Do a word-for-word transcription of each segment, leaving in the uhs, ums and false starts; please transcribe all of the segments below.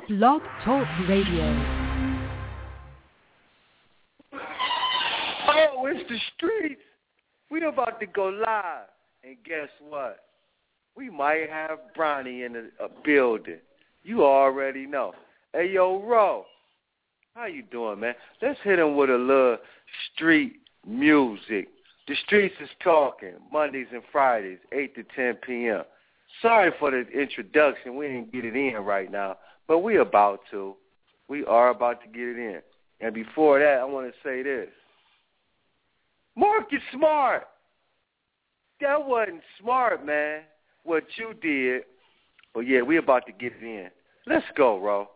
Blog Talk Radio. Oh, it's the streets. We about to go live. And guess what? We might have Bronny in a, a building. You already know. Hey, yo, Ro, how you doing, man? Let's hit him with a little street music. The streets is talking, Mondays and Fridays, eight to ten p.m. Sorry for the introduction. We didn't get it in right now, but we about to. We are about to get it in. And before that, I want to say this. Marcus Smart. That wasn't smart, man, what you did. But, yeah, we about to get it in. Let's go, Ro.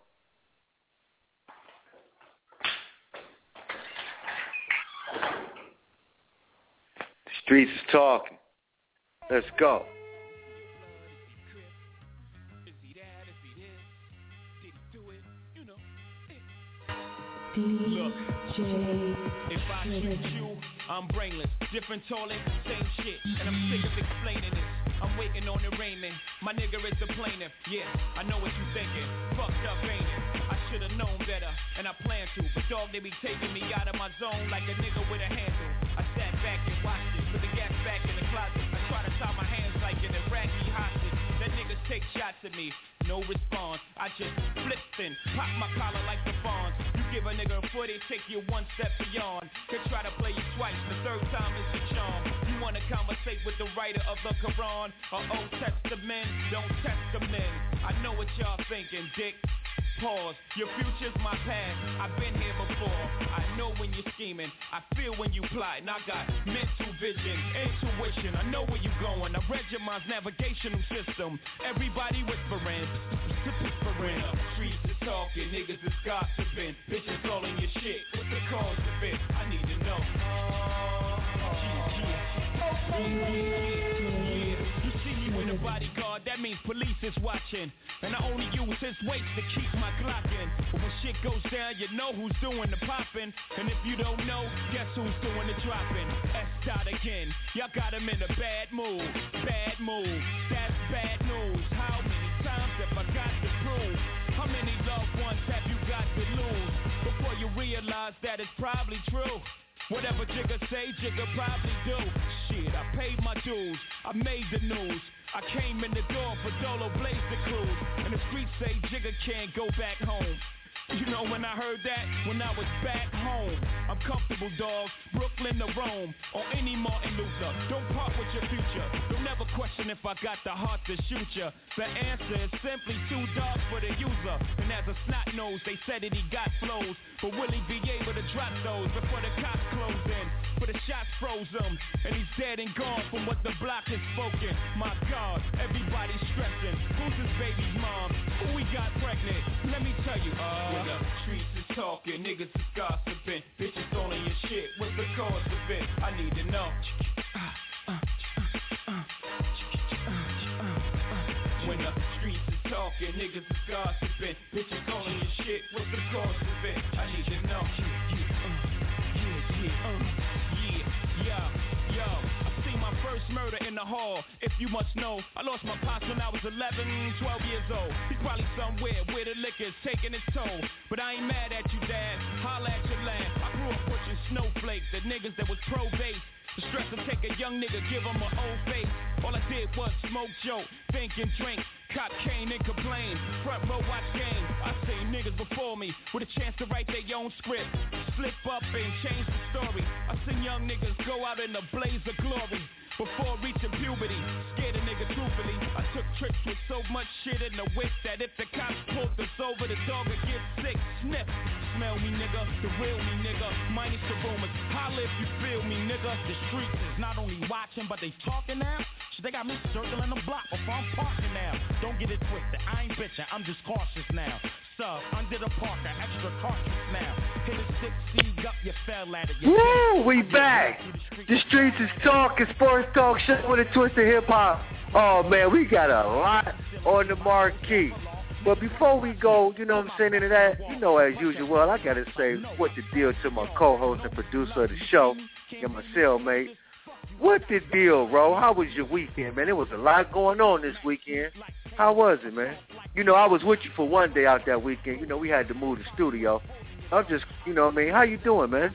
The streets is talking. Let's go. Look, if I shoot you, I'm brainless. Different toilet, same shit. And I'm sick of explaining this. I'm waiting on the raiment. My nigga is the plaintiff. Yeah, I know what you thinking. Fucked up, ain't it? I should've known better, and I plan to. But dog, they be taking me out of my zone like a nigga with a handle. I sat back and watched it. Put the gas back in the closet. I try to tie my hands like an Iraqi hostage. That niggas take shots at me. No response. I just flipped and pop my collar like the fawns. You give a nigga a foot, it take you one step beyond. They try to play you twice, the third time is the charm. You wanna conversate with the writer of the Quran or Old Testament? Don't test the men. I know what y'all thinking, dick. Pause, your future's my past. I've been here before. I know when you're scheming. I feel when you plotting. I got mental vision, intuition. I know where you're going. I read your mind's navigational system. Everybody whispering, whispering. Streets is talking, niggas is gossiping. Bitches calling your shit. What's the cause of it? I need to know. Yeah, yeah. Yeah. You see me with a bodyguard, that means police is watching. And I only use his weight to keep my Glock in. But when shit goes down, you know who's doing the popping. And if you don't know, guess who's doing the dropping? S dot again. Y'all got him in a bad mood. Bad mood. That's bad news. How many times have I got to prove? How many loved ones have you got to lose before you realize that it's probably true? Whatever Jigga say, Jigga probably do. Shit, I paid my dues, I made the news. I came in the door for Dolo Blaze the cruise. And the streets say Jigga can't go back home. You know when I heard that? When I was back home. I'm comfortable, dog. Brooklyn to Rome. Or any Martin Luther. Don't part with your future. Don't ever question if I got the heart to shoot ya. The answer is simply too dark for the user. And as a snot nose, they said that he got flows. But will he be able to drop those before the cops close in? But the shots froze him. And he's dead and gone from what the block has spoken. My God, everybody's stressing. Who's his baby's mom? Who we got pregnant? Let me tell you, uh when the streets is talking, niggas is gossiping. Bitches calling your shit, what's the cause of it? I need to know. When the streets is talking, niggas is gossiping. Bitches calling your shit, what's the cause of it? I need to know. Yeah, yeah, uh, yeah, yo, yo. I seen my first murder in the hall. If you must know, I lost my pops when I was eleven, twelve years old. He's probably somewhere where the liquor's taking its toll. But I ain't mad at you, Dad. Holla at your lad. I grew up pushing snowflakes, the niggas that was pro-base. The stress to take a young nigga, give him an old face. All I did was smoke, joke, think and drink. Cop cane and complain. Front row watch game. I seen niggas before me with a chance to write their own script. Slip up and change the story. I seen young niggas go out in a blaze of glory before reaching puberty. Scared a nigga truthfully. I took trips with so much shit in the whip that if the cops pulled us over, the dog would get sick. Sniff. Smell me, nigga. The real me, nigga. Minus the rumors. Holla if you feel me, nigga. The streets is not only watching, but they talking now. Shit, they got me circling the block before I'm parking now. Don't get it twisted. I ain't bitching. I'm just cautious now. Sub under the Parker. Extra cartridge now. Hit a six, seed up, you fell at it. Woo, we back. The streets is talking, sports talk, shit with a twist of hip hop. Oh man, we got a lot on the marquee. But before we go, you know what I'm saying, into that, you know, as usual, I got to say what the deal to my co-host and producer of the show and my cellmate. What the deal, bro? How was your weekend, man? There was a lot going on this weekend. How was it, man? you know, I was with you for one day out that weekend. You know, we had to move the studio. I'm just, you know what I mean? How you doing, man?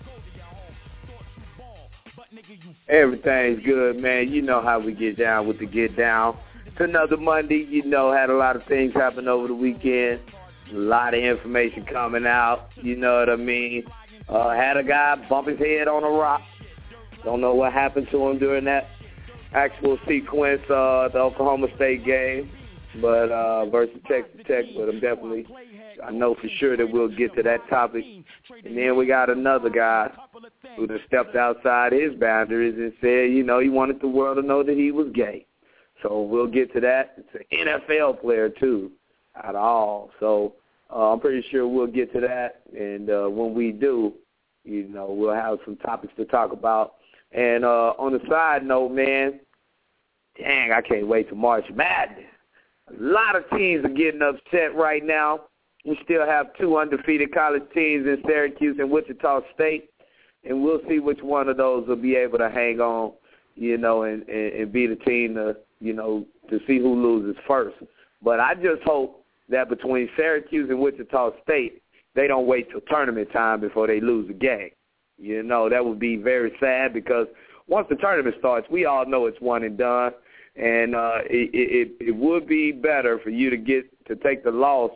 Everything's good, man. You know how we get down with the get down. It's another Monday. You know, had a lot of things happen over the weekend. A lot of information coming out. You know what I mean? Uh, had a guy bump his head on a rock. Don't know what happened to him during that actual sequence, uh, the Oklahoma State game, but uh, versus Texas Tech. But I'm definitely, I know for sure that we'll get to that topic. And then we got another guy who just stepped outside his boundaries and said, you know, he wanted the world to know that he was gay. So we'll get to that. It's an N F L player, too, at all. So uh, I'm pretty sure we'll get to that. And uh, when we do, you know, we'll have some topics to talk about. And uh, on the side note, man, dang, I can't wait to March Madness. A lot of teams are getting upset right now. We still have two undefeated college teams in Syracuse and Wichita State, and we'll see which one of those will be able to hang on, you know, and, and, and be the team to, you know, to see who loses first. But I just hope that between Syracuse and Wichita State, they don't wait till tournament time before they lose a game. You know, that would be very sad because once the tournament starts, we all know it's one and done. And uh, it, it, it would be better for you to get to take the loss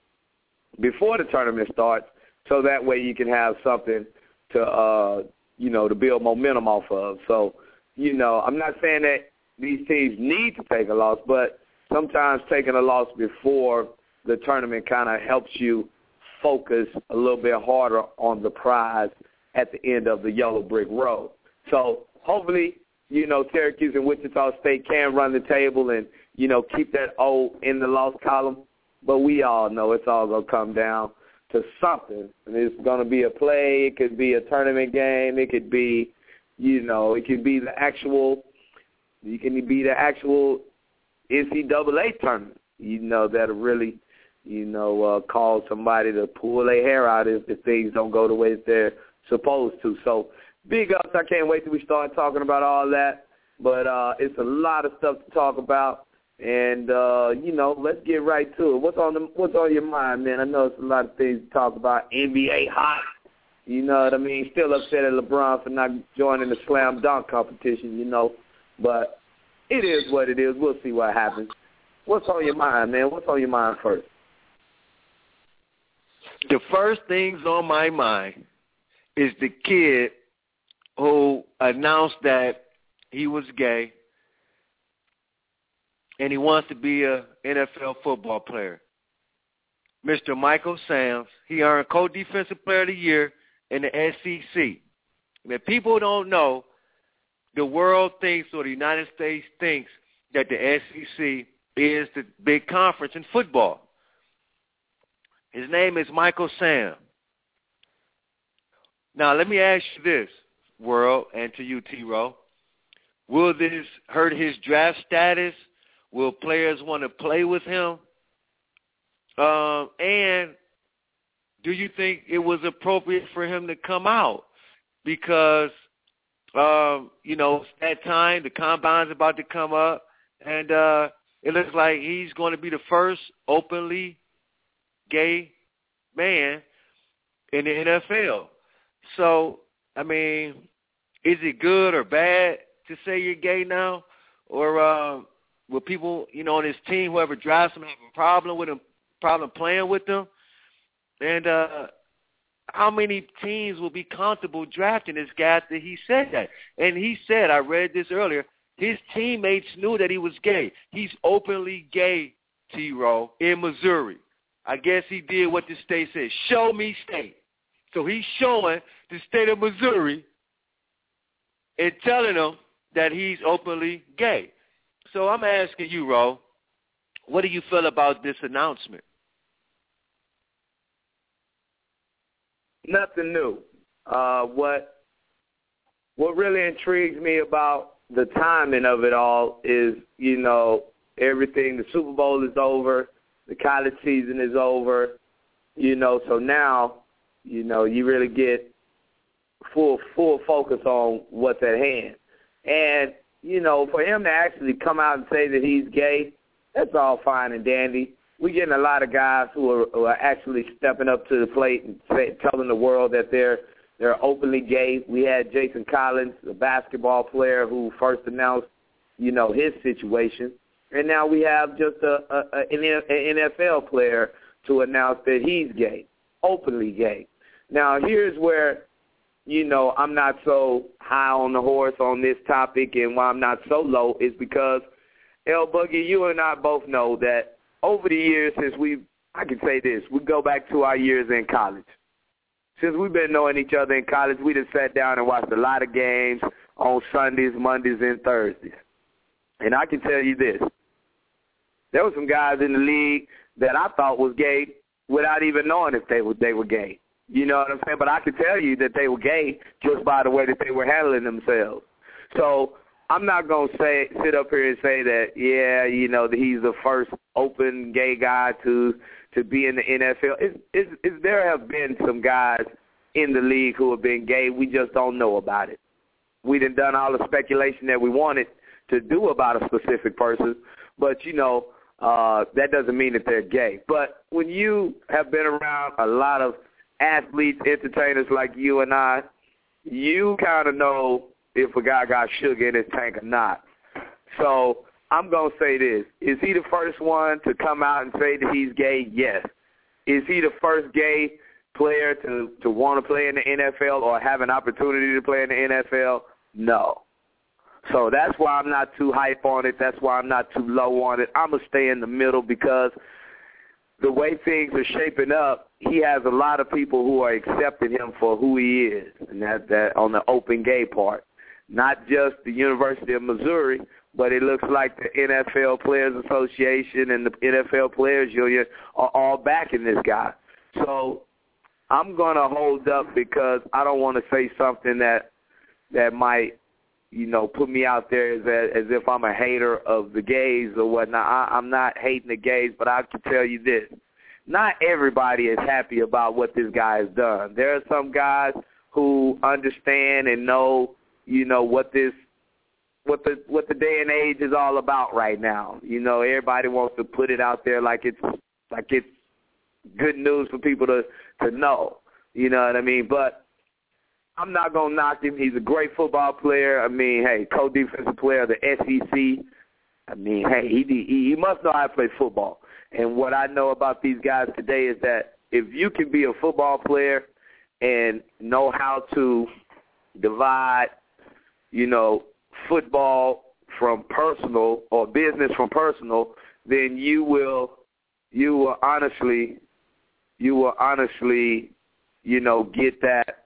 before the tournament starts so that way you can have something to, uh, you know, to build momentum off of. So, you know, I'm not saying that these teams need to take a loss, but sometimes taking a loss before the tournament kind of helps you focus a little bit harder on the prize at the end of the yellow brick road. So hopefully, you know, Syracuse and Wichita State can run the table and, you know, keep that O in the loss column. But we all know it's all going to come down to something. And it's going to be a play. It could be a tournament game. It could be, you know, it could be the actual, it can be the actual N C double A tournament, you know, that'll really, you know, uh, cause somebody to pull their hair out if, if things don't go the way they're supposed to. So big ups. I can't wait till we start talking about all that. But uh, it's a lot of stuff to talk about. And, uh, you know, let's get right to it. What's on the, what's on your mind, man? I know it's a lot of things to talk about. N B A hot. You know what I mean? Still upset at LeBron for not joining the slam dunk competition, you know. But it is what it is. We'll see what happens. What's on your mind, man? What's on your mind first? The first things on my mind is the kid who announced that he was gay and he wants to be a N F L football player. Mister Michael Samms, he earned co-defensive player of the year in the S E C. If people don't know, the world thinks, or the United States thinks, that the S E C is the big conference in football. His name is Michael Samms. Now, let me ask you this, world, and to you, T-Row. Will this hurt his draft status? Will players want to play with him? Um, and do you think it was appropriate for him to come out? Because, um, you know, it's that time, the combine's about to come up, and uh, it looks like he's going to be the first openly gay man in the N F L. So, I mean, is it good or bad to say you're gay now? Or uh, will people, you know, on his team, whoever drives him, have a problem with him, problem playing with them? And uh, how many teams will be comfortable drafting this guy after he said that? And he said, I read this earlier, his teammates knew that he was gay. He's openly gay, T-Row, in Missouri. I guess he did what the state said. Show me state. So he's showing the state of Missouri and telling them that he's openly gay. So I'm asking you, Ro, what do you feel about this announcement? Nothing new. Uh, what what really intrigues me about the timing of it all is, you know, everything. The Super Bowl is over. The college season is over. You know, so now, you know, you really get full full focus on what's at hand. And, you know, for him to actually come out and say that he's gay, that's all fine and dandy. we're getting a lot of guys who are, who are actually stepping up to the plate and say, telling the world that they're they're openly gay. We had Jason Collins, a basketball player, who first announced, you know, his situation. And now we have just a, a, a, an N F L player to announce that he's gay, openly gay. Now, here's where, you know, I'm not so high on the horse on this topic, and why I'm not so low is because, L Boogie, you and I both know that over the years since we, I can say this, we go back to our years in college. Since we've been knowing each other in college, we just sat down and watched a lot of games on Sundays, Mondays, and Thursdays. And I can tell you this. There were some guys in the league that I thought was gay without even knowing if they were, they were gay. You know what I'm saying? But I could tell you that they were gay just by the way that they were handling themselves. So I'm not going to say sit up here and say that, yeah, you know, that he's the first open gay guy to to be in the N F L. It's, it's, it's, there have been some guys in the league who have been gay. We just don't know about it. We done done all the speculation that we wanted to do about a specific person, but, you know, uh, that doesn't mean that they're gay. But when you have been around a lot of athletes, entertainers like you and I, you kind of know if a guy got sugar in his tank or not. So I'm going to say this. Is he the first one to come out and say that he's gay? Yes. Is he the first gay player to, to want to play in the N F L or have an opportunity to play in the N F L? No. So that's why I'm not too hype on it. That's why I'm not too low on it. I'm going to stay in the middle because the way things are shaping up, he has a lot of people who are accepting him for who he is, and that, that on the open gay part. Not just the University of Missouri, but it looks like the N F L Players Association and the N F L Players Union are all backing this guy. So I'm going to hold up because I don't want to say something that that might, you know, put me out there as, as if I'm a hater of the gays or whatnot. I, I'm not hating the gays, but I can tell you this. Not everybody is happy about what this guy has done. There are some guys who understand and know, you know, what this what the what the day and age is all about right now. You know, everybody wants to put it out there like it's like it's good news for people to, to know. You know what I mean? But I'm not gonna knock him. He's a great football player. I mean, hey, co-defensive player of the S E C. I mean, hey, he he, he must know how to play football. And what I know about these guys today is that if you can be a football player and know how to divide, you know, football from personal or business from personal, then you will, you will honestly, you will honestly, you know, get that,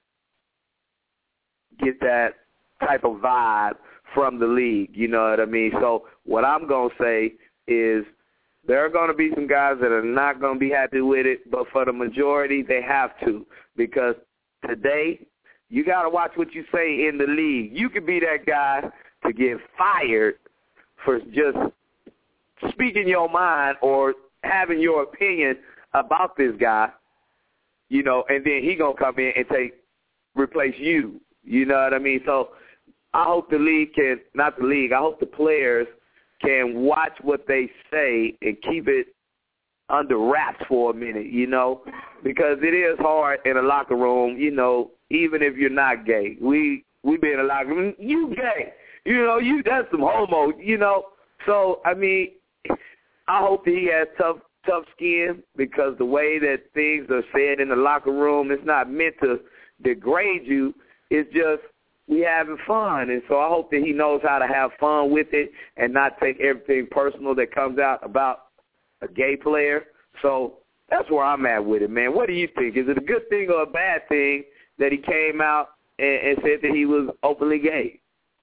get that type of vibe from the league. You know what I mean? So what I'm gonna say is there are going to be some guys that are not going to be happy with it, but for the majority, they have to, because today you got to watch what you say in the league. You could be that guy to get fired for just speaking your mind or having your opinion about this guy, you know, and then he going to come in and take replace you. You know what I mean? So I hope the league can, not the league, I hope the players can watch what they say and keep it under wraps for a minute, you know, because it is hard in a locker room, you know, even if you're not gay. We we be in a locker room, you gay, you know, you that's some homo, you know. So, I mean, I hope that he has tough, tough skin, because the way that things are said in the locker room, it's not meant to degrade you. It's just, we having fun, and so I hope that he knows how to have fun with it and not take everything personal that comes out about a gay player. So that's where I'm at with it, man. What do you think? Is it a good thing or a bad thing that he came out and, and said that he was openly gay?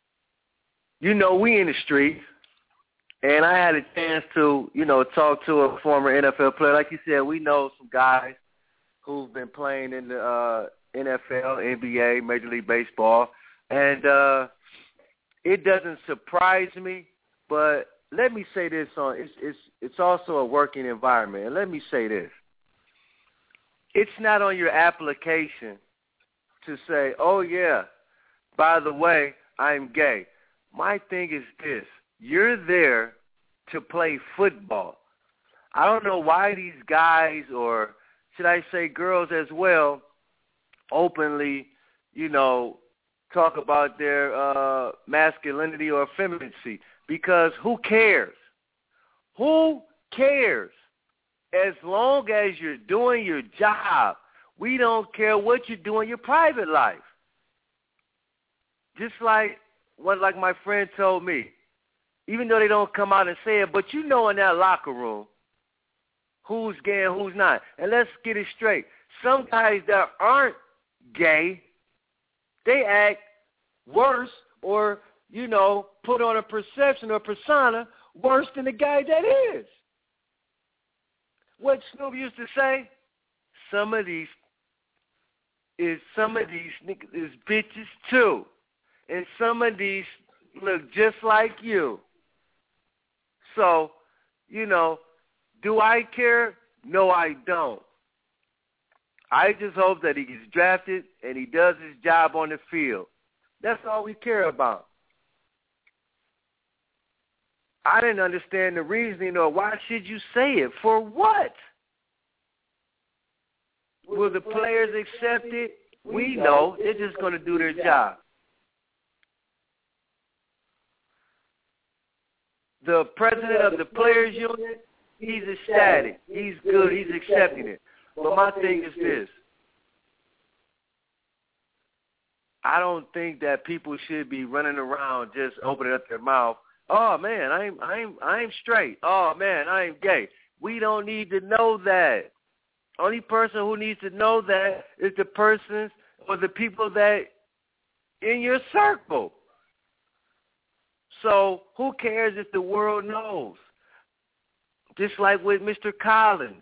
You know, we in the streets, and I had a chance to, you know, talk to a former N F L player. Like you said, we know some guys who've been playing in the uh, N F L, N B A, Major League Baseball. And uh, it doesn't surprise me, but let me say this on it's it's it's also a working environment. And let me say this. It's not on your application to say, oh, yeah, by the way, I'm gay. My thing is this. You're there to play football. I don't know why these guys, or should I say girls as well, openly, you know, talk about their uh, masculinity or femininity, because who cares? Who cares? As long as you're doing your job, we don't care what you do in your private life. Just like what, like my friend told me, even though they don't come out and say it, but you know in that locker room who's gay and who's not. And let's get it straight. Some guys that aren't gay, they act worse or, you know, put on a perception or persona worse than the guy that is. What Snoop used to say, some of these is some of these niggas is bitches too. And some of these look just like you. So, you know, do I care? No, I don't. I just hope that he gets drafted and he does his job on the field. That's all we care about. I didn't understand the reasoning, or why should you say it? For what? Will the players accept it? We know. They're just going to do their job. The president of the players union, he's ecstatic. He's good. He's accepting it. But my thing is this. I don't think that people should be running around just opening up their mouth. Oh man, I'm I'm I'm straight. Oh man, I'm gay. We don't need to know that. Only person who needs to know that is the persons or the people that in your circle. So who cares if the world knows? Just like with Mister Collins.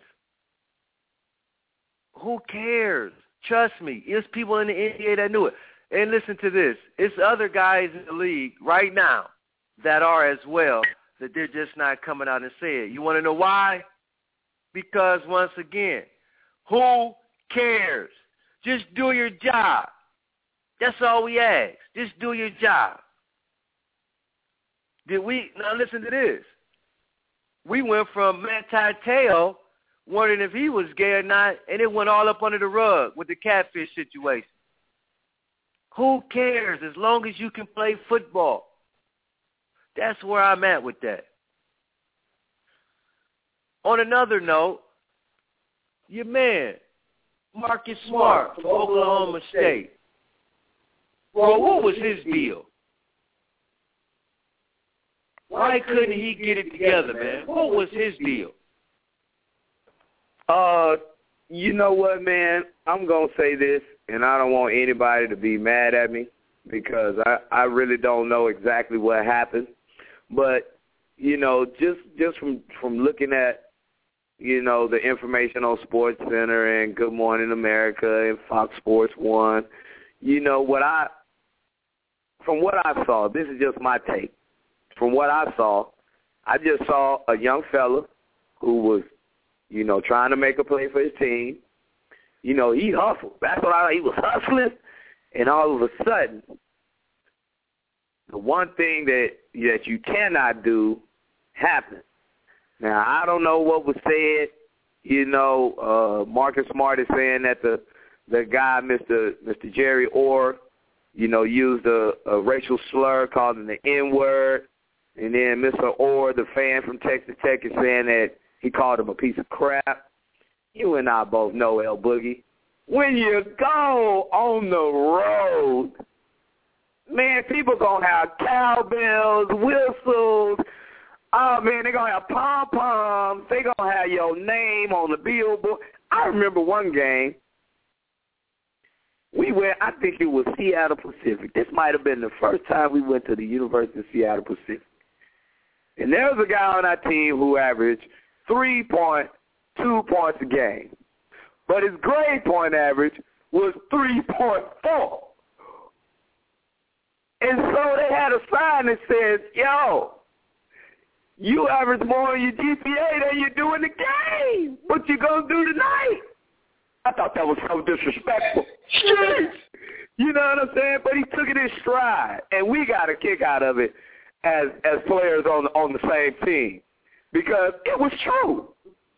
Who cares? Trust me, it's people in the N B A that knew it. And listen to this. It's other guys in the league right now that are as well, that they're just not coming out and saying it. You want to know why? Because, once again, who cares? Just do your job. That's all we ask. Just do your job. Did we, now listen to this. We went from Manti Te'o wondering if he was gay or not, and it went all up under the rug with the catfish situation. Who cares as long as you can play football? That's where I'm at with that. On another note, your man, Marcus Smart from Oklahoma State. Bro, what was his deal? Why couldn't he get it together, man? What was his deal? Uh, you know what, man? I'm going to say this, and I don't want anybody to be mad at me because I, I really don't know exactly what happened. But, you know, just just from, from looking at, you know, the information on SportsCenter and Good Morning America and Fox Sports One, you know, what I, from what I saw, this is just my take. From what I saw, I just saw a young fella who was, you know, trying to make a play for his team. You know, he hustled. That's what I, he was hustling, and all of a sudden, the one thing that that you cannot do happened. Now, I don't know what was said. You know, uh, Marcus Smart is saying that the the guy, Mister Mister Jerry Orr, you know, used a, a racial slur, called him the N-word. And then Mister Orr, the fan from Texas Tech, is saying that he called him a piece of crap. You and I both know, El Boogie, when you go on the road, man, people going to have cowbells, whistles. Oh, man, they're going to have pom-poms. They're going to have your name on the billboard. I remember one game. We went, I think it was Seattle Pacific. This might have been the first time we went to the University of Seattle Pacific. And there was a guy on our team who averaged three point two points a game. But his grade point average was three point four. And so they had a sign that says, yo, you average more in your G P A than you do in the game. What you going to do tonight? I thought that was so disrespectful. Jeez. You know what I'm saying? But he took it in stride, and we got a kick out of it as as players on on the same team because it was true.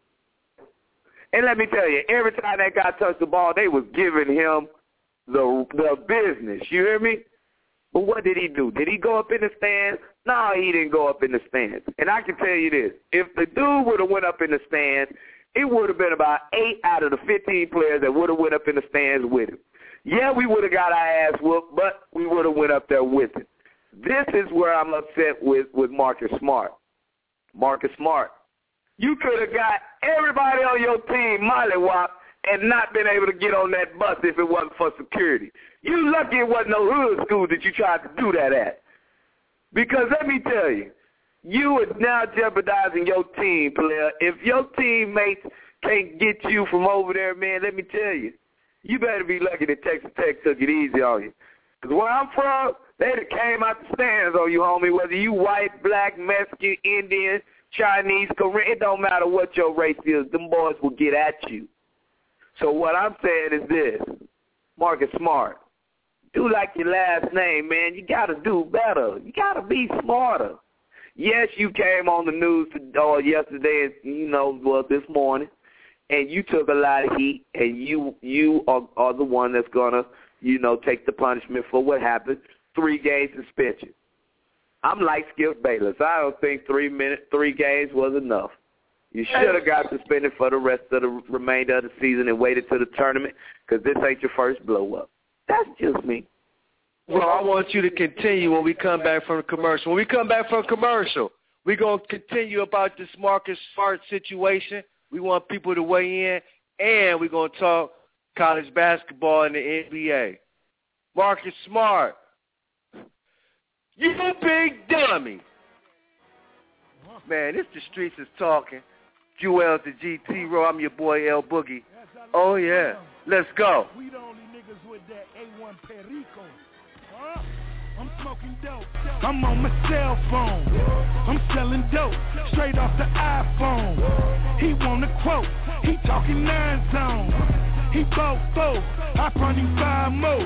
And let me tell you, every time that guy touched the ball, they was giving him the the business. You hear me? But what did he do? Did he go up in the stands? No, he didn't go up in the stands. And I can tell you this, if the dude would have went up in the stands, it would have been about eight out of the fifteen players that would have went up in the stands with him. Yeah, we would have got our ass whooped, but we would have went up there with him. This is where I'm upset with, with Marcus Smart. Marcus Smart. You could have got everybody on your team mollywop and not been able to get on that bus if it wasn't for security. You lucky it wasn't no hood school that you tried to do that at. Because let me tell you, you are now jeopardizing your team, player. If your teammates can't get you from over there, man, let me tell you, you better be lucky that Texas Tech took it easy on you. Because where I'm from, they came out the stands on you, homie, whether you white, black, Mexican, Indian, Chinese, Korean, it don't matter what your race is, them boys will get at you. So what I'm saying is this, Marcus Smart, do like your last name, man. You got to do better. You got to be smarter. Yes, you came on the news uh, yesterday, you know, well, this morning, and you took a lot of heat, and you you are, are the one that's going to, you know, take the punishment for what happened, three game suspension. I'm like Skip Bayless. I don't think three minutes, three games was enough. You should have got suspended for the rest of the remainder of the season and waited to the tournament because this ain't your first blow-up. That's just me. Well, I want you to continue when we come back from the commercial. When we come back from commercial, we're going to continue about this Marcus Smart situation. We want people to weigh in, and we're going to talk college basketball and the N B A. Marcus Smart, you big dummy. Man, this the streets is talking. Jewels the G T Row. I'm your boy L Boogie. Oh, yeah. Let's go. We the only niggas with that A one Perico. Huh? I'm smoking dope. I'm on my cell phone. I'm selling dope straight off the iPhone. He want a quote. He talking nine zone. He bought four. I brought him five more.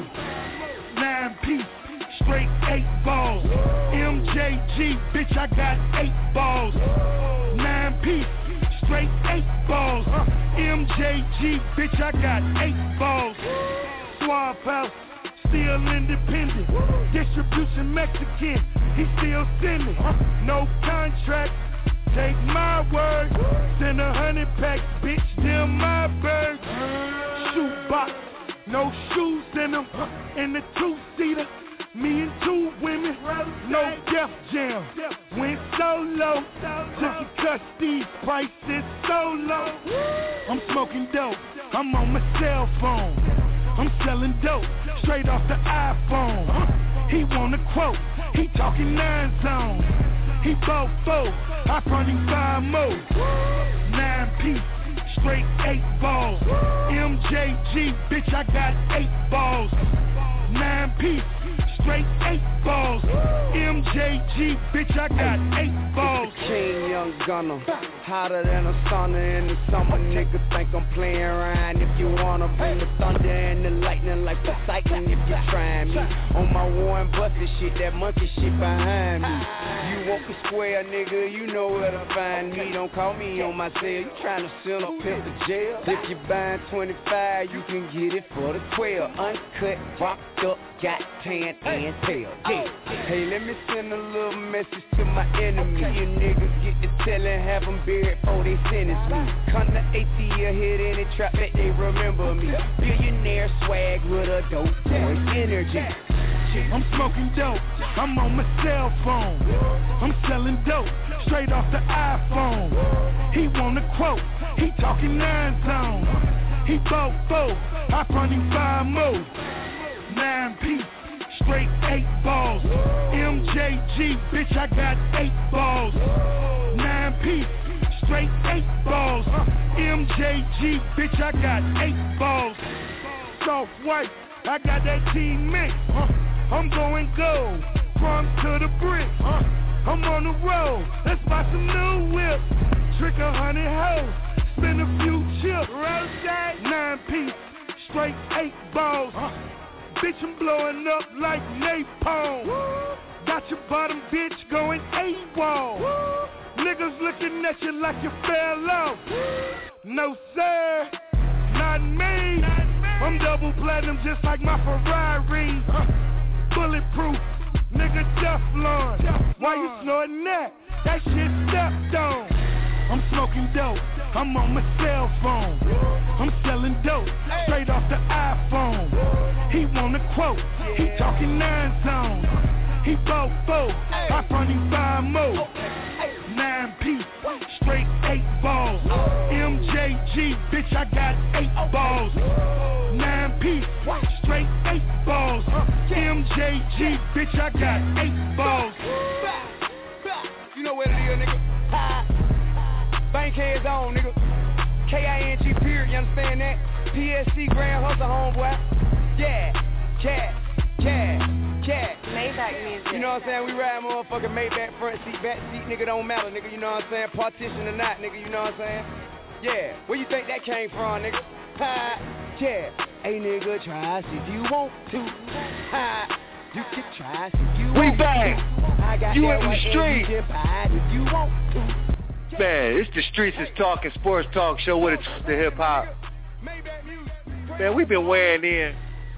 Nine piece. Straight eight balls. M J G, bitch, I got eight balls. Nine piece. Straight eight balls. M J G, bitch, I got eight balls. Swab House, still independent. Distribution Mexican, he still sending. No contract, take my word. Send a hundred packs, bitch, them my birds. Shoe box, no shoes in them. In the two-seater, me and two women, no Def Jam. Went solo, took a cut, these prices so low. I'm smoking dope, I'm on my cell phone. I'm selling dope, straight off the iPhone. He want a quote, he talking nine zone. He bought four, I brought him five more. Nine piece, straight eight balls. M J G, bitch, I got eight balls. Nine piece. Straight eight balls. M J G, bitch, I got eight balls. King Young Gunner, hotter than a sauna in the summer. Nigga think I'm playing around. If you wanna bring the thunder and the lightning like the cycling, if you trying me on my Warren Buffett shit, that monkey shit behind me. You walk a square, nigga, you know where to find me. Don't call me on my cell, you trying to sell a pimp to jail. If you buying twenty-five, you can get it for the twelve. Uncut, rocked up, got tan and tail. Yeah. Hey, let me send a little message to my enemy. You niggas get to tellin', have them buried before they sentence me. Come to A T L, hit in the trap that they remember me. Billionaire swag with a dope boy energy. I'm smoking dope, I'm on my cell phone. I'm selling dope, straight off the iPhone. He want a quote, he talking nine zone. He bought four, I brought him five more. Nine piece, straight eight balls. M J G, bitch, I got eight balls. Nine piece, straight eight balls. M J G, bitch, I got eight balls. Soft white, I got that T-Mix. Uh, I'm going gold, from to the brick. Uh, I'm on the road, let's buy some new whips. Trick a hundred hoes, spin a few chips. Nine piece, straight eight balls. Uh, Bitch, I'm blowing up like napalm. Got your bottom bitch going AWOL. Niggas looking at you like you fell off. No sir, not me. I'm double platinum just like my Ferrari. Bulletproof, nigga Teflon. Why you snorting that? That shit stepped on. I'm smoking dope, I'm on my cell phone. I'm selling dope, straight off the iPhone. He want a quote, he talking nine zones. He bought four, I front him five more. Nine piece, straight eight balls. M J G, bitch, I got eight balls. Nine piece, straight eight balls. M J G, bitch, I got eight balls. You know what it is, nigga. Ha. Bank heads on, nigga. K I N G period, you understand that? P S C Grand Hustle, homeboy. Yeah, cat, cat, cat. Maybach music. You know what I'm saying? We ride motherfucking Maybach front seat, back seat, nigga, don't matter, nigga, you know what I'm saying? Partition or not, nigga, you know what I'm saying? Yeah, where you think that came from, nigga? Ha, yeah. Hey, nigga, try us if you want to. Ha, you can try us if you We want back. to. I got You that in the right street. there, you can buy it if you want to. Man, it's the Streets is Talking Sports Talk Show with it's the hip hop. Man, we've been weighing in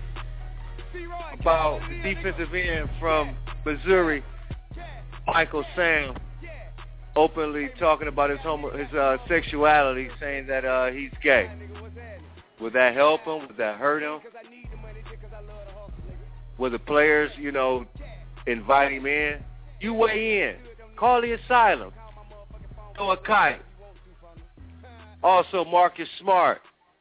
about the defensive end from Missouri, Michael Sam, openly talking about his homo- his uh, sexuality, saying that uh, he's gay. Would that help him? Would that hurt him? Will the players, you know, invite him in? You weigh in. Call the asylum. Throw a kite. Also, Marcus Smart.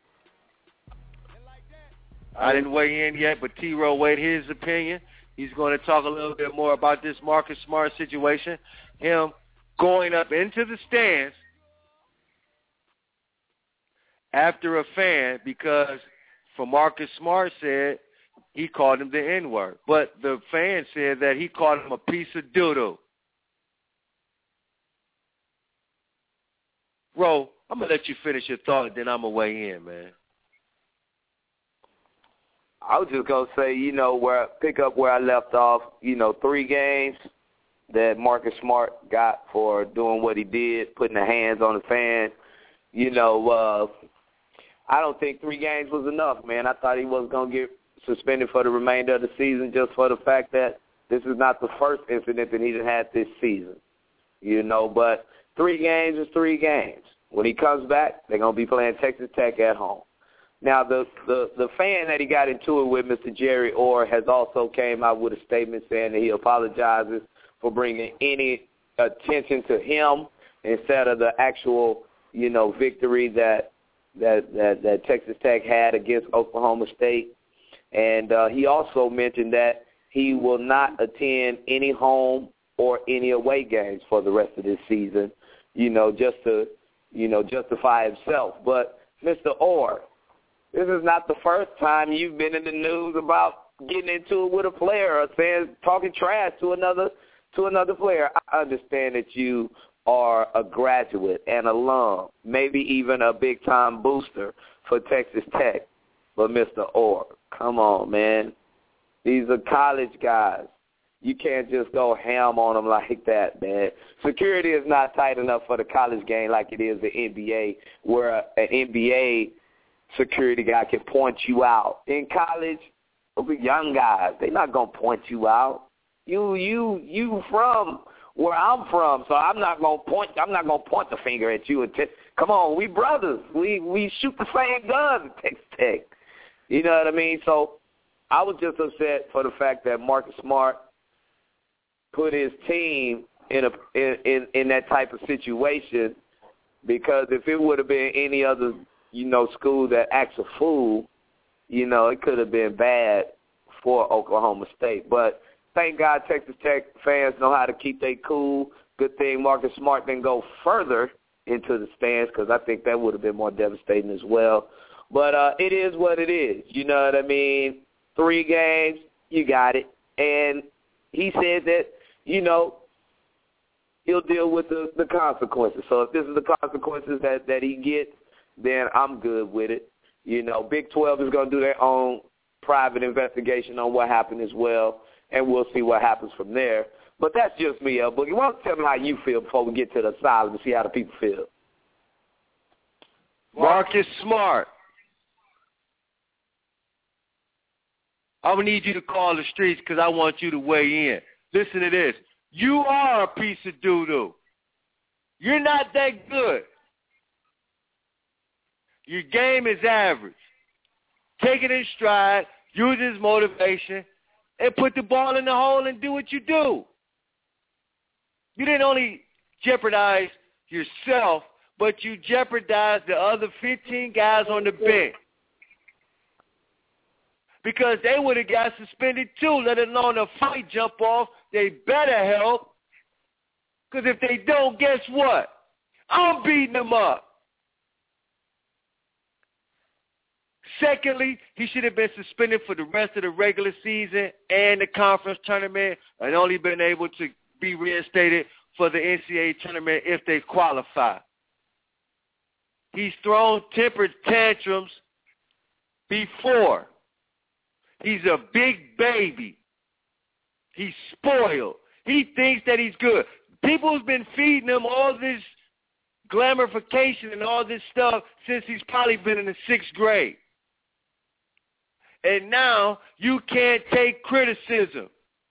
I didn't weigh in yet, but T-Row weighed his opinion. He's going to talk a little bit more about this Marcus Smart situation. Him going up into the stands after a fan because, for Marcus Smart said, he called him the N-word. But the fan said that he called him a piece of doo-doo. Ro, I'm going to let you finish your thought, and then I'm going to weigh in, man. I was just going to say, you know, where pick up where I left off, you know, three games that Marcus Smart got for doing what he did, putting the hands on the fan. You know, uh, I don't think three games was enough, man. I thought he was going to get suspended for the remainder of the season just for the fact that this is not the first incident that he's had this season, you know, but three games is three games. When he comes back, they're going to be playing Texas Tech at home. Now, the, the, the fan that he got into it with, Mister Jerry Orr, has also came out with a statement saying that he apologizes for bringing any attention to him instead of the actual, you know, victory that that that, that Texas Tech had against Oklahoma State. And uh, he also mentioned that he will not attend any home or any away games for the rest of this season, you know, just to, you know, justify himself. But, Mister Orr, this is not the first time you've been in the news about getting into it with a player or saying, talking trash to another to another player. I understand that you are a graduate, an alum, maybe even a big-time booster for Texas Tech. But, Mister Orr, come on, man. These are college guys. You can't just go ham on them like that, man. Security is not tight enough for the college game like it is the N B A, where an N B A security guy can point you out. In college, those young guys, they're not going to point you out. You you you from where I'm from, so I'm not going to point I'm not going to point the finger at you and t- come on, we brothers. We we shoot the same gun at Texas Tech. You know what I mean? So I was just upset for the fact that Marcus Smart put his team in a in, in, in that type of situation, because if it would have been any other, you know, school that acts a fool, you know, it could have been bad for Oklahoma State. But thank God Texas Tech fans know how to keep their cool. Good thing Marcus Smart didn't go further into the stands, because I think that would have been more devastating as well. But uh, it is what it is. You know what I mean? Three games, you got it. And he said that, you know, he'll deal with the, the consequences. So if this is the consequences that, that he gets, then I'm good with it. You know, Big twelve is going to do their own private investigation on what happened as well, and we'll see what happens from there. But that's just me, L Boogie. Why don't you tell me how you feel before we get to the asylum and see how the people feel? Marcus Smart. I would need you to call the streets because I want you to weigh in. Listen to this. You are a piece of doo-doo. You're not that good. Your game is average. Take it in stride, use it as motivation, and put the ball in the hole and do what you do. You didn't only jeopardize yourself, but you jeopardized the other fifteen guys on the bench. Because they would have got suspended too, let alone a fight jump off. They better help. Because if they don't, guess what? I'm beating them up. Secondly, he should have been suspended for the rest of the regular season and the conference tournament and only been able to be reinstated for the N C double A tournament if they qualify. He's thrown temper tantrums before. He's a big baby. He's spoiled. He thinks that he's good. People have been feeding him all this glamorification and all this stuff since he's probably been in the sixth grade. And now you can't take criticism.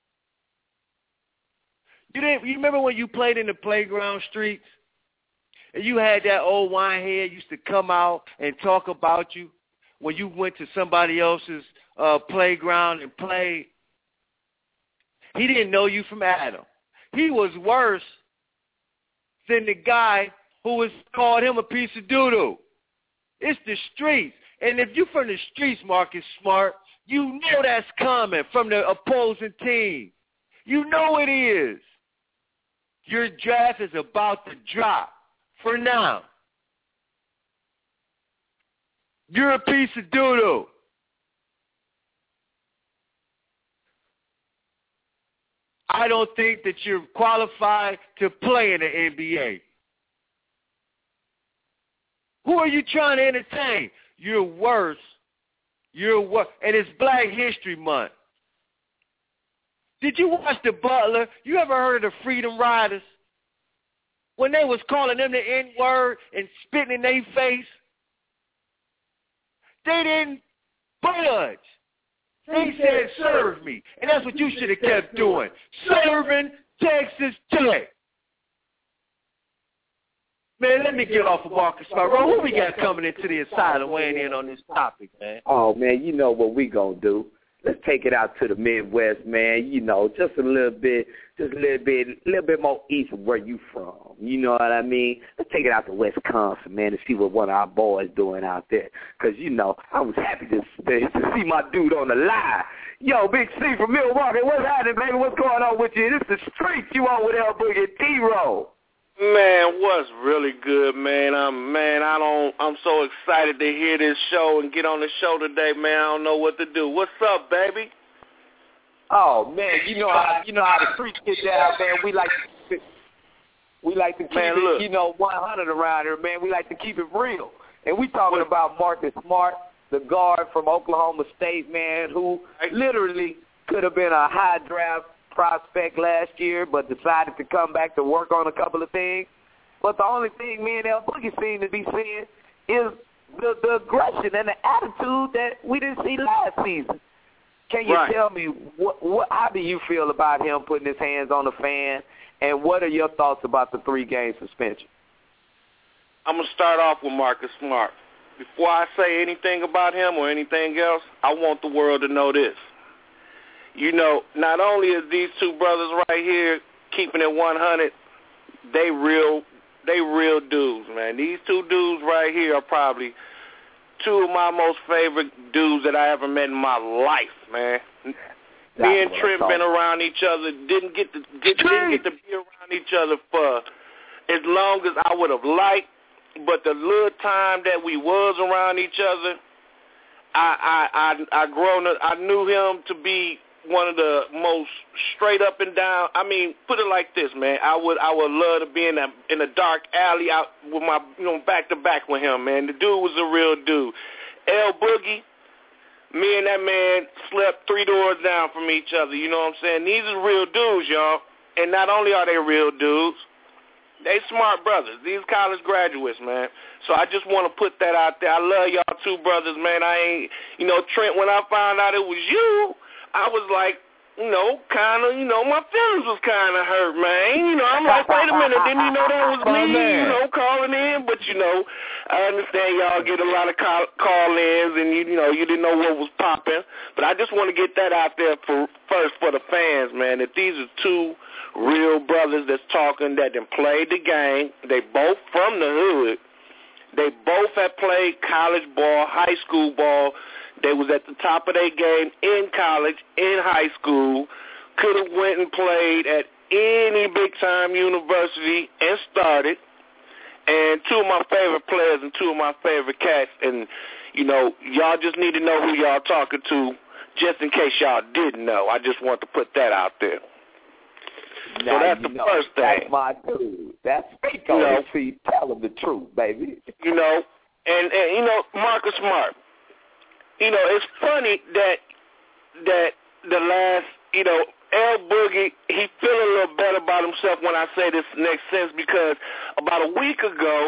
You didn't. You remember when you played in the playground streets, and you had that old winehead used to come out and talk about you when you went to somebody else's uh, playground and played. He didn't know you from Adam. He was worse than the guy who was called him a piece of doo-doo. It's the streets. And if you're from the streets, Marcus Smart, you know that's coming from the opposing team. You know it is. Your draft is about to drop for now. You're a piece of doo-doo. I don't think that you're qualified to play in the N B A. Who are you trying to entertain? You're worse. You're worse. And it's Black History Month. Did you watch The Butler? You ever heard of the Freedom Riders? When they was calling them the N-word and spitting in their face, they didn't budge. They said, serve me. And that's what you should have kept doing. Serving Texas Tech. Man, let me get off of Marcus Smart. Who we got coming into the asylum weighing in on this topic, man? Oh, man, you know what we going to do. Let's take it out to the Midwest, man. You know, just a little bit, just a little bit, a little bit more east of where you from. You know what I mean? Let's take it out to Wisconsin, man, and see what one of our boys doing out there. Because, you know, I was happy to, to, to see my dude on the line. Yo, Big C from Milwaukee, what's happening, baby? What's going on with you? This is the streets you on with L Boogie and T-Roll. Man, what's really good, man? I'm man, I don't I'm so excited to hear this show and get on the show today, man. I don't know what to do. What's up, baby? Oh man, you know how you know how the streets get down, man. We like to, we like to keep man, it, look. you know, one hundred around here, man. We like to keep it real. And we talking what? about Marcus Smart, the guard from Oklahoma State, man, who literally could have been a high draft prospect last year, but decided to come back to work on a couple of things. But the only thing me and L Boogie seem to be seeing is the, the aggression and the attitude that we didn't see last season. Can you right. tell me what, what? How do you feel about him putting his hands on the fan, and what are your thoughts about the three-game suspension? I'm gonna start off with Marcus Smart. Before I say anything about him or anything else, I want the world to know this. You know, not only is these two brothers right here keeping it one hundred, they real, they real dudes, man. These two dudes right here are probably two of my most favorite dudes that I ever met in my life, man. That's Me and Trent been around each other, didn't get to get, didn't get to be around each other for as long as I would have liked, but the little time that we was around each other, I I I, I grown up, I knew him to be one of the most straight up and down. I mean, put it like this, man. I would I would love to be in a in a dark alley out with my you know back to back with him, man. The dude was a real dude. L Boogie, me and that man slept three doors down from each other. You know what I'm saying? These are real dudes, y'all. And not only are they real dudes, they smart brothers. These college graduates, man. So I just want to put that out there. I love y'all two brothers, man. I ain't, you know, Trent, when I found out it was you, I was like, you know, kind of, you know, my feelings was kind of hurt, man. You know, I'm like, wait a minute, didn't you know that was me, you know, calling in? But, you know, I understand y'all get a lot of call- call-ins and, you, you know, you didn't know what was popping. But I just want to get that out there for first for the fans, man, that these are two real brothers that's talking that done played the game. They both from the hood. They both have played college ball, high school ball. They was at the top of their game in college, in high school, could have went and played at any big-time university and started. And two of my favorite players and two of my favorite cats. And, you know, y'all just need to know who y'all talking to, just in case y'all didn't know. I just want to put that out there. Now, so that's the know, first thing. That's my dude. That's speak on it. See, tell him the truth, baby. You know, and, and you know, Marcus Smart. You know, it's funny that that the last, you know, L Boogie, he feel a little better about himself when I say this next sentence because about a week ago,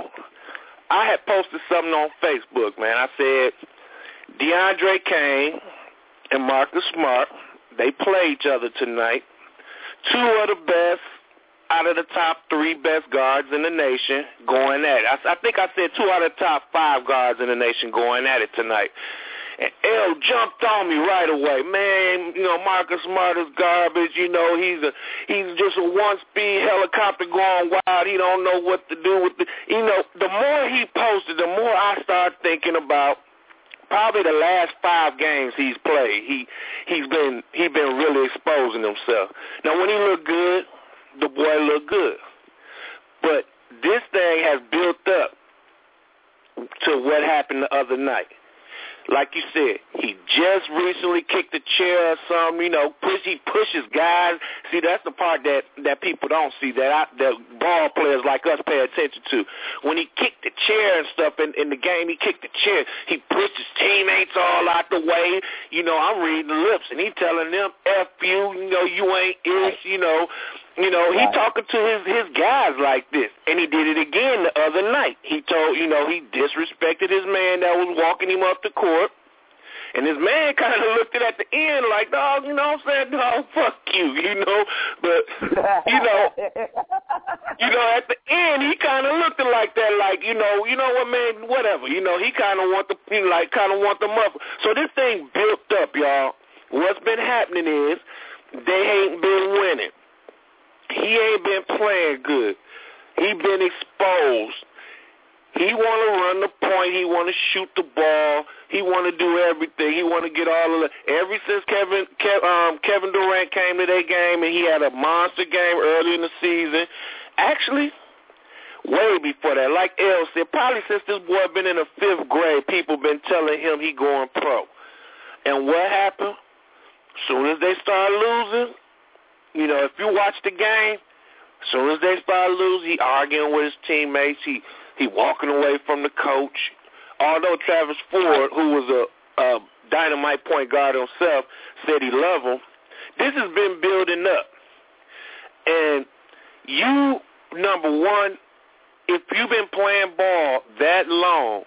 I had posted something on Facebook, man. I said, DeAndre Kane and Marcus Smart, they play each other tonight. Two of the best out of the top three best guards in the nation going at it. I, I think I said two out of the top five guards in the nation going at it tonight. And L jumped on me right away. Man, you know, Marcus Smart is garbage. You know, he's a he's just a one-speed helicopter going wild. He don't know what to do with the, you know, the more he posted, the more I started thinking about probably the last five games he's played. He he's been he been really exposing himself. Now, when he looked good, the boy looked good. But this thing has built up to what happened the other night. Like you said, he just recently kicked a chair or something, you know, push, he pushes guys. See, that's the part that, that people don't see, that I, that ball players like us pay attention to. When he kicked the chair and stuff in, in the game, he kicked the chair. He pushed his teammates all out the way. You know, I'm reading the lips, and he telling them, F you, you know, you ain't ish, you know. You know, he talking to his, his guys like this, and he did it again the other night. He told, you know, he disrespected his man that was walking him up the court, and his man kind of looked at at the end like, dog, you know what I'm saying, dog, fuck you, you know. But, you know, you know, at the end, he kind of looked at like that, like, you know, you know what, man, whatever. You know, he kind of want the, he like, kind of want the muffle. So this thing built up, y'all. What's been happening is they ain't been winning. He ain't been playing good. He been exposed. He want to run the point. He want to shoot the ball. He want to do everything. He want to get all of the. Ever since Kevin Kev, um, Kevin Durant came to their game and he had a monster game early in the season, actually, way before that, like El said, probably since this boy been in the fifth grade, people been telling him he going pro. And what happened? As soon as they start losing, you know, if you watch the game, as soon as they start losing, he arguing with his teammates. He he walking away from the coach. Although Travis Ford, who was a, a dynamite point guard himself, said he loved him, this has been building up. And you, number one, if you've been playing ball that long,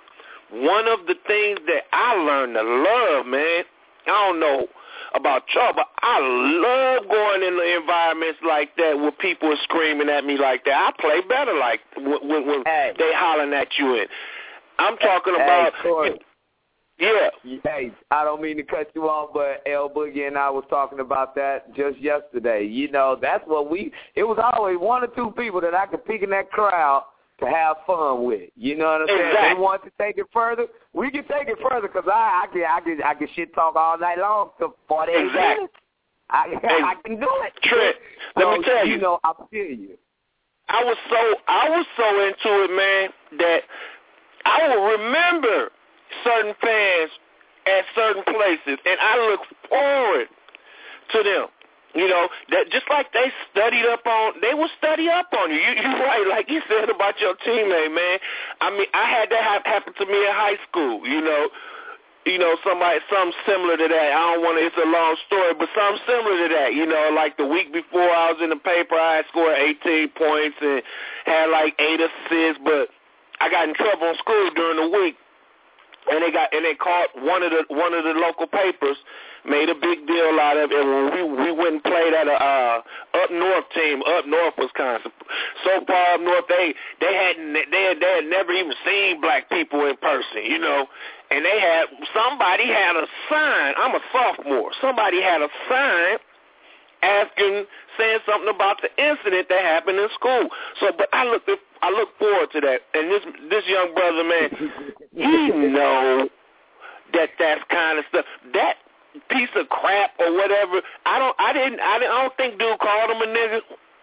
one of the things that I learned to love, man, I don't know about y'all, but I love going in the environments like that where people are screaming at me like that. I play better like when, when hey. they hollering at you. In. I'm talking hey, about, Corey. yeah. Hey, I don't mean to cut you off, but L Boogie and I was talking about that just yesterday. You know, that's what we, it was always one or two people that I could pick in that crowd to have fun with. You know what I'm saying? Exactly. They want to take it further. We can take it further because I, I can I can I can shit talk all night long for forty-eight exactly. minutes. I I can do it. Trent, let so, me tell you. You know, I feel you. I was so I was so into it, man, that I will remember certain fans at certain places, and I look forward to them. You know, that just like they studied up on, they will study up on you. you. You're right, like you said about your teammate, man. I mean, I had that ha- happen to me in high school, you know. you know, somebody, something similar to that. I don't want to, it's a long story, but something similar to that. You know, like the week before I was in the paper, I had scored eighteen points and had like eight assists, but I got in trouble in school during the week. And they got and they caught one of the one of the local papers, made a big deal out of it. And when we we went and played at a uh, up north team, up north Wisconsin, so far up north they they hadn't they had, they had never even seen black people in person, you know. And they had somebody had a sign. I'm a sophomore. Somebody had a sign asking, saying something about the incident that happened in school. So, but I look, I look forward to that. And this this young brother, man, he know that that's kind of stuff. That piece of crap or whatever. I don't, I didn't, I, didn't, I don't think dude called him a nigga.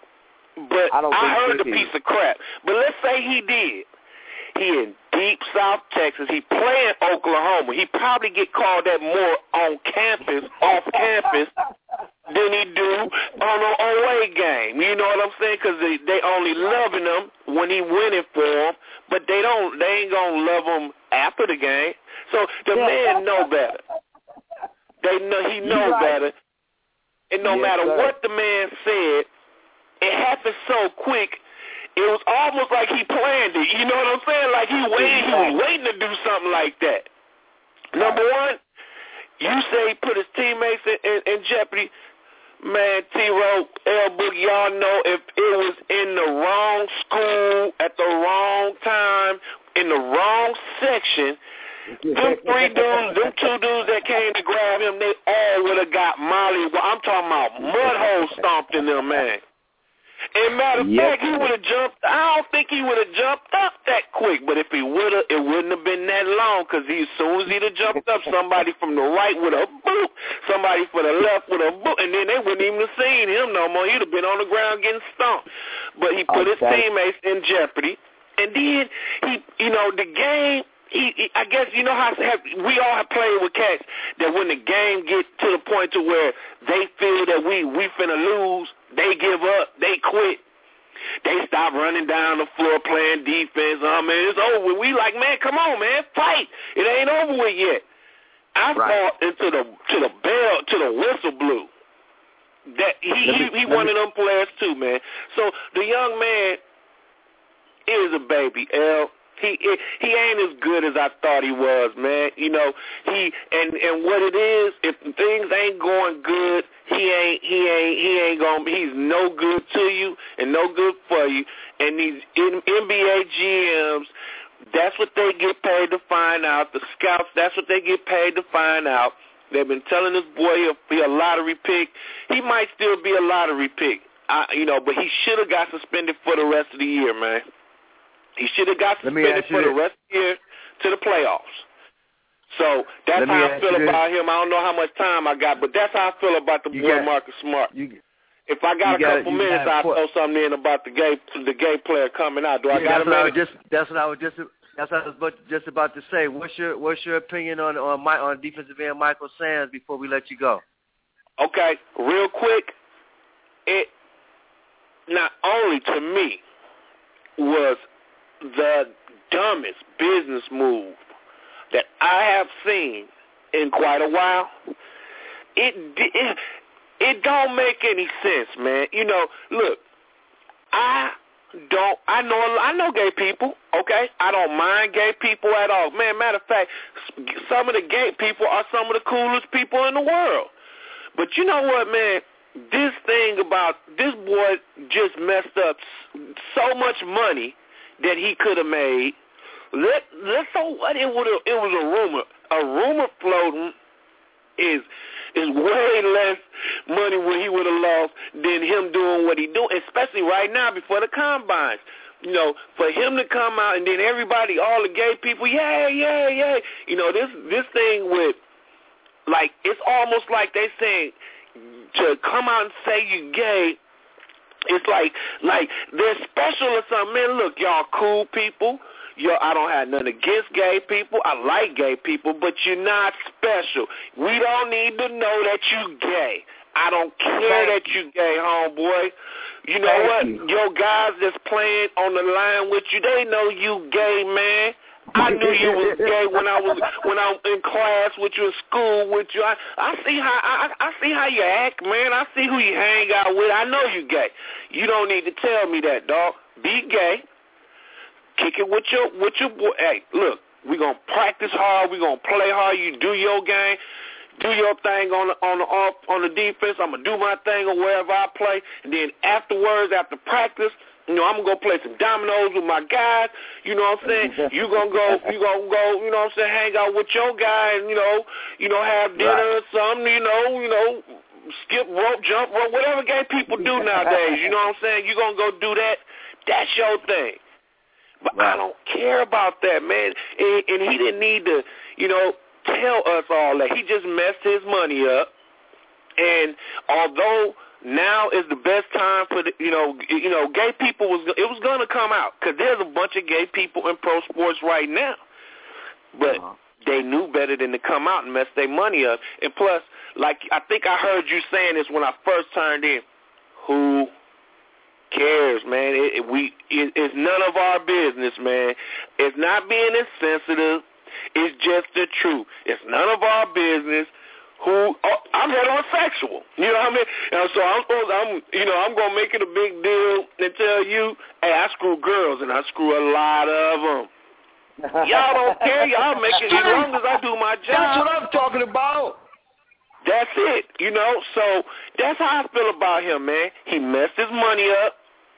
But I, I heard the piece of crap. But let's say he did. He in deep South Texas. He playing Oklahoma. He probably get called that more on campus, off campus, than he do on an away game. You know what I'm saying? Because they, they only loving him when he winning for them, but they don't. They ain't gonna love him after the game. So the man know better. They know he know right. better. And no yes, matter sir. what the man said, it happened so quick. It was almost like he planned it. You know what I'm saying? Like he waited, he was waiting to do something like that. Number one, you say he put his teammates in, in, in jeopardy. Man, T-Row, L-Boogie, y'all know if it was in the wrong school at the wrong time, in the wrong section, them three dudes, them two dudes that came to grab him, they all would have got Molly. Well, I'm talking about mud hole stomped in them, man. And matter of yep. fact, he would have jumped. I don't think he would have jumped up that quick. But if he would have, it wouldn't have been that long. Because he, as soon as he'd have jumped up, somebody from the right would have boop, somebody from the left would have boop, and then they wouldn't even have seen him no more. He'd have been on the ground getting stomped. But he put okay. his teammates in jeopardy. And then he, you know, the game. He, he, I guess you know how have, we all have played with cats that when the game get to the point to where they feel that we we finna lose, they give up, they quit, they stop running down the floor playing defense. Oh man, it's over. We like, man, come on, man, fight. It ain't over with yet. I right. fought into the to the bell to the whistle blew. That he me, he, he one me. of them players too, man. So the young man is a baby, L. He he ain't as good as I thought he was, man. You know, he and and what it is, if things ain't going good, he ain't he ain't he ain't gonna he's no good to you and no good for you. And these N B A G Ms, that's what they get paid to find out. The scouts, that's what they get paid to find out. They've been telling this boy he'll be a lottery pick. He might still be a lottery pick, I, you know, but he should have got suspended for the rest of the year, man. He should have got suspended for the rest of the year to the playoffs. So that's how I feel about him. I don't know how much time I got, but that's how I feel about the boy Marcus Smart. You, if I got a couple it, minutes, I'll throw something in about the gay the gay player coming out. Do I yeah, got a minute? Just, that's what I was just that's what I was just about to say. What's your what's your opinion on on my on defensive end Michael Sands before we let you go? Okay, real quick. It not only to me was the dumbest business move that I have seen in quite a while. It, it it don't make any sense, man. You know, look, I don't. I know. I know gay people. Okay, I don't mind gay people at all. Man, matter of fact, some of the gay people are some of the coolest people in the world. But you know what, man? This thing about this boy just messed up so much money that he could have made. Let let's so what it would it was a rumor. A rumor floating is is way less money what he would have lost than him doing what he doing, especially right now before the combines. You know, for him to come out and then everybody, all the gay people, yeah, yeah, yeah. You know, this this thing with like it's almost like they saying to come out and say you gay. It's like, like they're special or something. Man, look, y'all cool people. Yo, I don't have nothing against gay people. I like gay people, but you're not special. We don't need to know that you gay. I don't care that you gay, homeboy. You know Thank what? You. Your guys that's playing on the line with you, they know you gay, man. I knew you was gay when I was when I was in class with you, in school with you. I, I see how I, I see how you act, man. I see who you hang out with. I know you gay. You don't need to tell me that, dog. Be gay. Kick it with your with your boy. Hey, look, we gonna practice hard. We gonna play hard. You do your game. Do your thing on the on the off on the defense. I'm gonna do my thing or wherever I play, and then afterwards, after practice, you know, I'm gonna go play some dominoes with my guys. You know what I'm saying? You gonna go, you gonna go, you know what I'm saying? Hang out with your guy, and you know, you know, have dinner right. or something. You know, you know, skip rope, jump rope, whatever gay people do nowadays. You know what I'm saying? You gonna go do that? That's your thing. But right. I don't care about that, man. And, and he didn't need to, you know, tell us all that. He just messed his money up. And although now is the best time for the, you know, you know, gay people was it was going to come out because there's a bunch of gay people in pro sports right now, but uh-huh. they knew better than to come out and mess their money up. And plus, like I think I heard you saying this when I first turned in. Who cares, man? It, it, we it, it's none of our business, man. It's not being insensitive. It's just the truth. It's none of our business. Who oh, I'm heterosexual, you know what I mean? And so I'm supposed, I'm, you know, I'm gonna make it a big deal and tell you, hey, I screw girls and I screw a lot of them. Y'all don't care. Y'all make it as long as I do my job. That's what I'm talking about. That's it, you know. So that's how I feel about him, man. He messed his money up.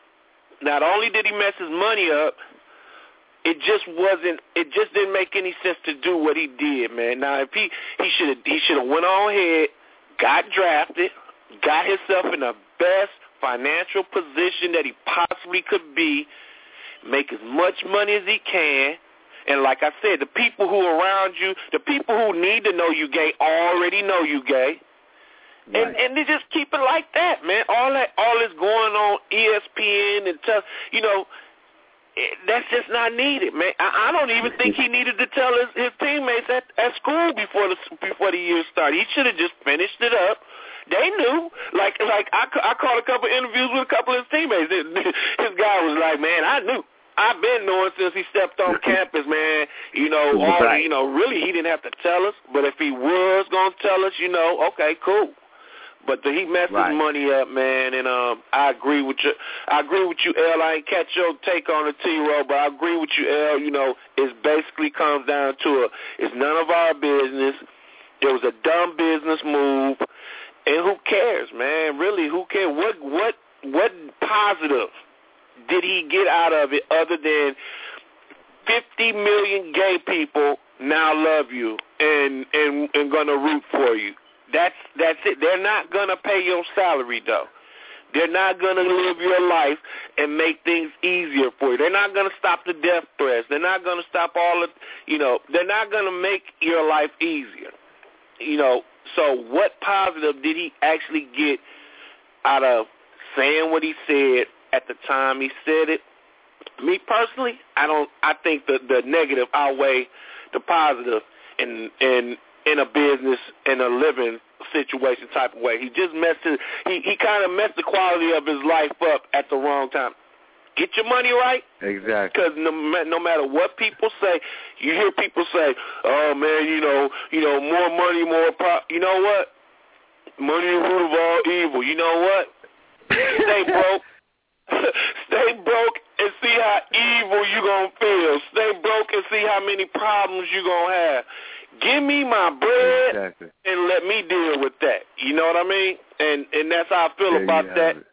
Not only did he mess his money up, it just wasn't. It just didn't make any sense to do what he did, man. Now, if he he should have he should have went on ahead, got drafted, got himself in the best financial position that he possibly could be, make as much money as he can, and like I said, the people who are around you, the people who need to know you gay already know you gay. Right. And and they just keep it like that, man. All that all this going on E S P N and tell you know. That's just not needed, man. I, I don't even think he needed to tell his, his teammates at, at school before the before the year started. He should have just finished it up. They knew. Like like I, I caught a couple interviews with a couple of his teammates. His guy was like, man, I knew. I've been knowing since he stepped on campus, man. You know, all right. you know, really he didn't have to tell us. But if he was gonna tell us, you know, okay, cool. But the, he messed right. his money up, man, and um, I agree with you. I agree with you, L. I ain't catch your take on the T-Row, but I agree with you, L. You know, it basically comes down to a, it's none of our business. It was a dumb business move, and who cares, man? Really, who cares? What what what positive did he get out of it other than fifty million gay people now love you and and and gonna root for you? That's that's it. They're not going to pay your salary, though. They're not going to live your life and make things easier for you. They're not going to stop the death threats. They're not going to stop all the, you know, they're not going to make your life easier. You know, so what positive did he actually get out of saying what he said at the time he said it? Me personally, I don't. I think the the negative outweigh the positive, and and. in a business, in a living situation type of way. He just messed his, he, he kind of messed the quality of his life up at the wrong time. Get your money right. Exactly. Because no, no matter what people say, you hear people say, oh, man, you know, you know, more money, more pro. You know what? Money is the root of all evil. You know what? Stay broke. Stay broke and see how evil you're going to feel. Stay broke and see how many problems you're going to have. Give me my bread exactly. and let me deal with that. You know what I mean? And and that's how I feel there about that. It.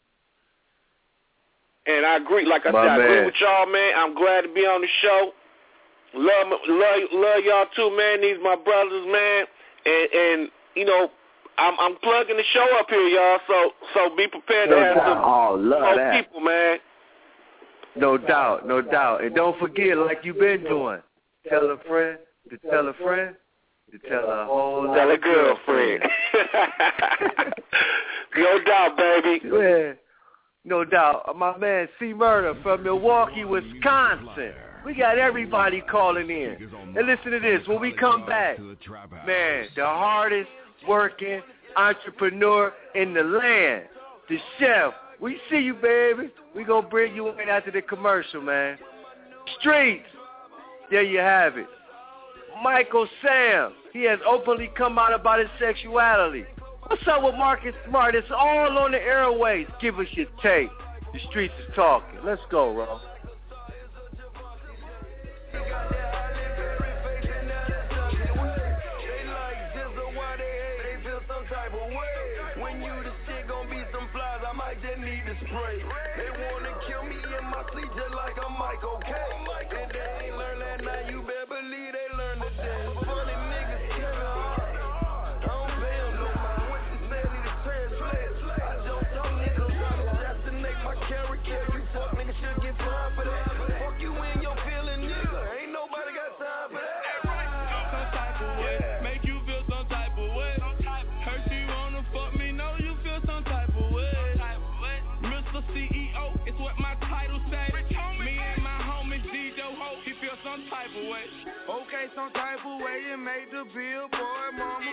And I agree. Like I my said, I man. agree with y'all, man. I'm glad to be on the show. Love, love, love y'all too, man. These my brothers, man. And and you know, I'm I'm plugging the show up here, y'all. So so be prepared no to have doubt. some oh, love that. people, man. No doubt, no doubt. And don't forget, like you've been doing, tell a friend. To tell a friend, to tell a whole tell a girlfriend. No doubt, baby. Yeah, no doubt. My man C Murder from Milwaukee, Wisconsin. We got everybody calling in. And listen to this. When we come back, man, the hardest working entrepreneur in the land, the chef. We see you, baby. We gonna bring you in after the commercial, man. Streets. There you have it. Michael Sam, he has openly come out about his sexuality. What's up with Marcus Smart? It's all on the airways. Give us your take. The streets is talking. Let's go, Ro. When you the shit, gon' be some flies, I might just need to spray. They wanna kill me in my sleep just like I'm Michael K. And they ain't learned that now, you better believe they learned today. Funny niggas killing hard. I don't pay them no mind. What you say, need to translate. I don't tell niggas how to assassinate my character. You fuck niggas should get fined for that. Fuck you in your feeling, nigga. Ain't nobody got time for that. Some type of way, make you feel some type of way. Hurt you wanna fuck me, know you feel some type of way. Mister C E O, it's what my title say. Me and my homie D J Ho, he feel some type of way. Okay, some type of way you made the billboard, mama.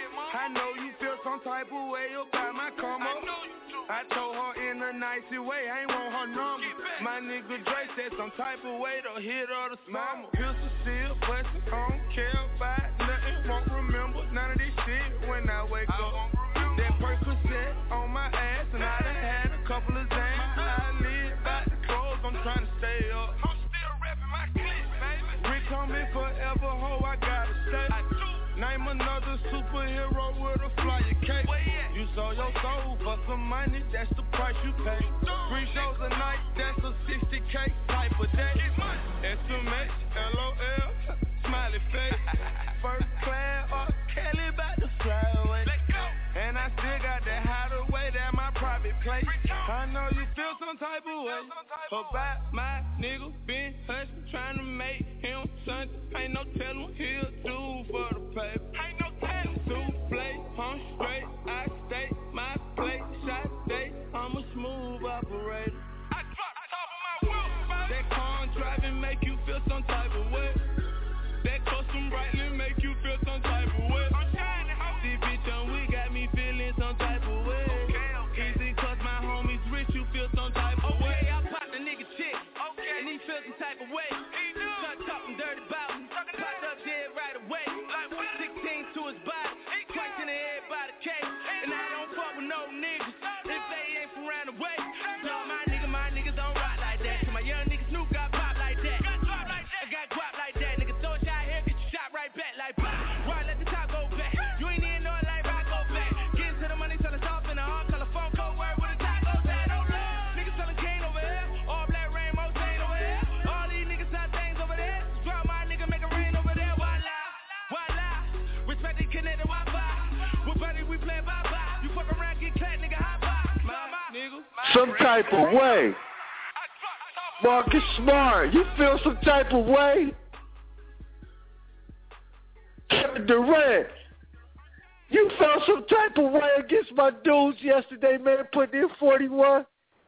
I know you feel some type of way about my come up. I told her in a nicey way, I ain't want her number. My nigga Dre said some type of way to hit her the mama. Pistol still bustin', I don't care about nothing, won't remember none of this shit when I wake up. That Percocet on my ass and I done had a couple of Zans. I live by the clothes, I'm trying to stay up. I'm still rapping my clip, baby. Rich on me forever, ho, I gotta stay. I do. Name another superhero with a flyer cake. You sold your soul for some money, that's the price you pay. Three shows a night, that's a sixty K type of day. S M H, L O L, smiley face. First class, or Kelly about to fly away. And I still got that hideaway, that my private place. I know you feel some type of way about my nigga been hustling, trying to make him something. Ain't no telling he'll do for the paper. Ain't no telling. Souffle, I'm straight, I stay my place. Shot day, I'm a smooth operator. I drop top of my wheel. That car driving make you feel some type of way. That custom brightly make you feel some type of way. I'm shining, ho. See, bitch, on we got me feeling some type of way. Okay, okay. Easy, cause my homies rich, you feel some type of okay, way. I pop the nigga chick, okay, and he feel some type of way. He do. Start talking dirty about him, popped up dead right away. Like what? sixteen to his body, twice in the head by the cake. And I don't fuck with no niggas if they ain't from around the way. No, my nigga, my niggas don't rock like that. So my young niggas Snoop got pop like that. Got drop like that. I got guap like that. Nigga throw a shot here, get you shot right back like pop. Right, let the top go back. You ain't even know it like rock go back. Get into the money, tell us off in the hard color phone code word with a top goes at. Oh no, niggas selling cane over here. All black rainbow chain over here. All these niggas sell things over there. Drop my nigga, make it rain over there. Voila, voila. Respect the connected Wi-Fi. With buddy, we play bye-bye. You fuck around, get clapped, nigga, high five. My, my, nigga. Some type of way. Marcus Smart, you feel some type of way? Kevin Durant, you felt some type of way against my dudes yesterday, man, putting in forty-one?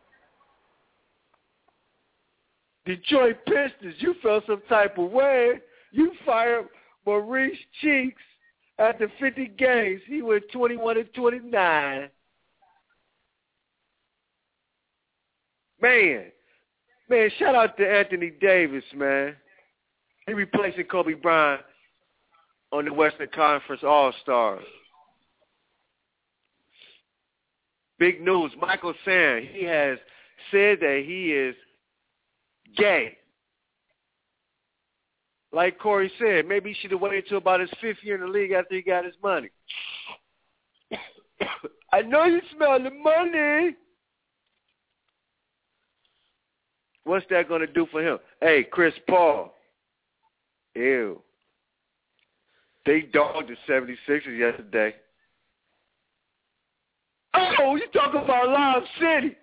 Detroit Pistons, you felt some type of way. You fired Maurice Cheeks after fifty games. He went twenty-one and twenty-nine. Man, man, shout out to Anthony Davis, man. He replacing Kobe Bryant on the Western Conference All-Stars. Big news, Michael Sam, he has said that he is gay. Like Corey said, maybe he should have waited until about his fifth year in the league after he got his money. I know you smell the money. What's that going to do for him? Hey, Chris Paul. Ew. They dogged the seventy-sixers yesterday. Oh, you talking about Lob City.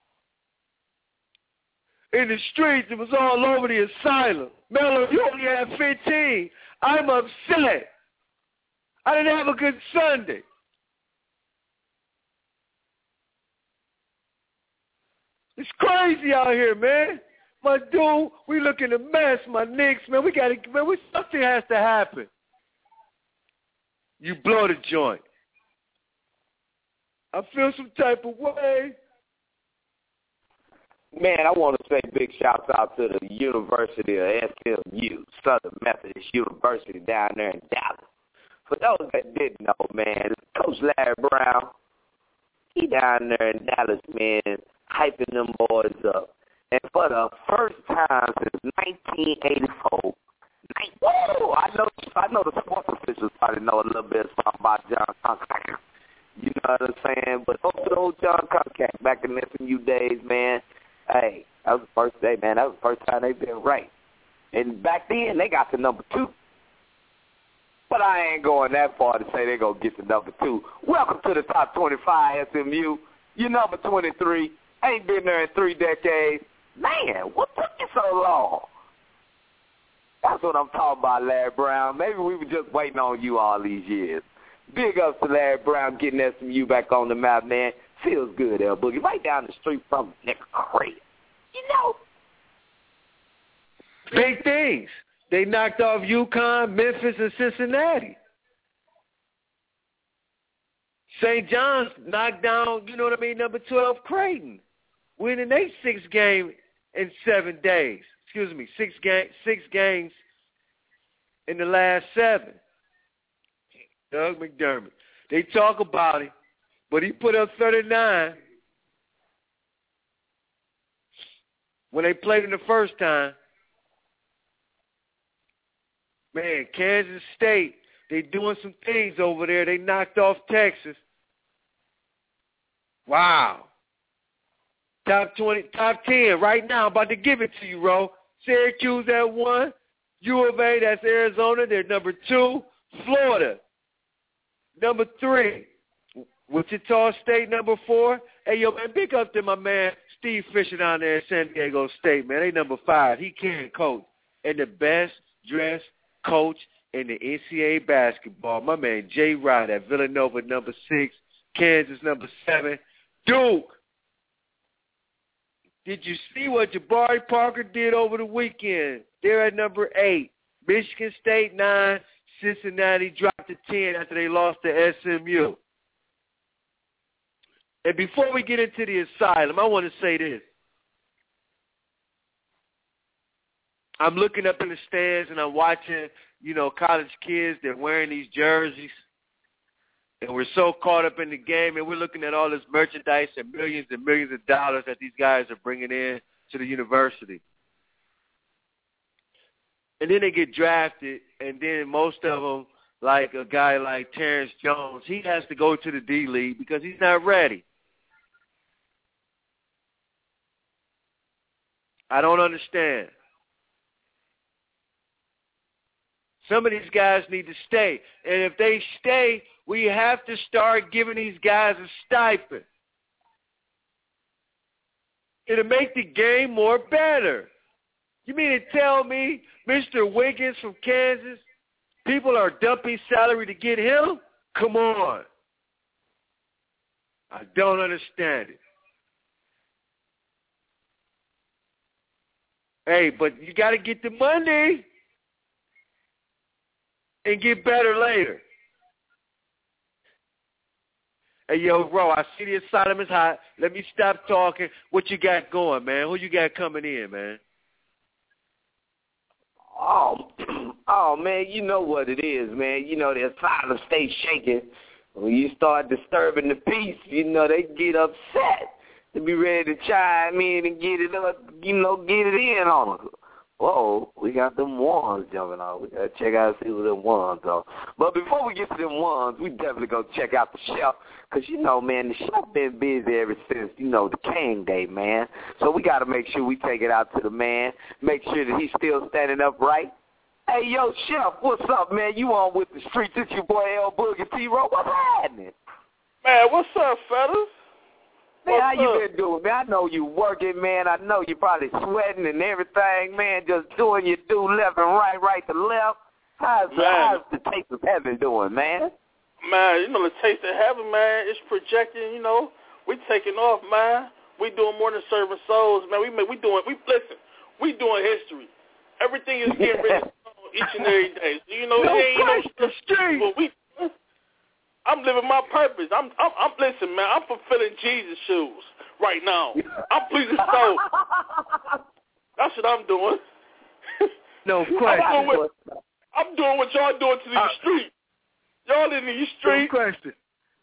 In the streets, it was all over the asylum. Melo, you only had fifteen. I'm upset. I didn't have a good Sunday. It's crazy out here, man. My dude, we looking a mess, my Knicks, man. We gotta, man, we, something has to happen. You blow the joint. I feel some type of way. Man, I want to say big shouts out to the University of S M U, Southern Methodist University down there in Dallas. For those that didn't know, man, Coach Larry Brown, he down there in Dallas, man, hyping them boys up. And for the first time since nineteen eighty-four, woo, I know I know the sports officials probably know a little bit about John Concac. You know what I'm saying? But those old John Concac back in the S M U days, man, hey, that was the first day, man. That was the first time they've been right. And back then, they got to number two. But I ain't going that far to say they're going to get to number two. Welcome to the top twenty-five, S M U. You're number twenty-three. Ain't been there in three decades. Man, what took you so long? That's what I'm talking about, Larry Brown. Maybe we were just waiting on you all these years. Big ups to Larry Brown getting S M U back on the map, man. Feels good, El Boogie. Right down the street from Nick Craig. You know. Big things. They knocked off UConn, Memphis, and Cincinnati. Saint John's knocked down, you know what I mean, number twelve, Creighton, winning their six game in seven days. Excuse me, six game, six games in the last seven. Doug McDermott. They talk about him, but he put up thirty-nine when they played him the first time. Man, Kansas State, they doing some things over there. They knocked off Texas. Wow. Top twenty, top ten right now. I'm about to give it to you, Ro. Syracuse at one. U of A, that's Arizona. They're number two. Florida, number three. Wichita State, number four. Hey, yo, man, big up to my man Steve Fisher down there at San Diego State, man. They number five. He can coach. And the best dressed coach in the N C double A basketball, my man Jay Wright at Villanova, number six. Kansas, number seven. Duke. Did you see what Jabari Parker did over the weekend? They're at number eight. Michigan State, nine. Cincinnati dropped to ten after they lost to S M U. And before we get into the asylum, I want to say this. I'm looking up in the stands and I'm watching, you know, college kids. They're wearing these jerseys. And we're so caught up in the game, and we're looking at all this merchandise and millions and millions of dollars that these guys are bringing in to the university. And then they get drafted, and then most of them, like a guy like Terrence Jones, he has to go to the D-League because he's not ready. I don't understand. Some of these guys need to stay. And if they stay, we have to start giving these guys a stipend. It'll make the game more better. You mean to tell me Mister Wiggins from Kansas, people are dumping salary to get him? Come on. I don't understand it. Hey, but you got to get the money and get better later. Hey, yo, Ro, I see the asylum is hot. Let me stop talking. What you got going, man? Who you got coming in, man? Oh, oh, man, you know what it is, man. You know, the asylum stays shaking. When you start disturbing the peace, you know, they get upset. They be ready to chime in and get it up, you know, get it in on them. Whoa, we got them ones jumping off. We got to check out and see what them ones are. But before we get to them ones, we definitely go check out the shelf. Because, you know, man, the shelf been busy ever since, you know, the King Day, man. So we got to make sure we take it out to the man, make sure that he's still standing upright. Hey, yo, Chef, what's up, man? You on with the streets. It's your boy L Boogie T-Row. What's happening? Man, what's up, fellas? Man, how you been doing, man? I know you working, man. I know you probably sweating and everything, man, just doing your do left and right, right to left. How's, the, how's the taste of heaven doing, man? Man, you know, the taste of heaven, man, it's projecting, you know. We taking off, man. We doing more than serving souls, man. We we doing, we listen, we doing history. Everything is getting ready each and every day. So, you know, no it ain't no the street. But we, I'm living my purpose. I'm, I'm, I'm, listen, man, I'm fulfilling Jesus' shoes. right now. I'm pleasing soul. That's what I'm doing. No question. I'm doing what, I'm doing what y'all doing to these uh, streets. Y'all in these streets. No question.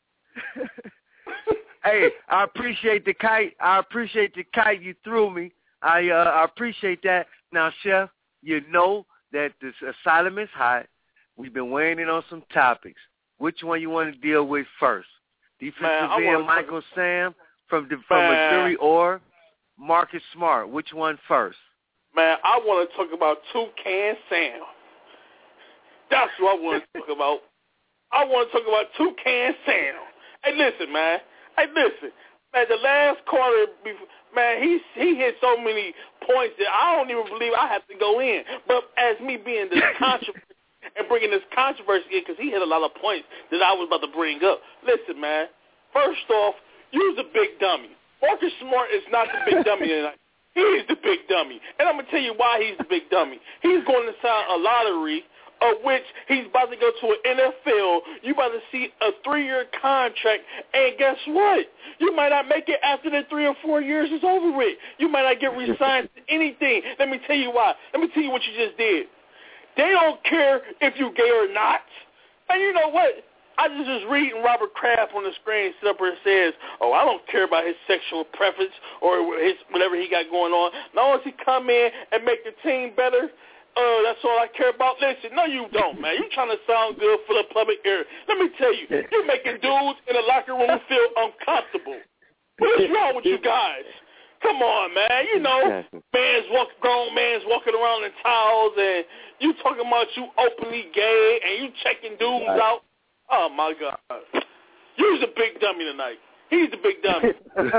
Hey, I appreciate the kite. I appreciate the kite you threw me. I uh, I appreciate that. Now, Chef, you know that this asylum is hot. We've been weighing in on some topics. Which one you want to deal with first? Defensive end Michael talk- Sam from the, from Missouri or Marcus Smart? Which one first? Man, I want to talk about Toucan Sam. That's what I want to talk about. I want to talk about Toucan Sam. Hey, listen, man. Hey, listen. Man, the last quarter, man, he he hit so many points that I don't even believe I have to go in. But as me being this controversy and bringing this controversy in, because he hit a lot of points that I was about to bring up. Listen, man. First off, you's a big dummy. Marcus Smart is not the big dummy tonight. He's the big dummy. And I'm going to tell you why he's the big dummy. He's going to sign a lottery of which he's about to go to an N F L. You about to see a three-year contract, and guess what? You might not make it after the three or four years is over with. You might not get re-signed to anything. Let me tell you why. Let me tell you what you just did. They don't care if you gay or not. And you know what? I was just reading Robert Kraft on the screen, sit up where it says, oh, I don't care about his sexual preference or his whatever he got going on. As long as he come in and make the team better, Uh, that's all I care about. Listen, no, you don't, man. You trying to sound good for the public ear. Let me tell you, you're making dudes in the locker room feel uncomfortable. What is wrong with you guys? Come on, man. You know, man's walk, grown man's walking around in towels, and you talking about you openly gay, and you checking dudes out. Oh, my God. You's a big dummy tonight. He's a big dummy.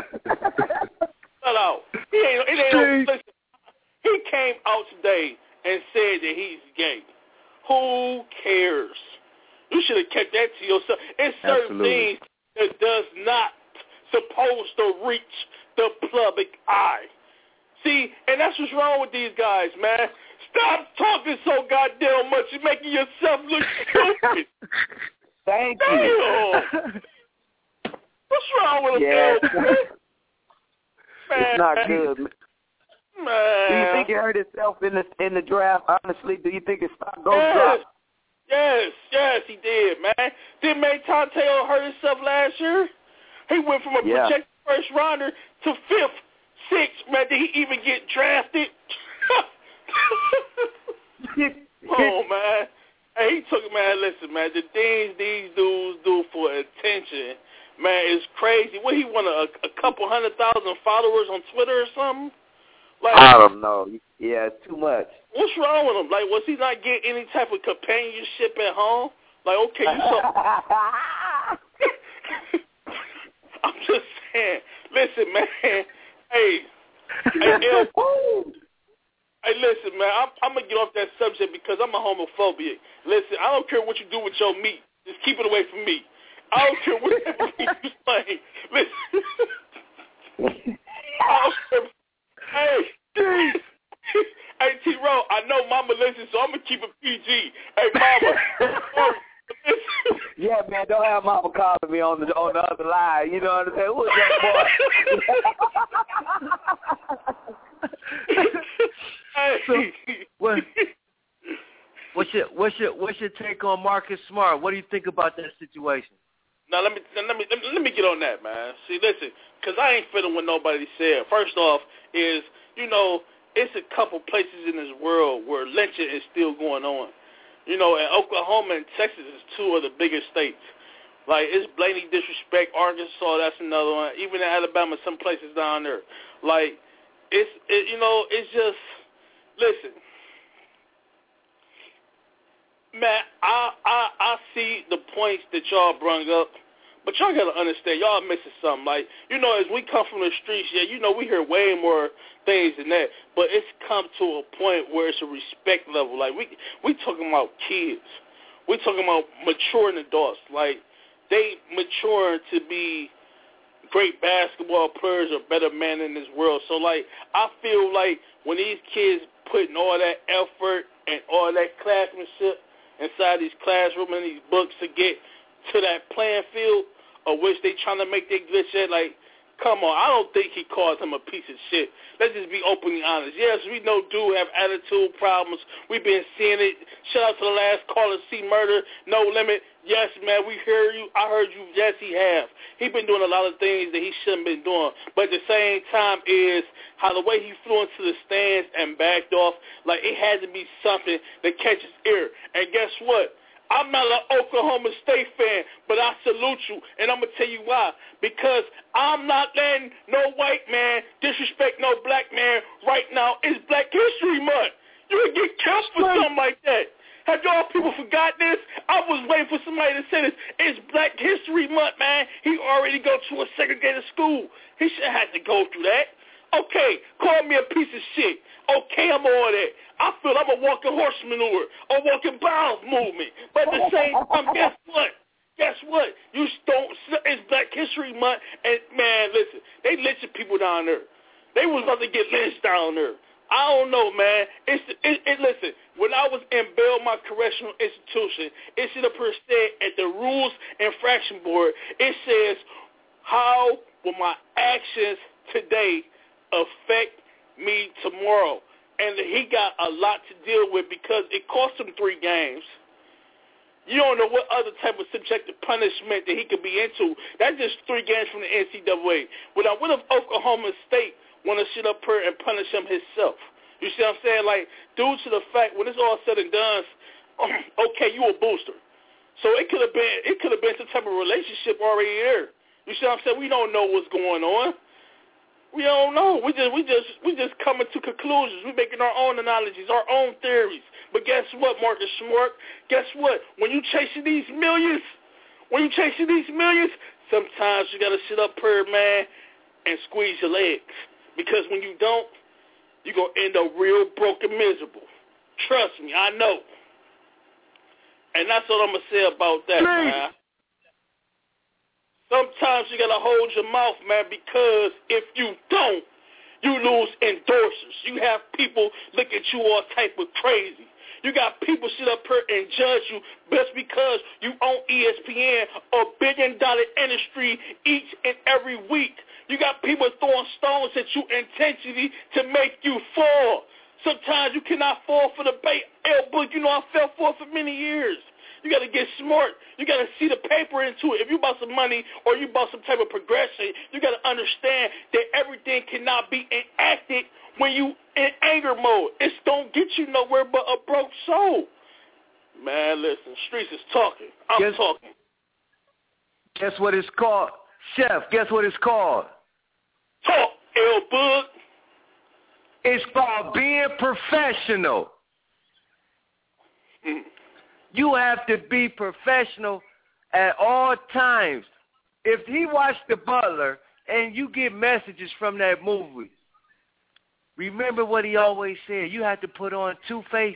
Shut out. He ain't, it ain't no, listen, he came out today and said that he's gay. Who cares? You should have kept that to yourself. It's certain Absolutely. things that does not supposed to reach the public eye. See, and that's what's wrong with these guys, man. Stop talking so goddamn much. You're making yourself look stupid. Thank Damn. you. What's wrong with him, yeah. man? It's not good, man. Man. Do you think he hurt himself in the in the draft? Honestly, do you think his stock goes yes. drop? Yes, yes, he did, man. Didn't Manti Te'o hurt himself last year? He went from a yeah. projected first rounder to fifth, sixth. Man, did he even get drafted? Oh man, hey, he took man. Listen, man, the things these dudes do for attention, man, is crazy. What, he want a, a couple hundred thousand followers on Twitter or something? Like, I don't know. Yeah, it's too much. What's wrong with him? Like, was he not getting any type of companionship at home? Like, okay, you saw. I'm just saying. Listen, man. Hey, hey, El, hey, listen, man. I'm, I'm gonna get off that subject because I'm a homophobic. Listen, I don't care what you do with your meat. Just keep it away from me. I don't care what you say. Listen. I don't care. Hey, hey, T-Row, I know Mama listens, so I'm going to keep it P G. Hey, Mama. Yeah, man, don't have Mama calling me on the on the other line. You know what I'm saying? Who is that boy? Hey. So, what, what's your what's your what's your take on Marcus Smart? What do you think about that situation? Now let me let me let me get on that, man. See, listen, because I ain't feeling what nobody said. First off, is you know it's a couple places in this world where lynching is still going on. You know, and Oklahoma and Texas is two of the biggest states. Like it's blatant disrespect. Arkansas, that's another one. Even in Alabama, some places down there. Like it's it, you know it's just listen. Man, I, I I see the points that y'all brung up, but y'all got to understand, y'all missing something. Like, you know, as we come from the streets, yeah, you know, we hear way more things than that, but it's come to a point where it's a respect level. Like, we we talking about kids. We talking about maturing adults. Like, they maturing to be great basketball players or better men in this world. So, like, I feel like when these kids putting all that effort and all that classmanship inside these classrooms and these books to get to that playing field, of which they trying to make their glitch at, like, Come on, I don't think he calls him a piece of shit. Let's just be openly honest. Yes, we know dude have attitude problems. We've been seeing it. Shout out to the last caller, C Murder, No Limit. Yes, man, we heard you. I heard you. Yes, he have. He been doing a lot of things that he shouldn't been doing. But at the same time is how the way he flew into the stands and backed off, like it had to be something that catches ear. And guess what? I'm not an Oklahoma State fan, but I salute you, and I'm going to tell you why. Because I'm not letting no white man disrespect no black man right now. It's Black History Month. You would get killed for something like that. Have y'all people forgot this? I was waiting for somebody to say this. It's Black History Month, man. He already go to a segregated school. He should have to go through that. Okay, call me a piece of shit. Okay, I'm all that. I feel I'm a walking horse manure, a walking bowels movement. But at the same time, guess what? Guess what? You don't. It's Black History Month, and man, listen, they lynching people down there. They was about to get lynched down there. I don't know, man. It's it, it. Listen, when I was in Belmont Correctional Institution, it should have said at the Rules Infraction Board, it says, how will my actions today affect me tomorrow? And he got a lot to deal with because it cost him three games. You don't know what other type of subjective punishment that he could be into. That's just three games from the N C double A. But I would have Oklahoma State want to sit up here and punish him himself. You see what I'm saying? Like, due to the fact when it's all said and done, okay, you a booster. So it could have been it could have been some type of relationship already there. You see what I'm saying? We don't know what's going on. We don't know. We just we just we just coming to conclusions. We're making our own analogies, our own theories. But guess what, Marcus Smart? Guess what? When you chasing these millions, when you chasing these millions, sometimes you gotta sit up here, man, and squeeze your legs. Because when you don't, you're gonna end up real broke and miserable. Trust me, I know. And that's what I'm gonna say about that, man. Sometimes you got to hold your mouth, man, because if you don't, you lose endorsers. You have people look at you all type of crazy. You got people sit up here and judge you just because you own E S P N, a billion-dollar industry each and every week. You got people throwing stones at you intentionally to make you fall. Sometimes you cannot fall for the bait. Elbow, you know I fell for it for many years. You got to get smart. You got to see the paper into it. If you bought some money or you bought some type of progression, you got to understand that everything cannot be enacted when you in anger mode. It don't get you nowhere but a broke soul. Man, listen, streets is talking. I'm guess, talking. Guess what it's called? Chef, guess what it's called? Talk, L-Bug. It's called being professional. Mm. You have to be professional at all times. If he watched The Butler and you get messages from that movie, remember what he always said. You have to put on two faces.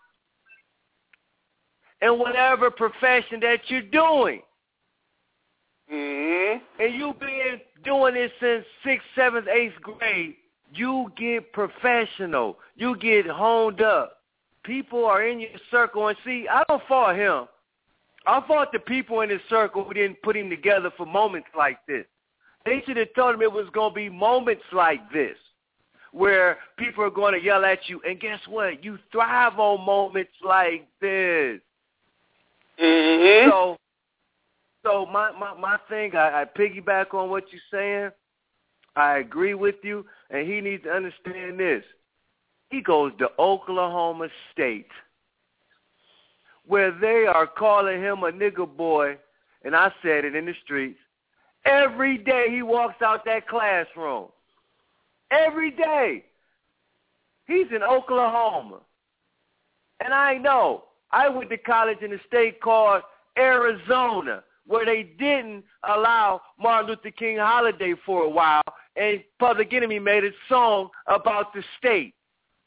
In whatever profession that you're doing. Mm-hmm. And you've been doing it since sixth, seventh, eighth grade, you get professional. You get honed up. People are in your circle, and see, I don't fault him. I fault the people in his circle who didn't put him together for moments like this. They should have told him it was going to be moments like this where people are going to yell at you, and guess what? You thrive on moments like this. Mm-hmm. So, so my, my, my thing, I, I piggyback on what you're saying. I agree with you, and he needs to understand this. He goes to Oklahoma State, where they are calling him a nigger boy, and I said it in the streets. Every day he walks out that classroom. Every day. He's in Oklahoma. And I know. I went to college in a state called Arizona, where they didn't allow Martin Luther King holiday for a while, and Public Enemy made a song about the state.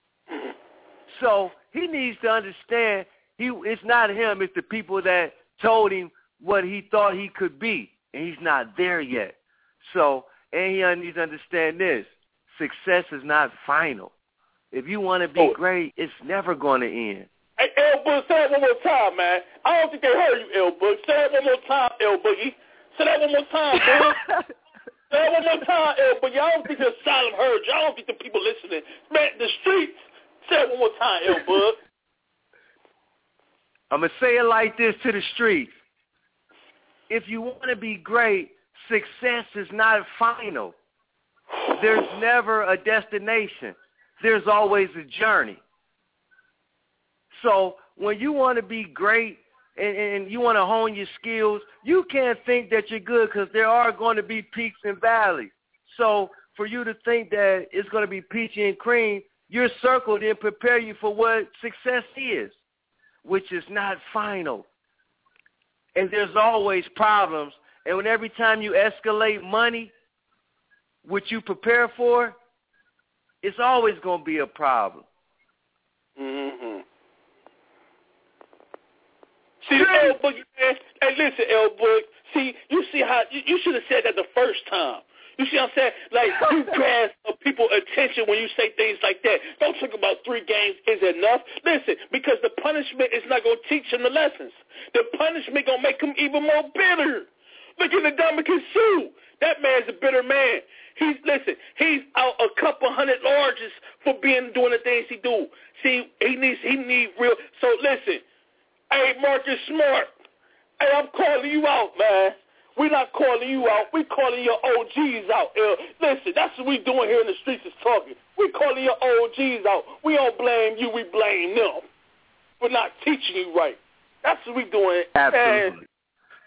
So he needs to understand he it's not him, it's the people that told him what he thought he could be, and he's not there yet. So, and he needs to understand this. Success is not final. If you want to be oh. great, it's never going to end. Hey, L-Boog, say it one more time, man. I don't think they heard you, L-Boog. Say it one more time, L-Boogie. Say that one more time, bro. Say Say it one more time, L, but y'all don't think the asylum heard. Y'all don't think the people listening. Man, the streets. Say it one more time, L, bud. I'm going to say it like this to the streets. If you want to be great, success is not final. There's never a destination. There's always a journey. So when you want to be great and, and you want to hone your skills, you can't think that you're good because there are going to be peaks and valleys. So for you to think that it's going to be peachy and cream, you're circled and prepare you for what success is, which is not final. And there's always problems. And when every time you escalate money, which you prepare for, it's always going to be a problem. Mm-hmm. See, the L Book, man. Hey, listen, L Book. See, you see how you, you should have said that the first time. You see what I'm saying? Like, you grasp people's attention when you say things like that. Don't talk about three games is enough. Listen, because the punishment is not going to teach him the lessons. The punishment going to make him even more bitter. Look at the Dominican Sue. That man's a bitter man. He's listen. He's out a couple hundred larges for being doing the things he do. See, he needs he need real. So listen, hey Marcus Smart, hey I'm calling you out, man. We're not calling you out. We calling your O Gs out. Uh, listen, that's what we doing here in the streets is talking. We calling your O Gs out. We don't blame you. We blame them for not teaching you right. That's what we doing. Absolutely. And,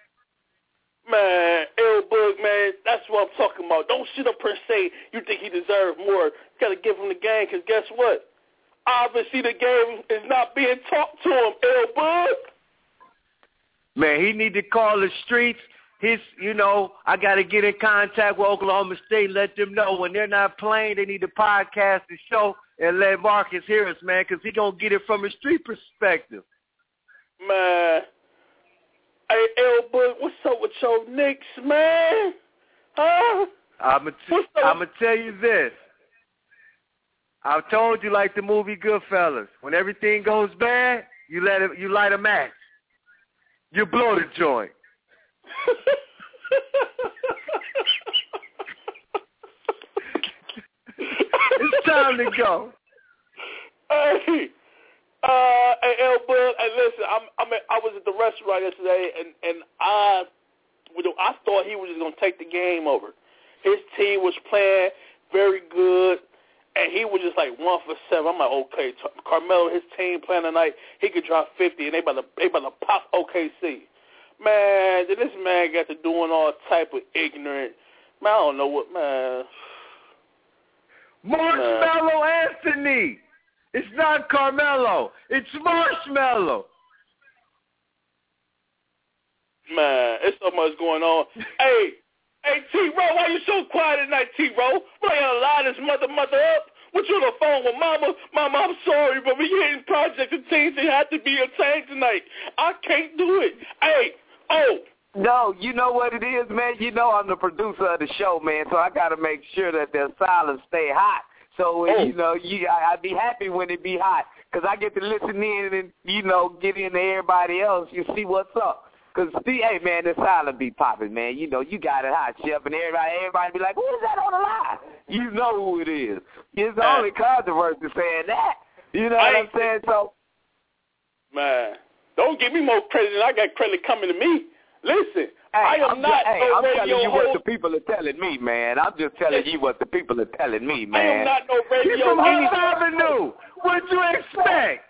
man, L Bug, man, that's what I'm talking about. Don't sit up and say you think he deserves more. You got to give him the game because guess what? Obviously the game is not being taught to him, L Bug. Man, he need to call the streets. His, you know, I got to get in contact with Oklahoma State, let them know when they're not playing, they need to podcast the show and let Marcus hear us, man, because he going to get it from a street perspective. Man. Hey, L-Bug, what's up with your Knicks, man? Huh? I'm going to tell you this. I told you like the movie Goodfellas. When everything goes bad, you let it, you light a match. You blow the joint. It's time to go. Hey. Uh, hey, L Bud, hey, listen, I'm, I mean, I was at the restaurant yesterday, and, and I, I thought he was just going to take the game over. His team was playing very good, and he was just like one for seven. I'm like, okay, Carmelo, his team playing tonight, he could drop fifty, and they about to, they about to pop O K C. Man, this man got to doing all type of ignorant, man, I don't know what, man. Marshmallow Anthony. It's not Carmelo. It's Marshmallow. Man, it's so much going on. hey, hey, T-Row, why you so quiet at night, T-Row? Why you gonna lie this mother, mother up? What you on the phone with Mama? Mama, I'm sorry, but we getting projects and things that have to be obtained tonight. I can't do it. Hey, oh. No, you know what it is, man? You know I'm the producer of the show, man, so I got to make sure that the silence stay hot. So, oh. you know, you, I, I'd be happy when it be hot because I get to listen in and, you know, get into everybody else. You see what's up. Because, hey, man, the silence be popping, man. You know, you got it hot, Chef, and everybody everybody be like, who is that on the line? You know who it is. It's uh, only controversy saying that. You know what I'm saying? So, man, don't give me more credit than I got credit coming to me. Listen, hey, I am I'm not just, hey, no I'm radio telling you host. what the people are telling me, man. I'm just telling you what the people are telling me, man. I am not no radio You're from host. Hope Avenue. What'd you expect?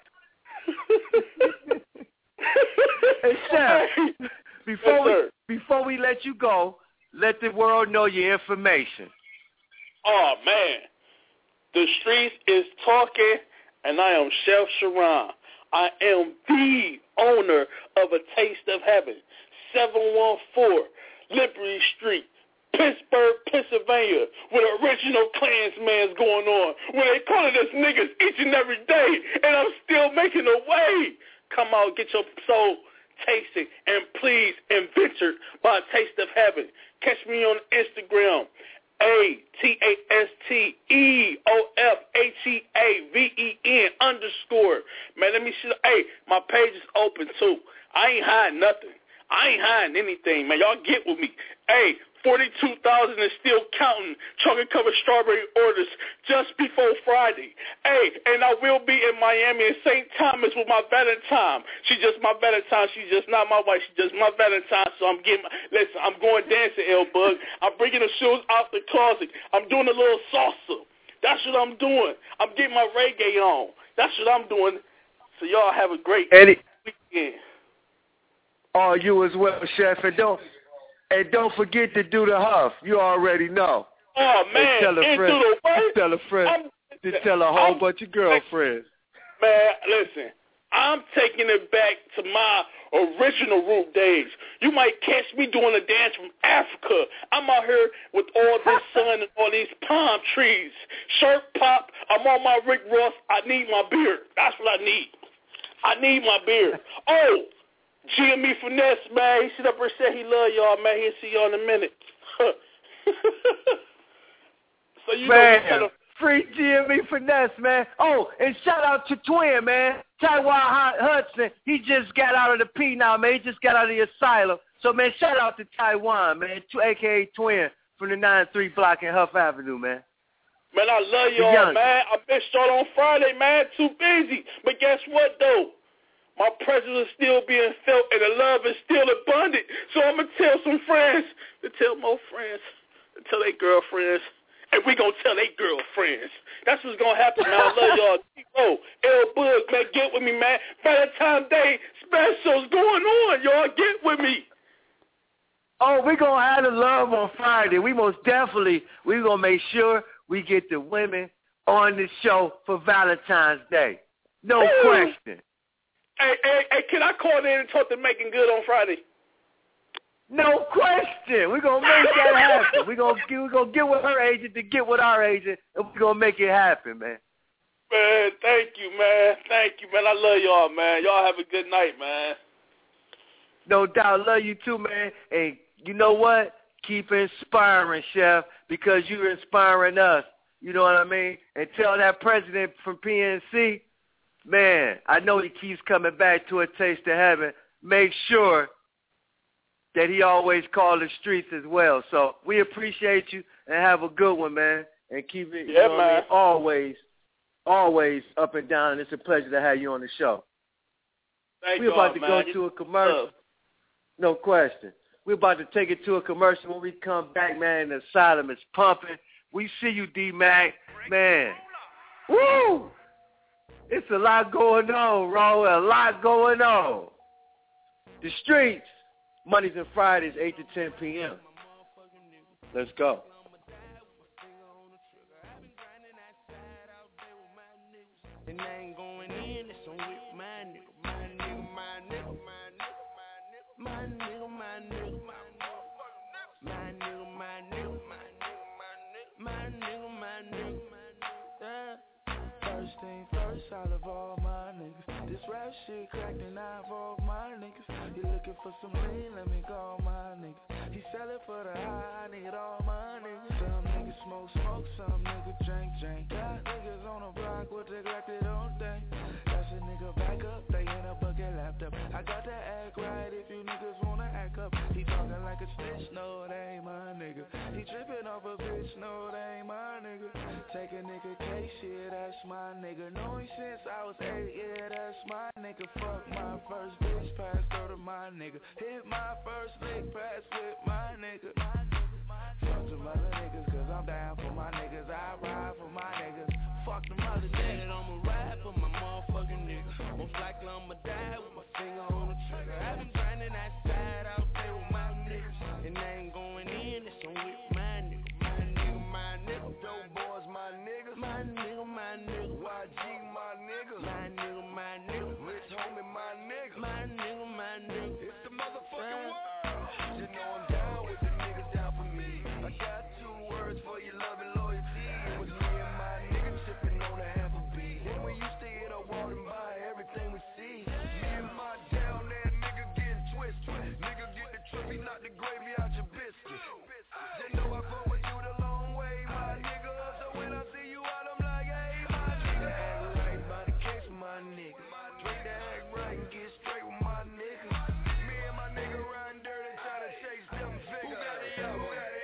Hey, Chef, before yes, we before we let you go, let the world know your information. Oh man, the streets is talking, and I am Chef Sharon. I am the owner of A Taste of Heaven, seven one four Liberty Street, Pittsburgh, Pennsylvania, where the original Klansman's going on, where they calling us niggas each and every day, and I'm still making a way. Come out, get your soul tasted, and please adventured by A Taste of Heaven. Catch me on Instagram, A T A S T E O F H E A V E N underscore. Man, let me see. Hey, my page is open too. I ain't hiding nothing. I ain't hiding anything, man. Y'all get with me. Hey, forty-two thousand and still counting. Chocolate-covered strawberry orders just before Friday. Hey, and I will be in Miami and Saint Thomas with my Valentine. She's just my Valentine. She's just not my wife. She's just my Valentine. So I'm getting, listen, I'm going dancing, L-Bug. I'm bringing the shoes out the closet. I'm doing a little salsa. That's what I'm doing. I'm getting my reggae on. That's what I'm doing. So y'all have a great Eddie. weekend. Oh, you as well, Chef. And don't and don't forget to do the huff. You already know. Oh man, and tell a into friend, the way. Tell a friend. I'm, to tell a whole I'm, bunch of girlfriends. Man, listen. I'm taking it back to my original root days. You might catch me doing a dance from Africa. I'm out here with all this sun and all these palm trees. Shirt pop. I'm on my Rick Ross. I need my beard. That's what I need. I need my beard. Oh. G M E Finesse, man. He sit up and said he love y'all, man. He'll see y'all in a minute. So you man, know, free G M E Finesse, man. Oh, and shout out to Twin, man. Taiwan Hudson. He just got out of the P now, man. He just got out of the asylum. So, man, shout out to Taiwan, man. A K A Twin from the nine three block in Huff Avenue, man. Man, I love y'all, man. I missed y'all on Friday, man. Too busy. But guess what, though? My presence is still being felt, and the love is still abundant. So I'm going to tell some friends to tell more friends, to tell their girlfriends, and we going to tell their girlfriends. That's what's going to happen, man. I love y'all. Oh, L-Bug, man, get with me, man. Valentine's Day specials going on, y'all. Get with me. Oh, we're going to have the love on Friday. We most definitely, we're going to make sure we get the women on the show for Valentine's Day. No Ooh. question. Hey, hey, hey, can I call in and talk to Making Good on Friday? No question. We're going to make that happen. We're going to we're gonna get with her agent to get with our agent, and we're going to make it happen, man. Man, thank you, man. Thank you, man. I love y'all, man. Y'all have a good night, man. No doubt. Love you too, man. And you know what? Keep inspiring, Chef, because you're inspiring us. You know what I mean? And tell that president from P N C, man, I know he keeps coming back to A Taste of Heaven. Make sure that he always call the streets as well. So we appreciate you and have a good one, man. And keep it, you yeah, know man. what I mean? Always, always up and down. And it's a pleasure to have you on the show. Thank We're about to man. go to a commercial. No question. We're about to take it to a commercial. When we come back, man, the asylum is pumping. We see you, D-Mac. Man, woo! It's a lot going on, Ro. A lot going on. The streets, Mondays and Fridays, eight to ten p.m. Let's go. And I ain't going in, it's on with my nigga, my nigga, my nigga, my nigga, my nigga, my nigga, my nigga, my nigga, my nigga, my nigga, yeah. First thing first, I love all my niggas. This rap shit cracked and I involve my niggas. You looking for some lean, let me call my nigga. He sell it for the high, I need all my niggas. Some niggas smoke, smoke, some niggas drink, drink. Got niggas on the block with neglected on day. That's a nigga back up, they in a bucket laptop. I got to act right if you niggas wanna act up. He talking like a snitch, no, that ain't my nigga. He tripping off a bitch, no, that ain't my nigga. Take a nigga case, yeah, that's my nigga. Know him since I was eight, yeah, that's my nigga. Fuck my first bitch, pass her to my nigga. Hit my first lick, pass with my nigga. Fuck some other niggas, cause I'm down for my niggas. I ride for my niggas. Fuck them other niggas. I'ma ride for my motherfucking niggas. Most likely I'ma die with my finger on the trigger. I've been grinding that side out there with my niggas. And I ain't going in, it's on with my nigga. My nigga, my nigga. Dope boys, my nigga. My nigga, my nigga. Y G, my nigga. My nigga, my nigga. Rich homie, my nigga. My nigga, my nigga. It's the motherfucking world. You know I'm down with the niggas down for me. I got two words for your love and loyalty. It was me and my nigga sipping on a half a beat. When we used to hit a wall and buy everything we see. Me and my down there nigga getting twisted. Nigga get the trophy, not the gravy out your biscuit. You know I fuck with you the long way, my nigga. So when I see you out, I'm like, hey, my nigga. Act right by the case, my nigga. Drink to act right and get straight with my nigga. Me and my nigga riding dirty, trying to chase them figures. Who got it up? Who got it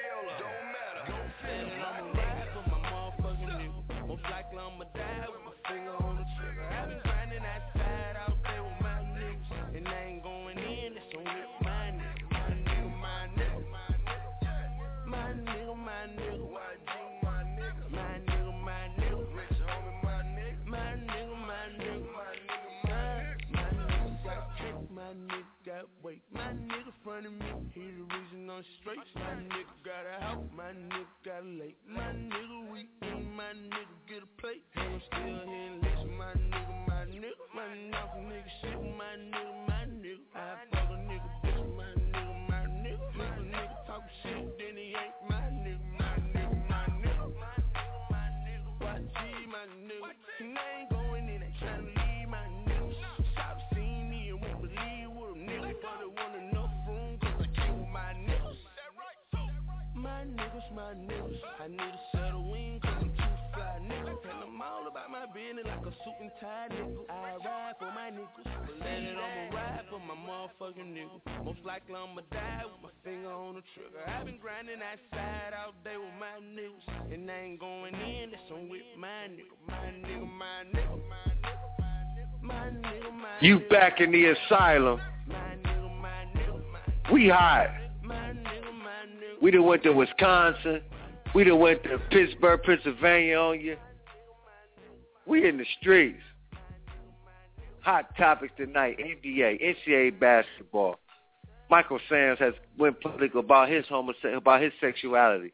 He the reason I'm straight. My nigga got a house, my nigga got a lake. My nigga weak, my nigga get a plate. And I'm still here and listen, my nigga, my nigga. My knock nigga shit, my nigga, my nigga. I fuck a nigga, bitch, my nigga, my nigga. If a nigga talk shit, then he ain't my nigga, my nigga, my nigga. My nigga, Y G, my nigga. And I ain't going in, they tryna leave my nigga. Shop seen me and won't believe what a nigga. But it want enough room, cause I came with my niggas. My niggas, my niggas. I need a set of wings, cause I'm too fly, nigga. And I'm all about my business like a suit and tie, nigga. I ride for my niggas, but let it I'ma ride for my motherfucking nigga. Most likely I'ma die with my finger on the trigger. I've been grinding outside all day with my niggas, and I ain't going in, that's on with my nigga. My nigga, my nigga, my nigga, my nigga, my nigga. You back in the asylum. My nigga, my nigga, my We hot. my nigga, my nigga. We done went to Wisconsin. We done went to Pittsburgh, Pennsylvania on you. We in the streets. Hot topics tonight, N B A, N C double A basketball. Michael Samms has went political about his homose- about his sexuality.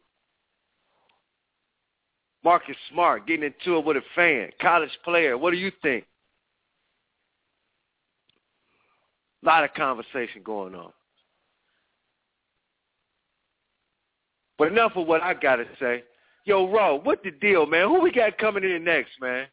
Marcus Smart getting into it with a fan, college player. What do you think? A lot of conversation going on. But enough of what I got to say. Yo, Ro, what the deal, man? Who we got coming in next, man?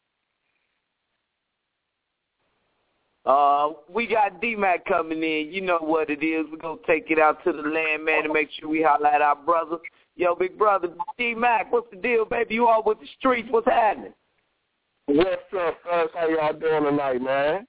Uh, we got D-Mac coming in. You know what it is. We're going to take it out to the land, man, and make sure we holler at our brother. Yo, big brother, D-Mac, what's the deal, baby? You all with the streets. What's happening? What's up, fellas? How y'all doing tonight, man?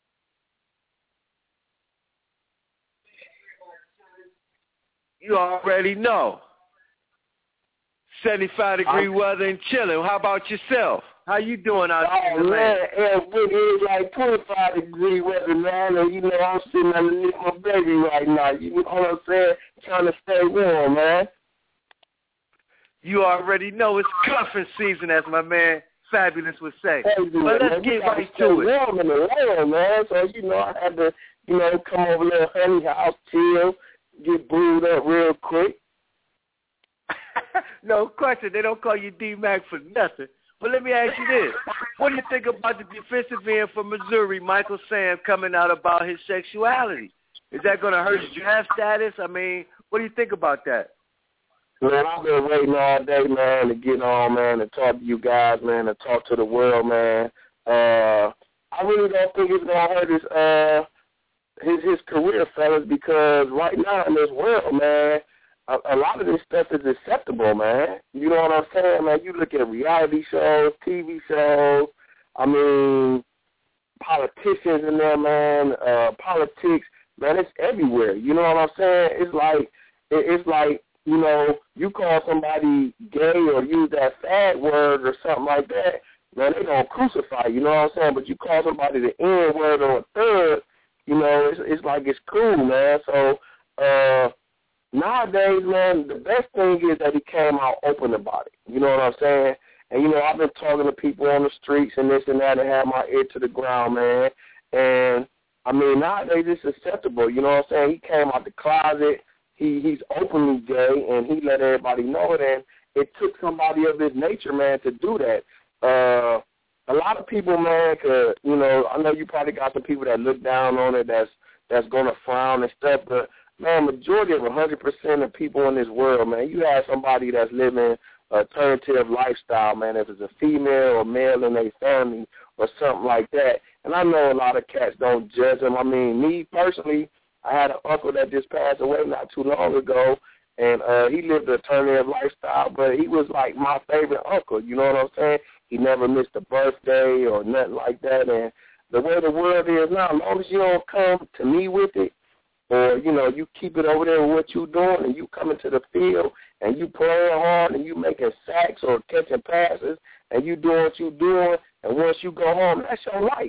You already know. seventy-five degree I'm, weather and chilling. How about yourself? How you doing out oh, there? Man, it is like twenty-five degree weather, man, and you know I'm sitting underneath my baby right now. You know what I'm saying? Trying to stay warm, man. You already know it's cuffing season, as my man Fabulous would say. Hey, but man, let's get right to it. Warm in the land, man. So you know I had to, you know, come over to Honey House, chill, get brewed up real quick. No question. They don't call you D-Mac for nothing. But let me ask you this. What do you think about the defensive end from Missouri, Michael Sam, coming out about his sexuality? Is that going to hurt his draft status? I mean, what do you think about that? Man, I've been waiting all day, man, to get on, man, to talk to you guys, man, to talk to the world, man. Uh, I really don't think it's going to hurt his, uh, his, his career, fellas, because right now in this world, man, A, a lot of this stuff is acceptable, man. You know what I'm saying, man? You look at reality shows, T V shows, I mean, politicians in there, man, uh, politics, man, it's everywhere. You know what I'm saying? It's like, it, it's like, you know, you call somebody gay or use that fag word or something like that, man, they gonna crucify you, you know what I'm saying? But you call somebody the N word or a thug, you know, it's, it's like it's cool, man. So, uh, nowadays, man, the best thing is that he came out open about it. You know what I'm saying? And, you know, I've been talking to people on the streets and this and that and have my ear to the ground, man. And, I mean, nowadays it's acceptable. You know what I'm saying? He came out the closet. He He's openly gay, and he let everybody know it. And it took somebody of his nature, man, to do that. Uh, a lot of people, man, could, you know, I know you probably got some people that look down on it that's, that's going to frown and stuff, but man, majority of one hundred percent of people in this world, man, you have somebody that's living a alternative lifestyle, man, if it's a female or male in their family or something like that. And I know a lot of cats don't judge them. I mean, me personally, I had an uncle that just passed away not too long ago, and uh, he lived an alternative lifestyle, but he was like my favorite uncle, you know what I'm saying? He never missed a birthday or nothing like that. And the way the world is now, as long as you don't come to me with it, or, you know, you keep it over there with what you're doing, and you come into the field, and you playing hard, and you making sacks or catching passes, and you doing what you're doing, and once you go home, that's your life.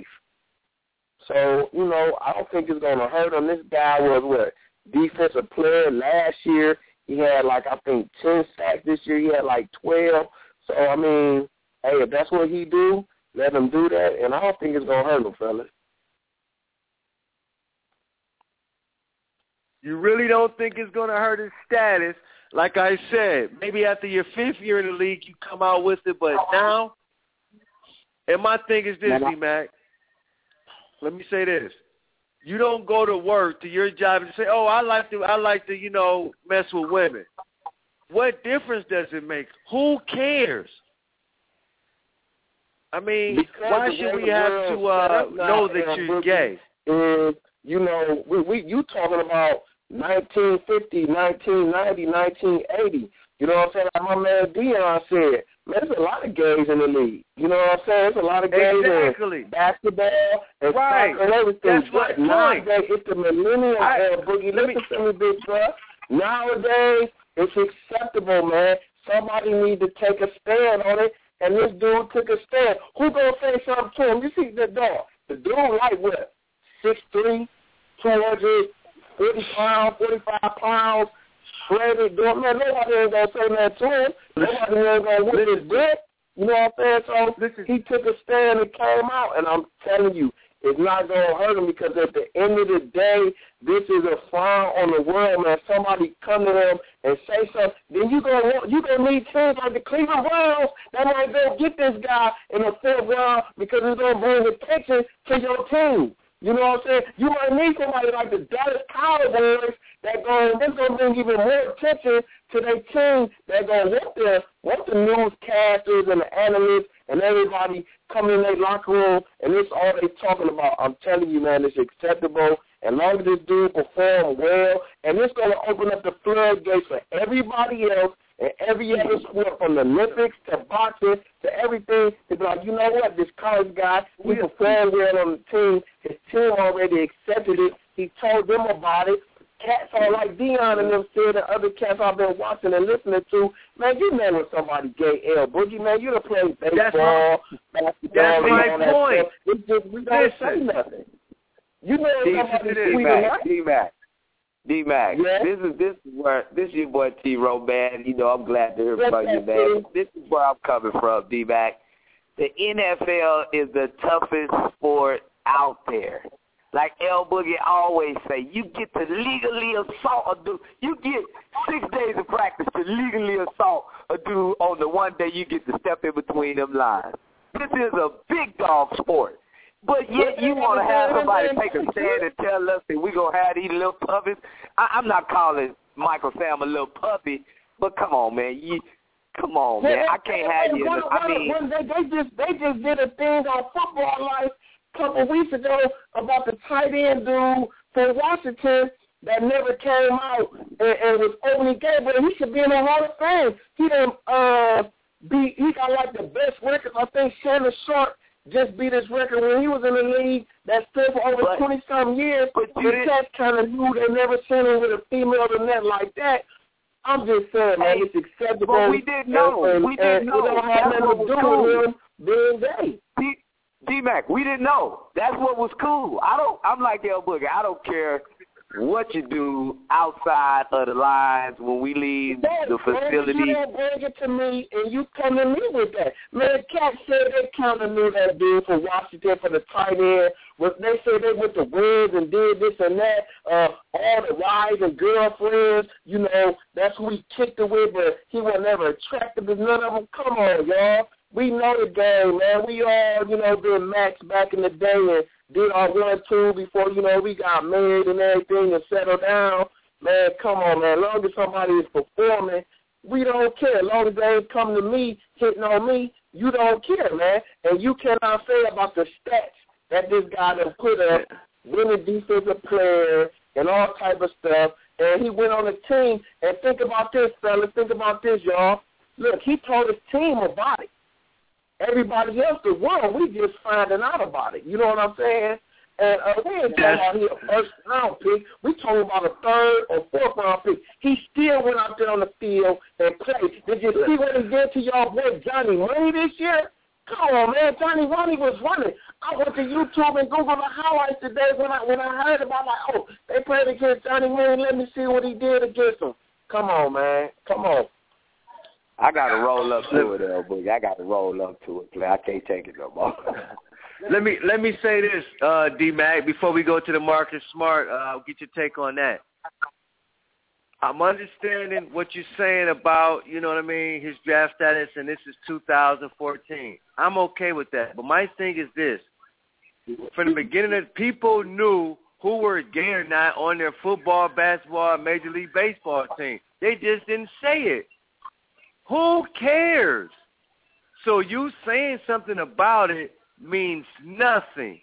So, you know, I don't think it's going to hurt him. This guy was, what, defensive player last year. He had, like, I think ten sacks this year. He had, like, twelve. So, I mean, hey, if that's what he do, let him do that, and I don't think it's going to hurt him, fellas. You really don't think it's going to hurt his status? Like I said, maybe after your fifth year in the league, you come out with it, but now, and my thing is this, D-Mac, let me say this. You don't go to work, to your job, and say, oh, I like to, I like to, you know, mess with women. What difference does it make? Who cares? I mean, because why should we have to uh, know that you're gay? Is, you know, we, we you talking about nineteen fifty, nineteen ninety, nineteen eighty. You know what I'm saying? Like my man Dion said, man, there's a lot of gays in the league. You know what I'm saying? There's a lot of gays exactly. in basketball and right. soccer and everything. That's my but nowadays, point. it's the millennial era, Boogie. Listen me, to me, big bro. Nowadays, it's acceptable, man. Somebody need to take a stand on it, and this dude took a stand. Who gonna say something to him? You see the dog. The dude like what? six three, two hundred forty pounds, forty-five pounds, shredded. Man, nobody ain't going to say that to him. Nobody ain't going to whip his dick. You know what I'm saying? So listen, he took a stand and came out, and I'm telling you, it's not going to hurt him because at the end of the day, this is a frown on the world, man. Somebody come to them and say something, then you're going to you gonna need teams like the Cleveland Browns that might go get this guy in the fourth round because it's going to bring attention to your team. You know what I'm saying? You might need somebody like the Dallas Cowboys that going that's gonna bring even more attention to their team. That gonna want the want the newscasters and the analysts and everybody come in their locker room and this all they talking about. I'm telling you, man, it's acceptable. As long as this dude perform well, and it's gonna open up the floodgates for everybody else and every other sport, from the Olympics to boxing to everything, to be like, you know what, this college guy, he performed well on the team. His team already accepted it. He told them about it. Cats are like Dion and them said, and other cats I've been watching and listening to. Man, you know when somebody gay, L Boogie, man, you done played baseball, basketball, that's my and all point. that stuff. It's just, we don't say nothing. You know somebody's sweet enough. D-Mac. D-Mac, yeah? this is this is where this is your boy T-Row, man. You know, I'm glad to hear yes, from you, man. This is where I'm coming from, D-Mac. The N F L is the toughest sport out there. Like L Boogie always say, you get to legally assault a dude. You get six days of practice to legally assault a dude on the one day you get to step in between them lines. This is a big dog sport. But yet you want to have somebody take a stand and tell us that we're going to have these little puppies. I, I'm not calling Michael Sam a little puppy, but come on, man. You, come on, man. I can't have you. I mean, they, they just they just did a thing on Football Life a couple of weeks ago about the tight end dude from Washington that never came out and, and was openly gay, but he should be in the Hall of Fame. He didn't uh, be. He got like the best record. I think Shannon Sharp just beat his record when he was in the league that stood for over twenty-some years. But the cats kind of knew they never seen him with a female in that like that. I'm just saying, man, it's acceptable. But we didn't know. And, we didn't and know. It don't have That's nothing to do cool. with him being gay. D- D-Mac, we didn't know. That's what was cool. I don't. I'm like L Boogie. I don't care what you do outside of the lines when we leave That, the facility. Man, you don't bring it to me, and you come to me with that. Man, Cat said they kind of knew that dude for Washington for the tight end. But they said they went to Wins and did this and that. Uh, all the wives and girlfriends, you know, that's who he kicked it with, but he was never attractive as none of them. Come on, y'all. We know the game, man. We all, you know, did Max back in the day and did our one, two before, you know, we got married and everything and settled down. Man, come on, man. As long as somebody is performing, we don't care. As long as they ain't come to me, hitting on me, you don't care, man. And you cannot say about the stats that this guy done put up, winning defensive player and all type of stuff. And he went on the team. And think about this, fellas. Think about this, y'all. Look, he told his team about it. Everybody else that won, we just finding out about it. You know what I'm saying? And uh, we ain't talking about here a first round pick. We talking about a third or fourth round pick. He still went out there on the field and played. Did you see what he did to y'all boy Johnny Money this year? Come on, man. Johnny Money was running. I went to YouTube and Googled the highlights today when I when I heard about like, oh, they played against Johnny Money. Let me see what he did against them. Come on, man. Come on. I got to roll up to it, L Boogie. I got to roll up to it, man. I can't take it no more. let me let me say this, uh, D-Mac, before we go to the Marcus Smart. Uh, get your take on that. I'm understanding what you're saying about, you know what I mean, his draft status, and this is two thousand fourteen. I'm okay with that. But my thing is this. From the beginning, people knew who were gay or not on their football, basketball, Major League Baseball team. They just didn't say it. Who cares? So you saying something about it means nothing.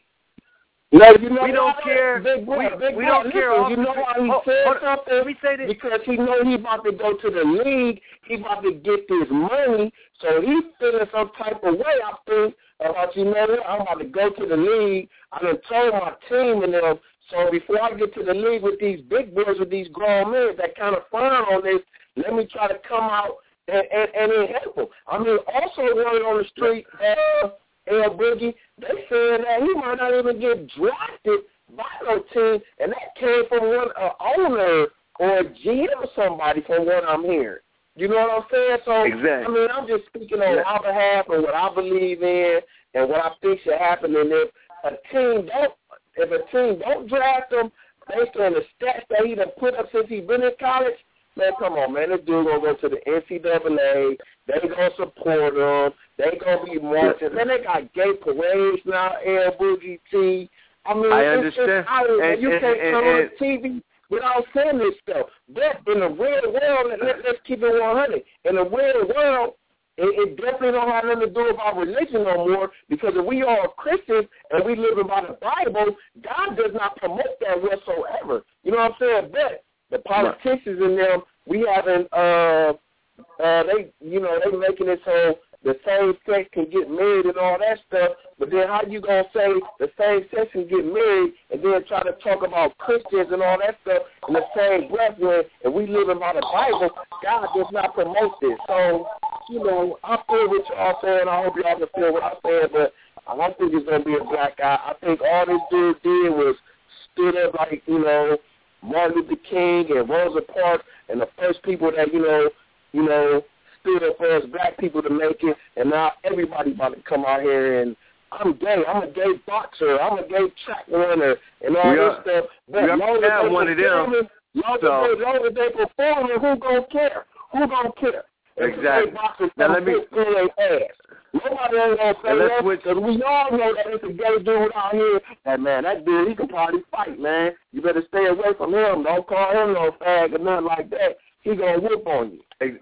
No, you know we don't why? care. Big boy, we big we boy, don't listen, care. You know why he oh, said oh, something? Let me say this. Because he know he about to go to the league. He about to get this money. So he feeling some type of way, I think, about, you know what, I'm about to go to the league. I done told my team and them, so before I get to the league with these big boys, with these grown men that kind of frown on this, let me try to come out and, and, and then help them. I mean, also running on the street, uh, L Boogie, they said that he might not even get drafted by no team, and that came from one uh, owner or a G M or somebody from what I'm hearing. You know what I'm saying? So, exactly. I mean, I'm just speaking on yeah. my behalf and what I believe in and what I think should happen. And if a team don't, if a team don't draft him based on the stats that he done put up since he been in college, man, come on, man, this dude gonna go to the N C double A. They gonna support him. They gonna be marching. Man, they got gay parades now. L Boogie T. I mean, I it's understand. just out and, you and, can't and, come and, on T V without saying this stuff. But in the real world, let, let's keep it one hundred. In the real world, it, it definitely don't have nothing to do about religion no more, because if we are Christians and we live by the Bible, God does not promote that whatsoever. You know what I'm saying? But the politicians in them, we haven't, uh, uh, they, you know, they making it so the same sex can get married and all that stuff, but then how you going to say the same sex can get married and then try to talk about Christians and all that stuff in the same breath when if we living by the Bible, God does not promote this. So, you know, I feel what y'all saying. I hope y'all can feel what I'm saying, but I don't think it's going to be a black guy. I think all this dude did was stood up like, you know, Martin Luther King and Rosa Parks and the first people that, you know, you know, stood up for us black people to make it, and now everybody about to come out here and I'm gay. I'm a gay boxer. I'm a gay track runner and all we this are, stuff. But long as one of them. Long so. as they, they performing, who gonna care? Who gonna care? Exactly. Now let me. Ass. Nobody ain't gonna say that because we all know that it's a gay dude out here. And man, that dude, he can probably fight, man. You better stay away from him. Don't call him no fag or nothing like that. He gonna whip on you.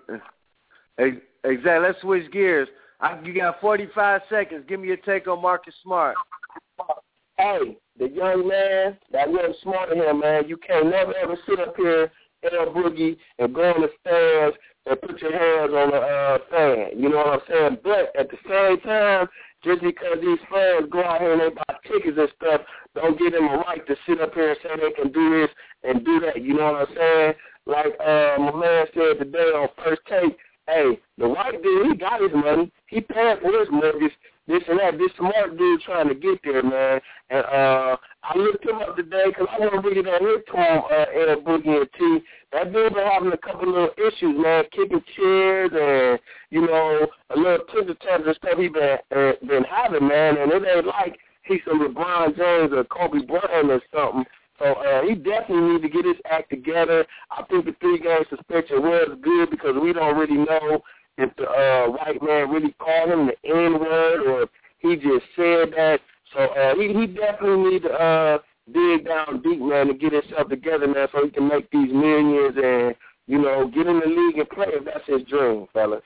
Exactly. Let's switch gears. I, you got forty-five seconds. Give me your take on Marcus Smart. Hey, the young man that wasn't smart than him, man. You can't never ever sit up here, L Boogie, and go on the stairs and put your hands on the uh, fan. You know what I'm saying? But at the same time, just because these fans go out here and they buy tickets and stuff, don't give them a right to sit up here and say they can do this and do that. You know what I'm saying? Like uh, my man said today on First Take, hey, the white dude, he got his money. He paid for his mortgage, this and that. This smart dude trying to get there, man. And uh, I looked him up today because I want to bring it on his time, uh, L Boogie and T. That dude been having a couple of little issues, man, kicking chairs and, you know, a little temper tantrums and stuff he been, uh, been having, man. And it ain't like he's some LeBron James or Kobe Bryant or something. So uh, he definitely need to get his act together. I think the three-game suspension was good because we don't really know if the uh, white man really called him the N-word or if he just said that. So uh, he, he definitely need to uh, dig down deep, man, to get himself together, man, so he can make these millions and, you know, get in the league and play if that's his dream, fellas.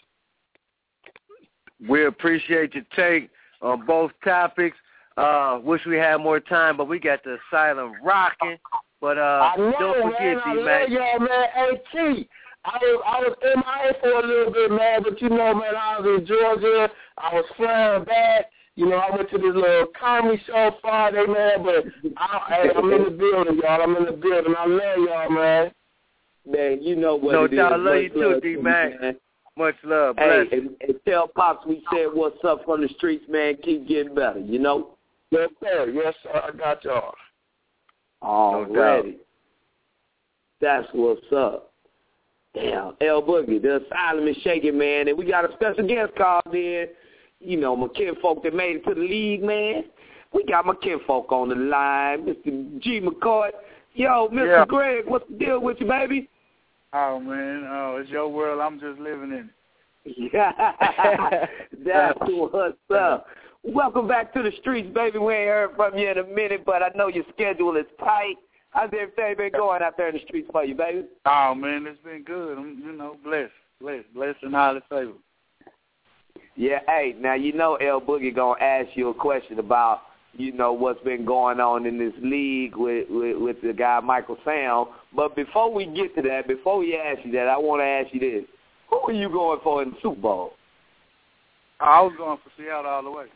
We appreciate your take on both topics. Uh, wish we had more time, but we got the asylum rocking. But uh, I know, don't forget, man, D-Mac. I love y'all, man. Hey, T, I was, I was M I A for a little bit, man, but you know, man, I was in Georgia. I was flying back. You know, I went to this little comedy show Friday, man, but I, I'm in the building, y'all. I'm in the building. I love y'all, man. Man, you know what no it doubt, is. I love you too, D-Mac. Much love. Hey, Bless. and, and tell Pops we said what's up from the streets, man. Keep getting better, you know? Yes, sir. Yes, sir. I got y'all. Already. No That's what's up. Damn, L Boogie, the asylum is shaking, man. And we got a special guest called in. You know, my kinfolk that made it to the league, man. We got my kinfolk on the line, Mister G. McCoy. Yo, Mister Yeah. Greg, what's the deal with you, baby? Oh, man. Oh, it's your world. I'm just living in it. Yeah. That's what's up. Welcome back to the streets, baby. We ain't heard from you in a minute, but I know your schedule is tight. How's everything been going out there in the streets for you, baby? Oh, man, it's been good. I'm, you know, blessed. Blessed. Blessed and highly favored. Yeah, hey, now you know L Boogie going to ask you a question about, you know, what's been going on in this league with, with, with the guy Michael Sam. But before we get to that, before we ask you that, I want to ask you this. Who are you going for in the Super Bowl? I was going for Seattle all the way.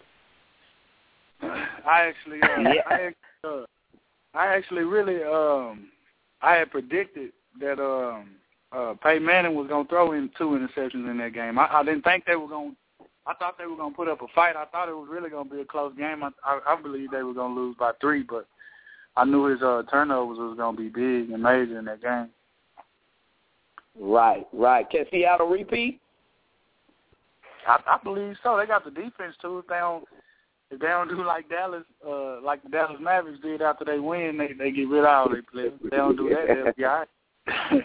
I actually, uh, yeah. I, uh, I actually really, um, I had predicted that um, uh, Peyton Manning was going to throw in two interceptions in that game. I, I didn't think they were going to. I thought they were going to put up a fight. I thought it was really going to be a close game. I, I, I believe they were going to lose by three, but I knew his uh, turnovers was going to be big and major in that game. Right, right. Can Seattle repeat? I, I believe so. They got the defense too. If they don't, if they don't do like Dallas, uh, like the Dallas Mavericks did after they win, they they get rid of all their players. If they don't do that, they'll be all right.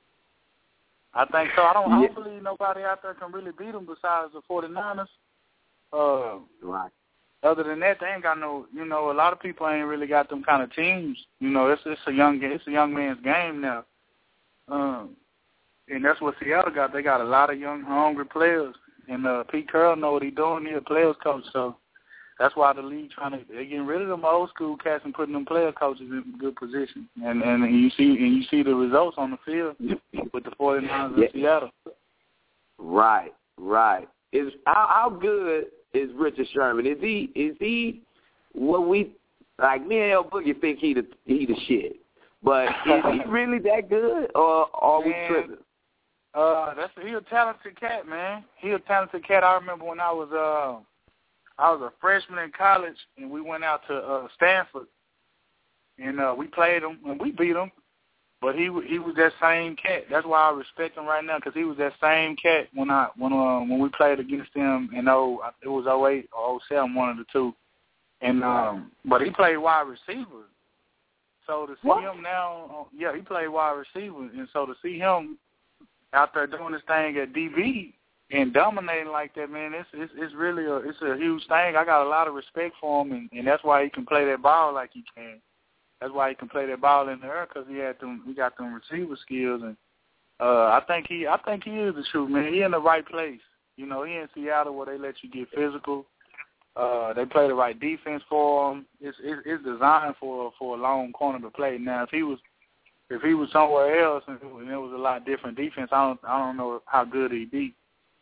I think so. I don't, I don't believe nobody out there can really beat them besides the 49ers. Uh, right. Other than that, they ain't got no. You know, a lot of people ain't really got them kind of teams. You know, it's it's a young it's a young man's game now. Um, and that's what Seattle got. They got a lot of young, hungry players. And uh, Pete Carroll know what he's doing. He's a players coach, so that's why the league trying to they're getting rid of them old school cats and putting them player coaches in good position. And and you see and you see the results on the field with the 49ers yeah. in Seattle. Right, right. Is how, how good is Richard Sherman? Is he is he what we like? Me and L Boogie think he the he the shit, but is he really that good, or are we tripping? Uh, that's he a talented cat, man. He a talented cat. I remember when I was uh, I was a freshman in college, and we went out to uh, Stanford, and uh, we played him, and we beat him. But he he was that same cat. That's why I respect him right now, because he was that same cat when I when uh, when we played against him in oh it was oh eight or oh seven, one of the two. And um, but he played wide receiver. So to see what? him now, yeah, he played wide receiver, and so to see him out there doing this thing at D B and dominating like that, man, it's it's, it's really a it's a huge thing. I got a lot of respect for him, and, and that's why he can play that ball like he can. That's why he can play that ball in the air, because he had them he got them receiver skills, and uh, I think he I think he is the truth, man. He in the right place. You know, he in Seattle where they let you get physical. Uh, they play the right defense for him. It's it's, it's designed for for a long corner to play. Now, if he was If he was somewhere else and it was a lot different defense, I don't I don't know how good he'd be.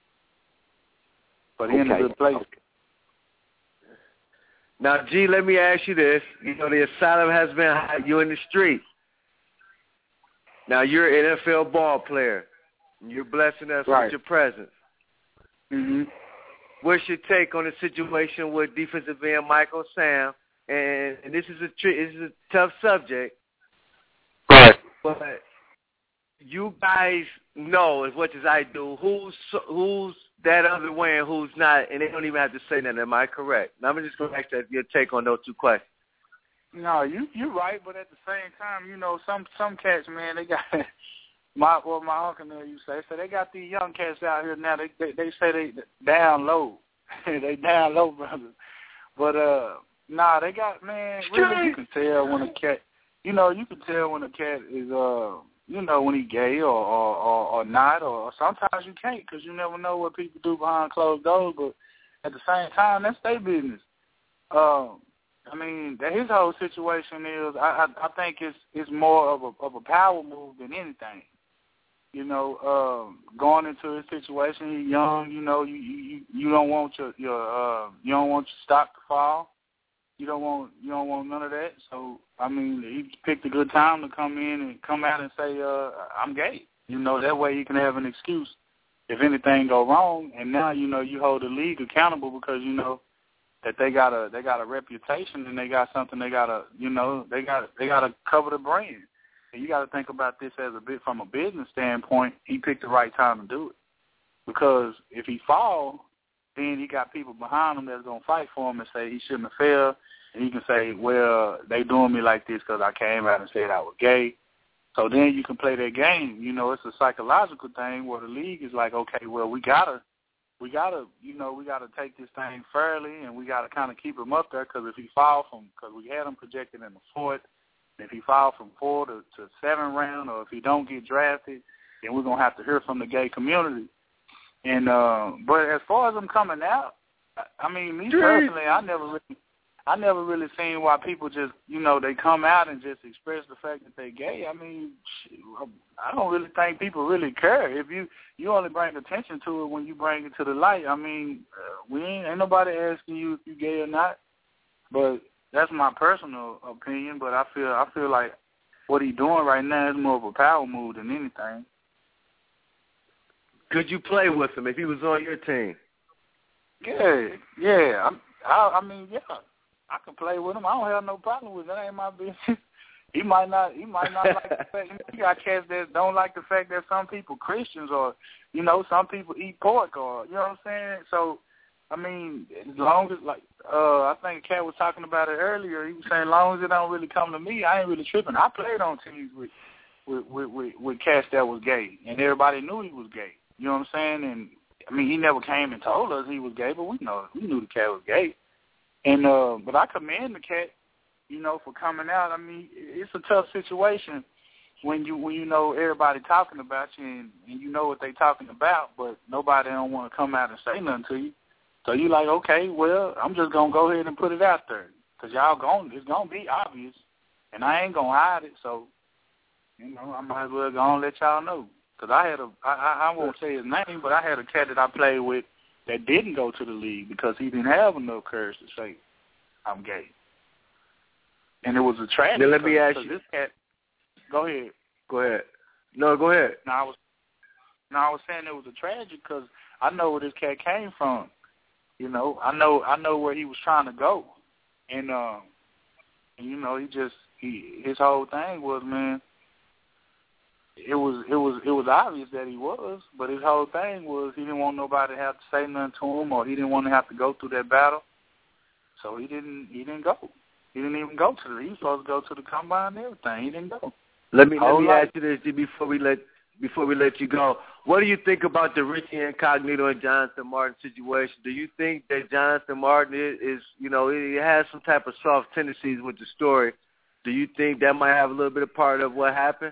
But he's okay. in a good place. Okay. Now, G, let me ask you this. You know, the asylum has been hot. You're in the street. Now, you're an N F L ball player. You're blessing us right. with your presence. Mm-hmm. What's your take on the situation with defensive end Michael Sam? And, and this is a this is a tough subject. Right. But you guys know as much as I do who's who's that other way and who's not, and they don't even have to say nothing. Am I correct? Now, I'm just going to ask that your take on those two questions. No, you you're right, but at the same time, you know, some some cats, man, they got my well, my uncle knew you say so they got these young cats out here now. They they, they say they down low, they down low, brothers. But uh, nah, they got man. Really, you can tell when a cat. You know, you can tell when a cat is, uh, you know, when he gay or, or, or, or not, or sometimes you can't because you never know what people do behind closed doors. But at the same time, that's their business. Um, I mean, that his whole situation is, I, I, I think it's it's more of a of a power move than anything. You know, um, going into his situation, he's young. You know, you you, you don't want your your uh, you don't want your stock to fall. You don't want you don't want none of that. So I mean, he picked a good time to come in and come out and say, uh, "I'm gay." You know, that way he can have an excuse if anything go wrong. And now you know you hold the league accountable because you know that they got a they got a reputation and they got something they gotta you know they got they gotta cover the brand. And you got to think about this as a bit from a business standpoint. He picked the right time to do it because if he fall, then he got people behind him that's gonna fight for him and say he shouldn't have failed. And he can say, well, they doing me like this because I came out and said I was gay. So then you can play that game. You know, it's a psychological thing where the league is like, okay, well, we gotta, we gotta, you know, we gotta take this thing fairly, and we gotta kind of keep him up there because if he fall from, because we had him projected in the fourth, if he fall from four to, to seven round, or if he don't get drafted, then we're gonna have to hear from the gay community. And uh, but as far as them coming out, I, I mean, me personally, I never really. I never really seen why people just, you know, they come out and just express the fact that they gay. I mean, I don't really think people really care. If you, you only bring attention to it when you bring it to the light. I mean, uh, we ain't, ain't nobody asking you if you gay or not. But that's my personal opinion. But I feel I feel like what he doing right now is more of a power move than anything. Could you play with him if he was on your team? Yeah, yeah. I, I, I mean, yeah. I can play with him. I don't have no problem with it. That ain't my business. He might not. He might not like the fact. You got cats that don't like the fact that some people Christians, or you know, some people eat pork, or you know what I'm saying. So, I mean, as long as like, uh, I think a cat was talking about it earlier. He was saying, as long as it don't really come to me, I ain't really tripping. I played on teams with with with with, with cats that was gay, and everybody knew he was gay. You know what I'm saying? And I mean, he never came and told us he was gay, but we know we knew the cat was gay. And uh, but I commend the cat, you know, for coming out. I mean, it's a tough situation when you when you know everybody talking about you and, and you know what they talking about, but nobody don't want to come out and say nothing to you. So you like, okay, well, I'm just gonna go ahead and put it out there because y'all going it's gonna be obvious, and I ain't gonna hide it. So you know, I might as well go and let y'all know because I had a I, I I won't say his name, but I had a cat that I played with that didn't go to the league because he didn't have enough courage to say, I'm gay. And it was a tragedy. Now let me ask you. This cat, go ahead. Go ahead. No, go ahead. No, I was, no, I was saying it was a tragedy because I know where this cat came from. You know, I know I know where he was trying to go. And, um, and you know, he just, he his whole thing was, man, It was it was it was obvious that he was, but his whole thing was he didn't want nobody to have to say nothing to him, or he didn't want to have to go through that battle. So he didn't he didn't go. He didn't even go to the. He was supposed to go to the combine and everything. He didn't go. Let me let me life. ask you this before we let before we let you go. What do you think about the Richie Incognito and Jonathan Martin situation? Do you think that Jonathan Martin is, is you know he has some type of soft tendencies with the story? Do you think that might have a little bit of part of what happened?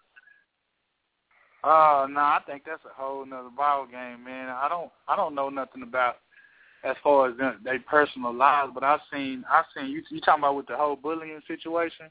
Uh, no, I think that's a whole nother ball game, man. I don't, I don't know nothing about as far as their, their personal lives, but I've seen, I've seen you. You talking about with the whole bullying situation?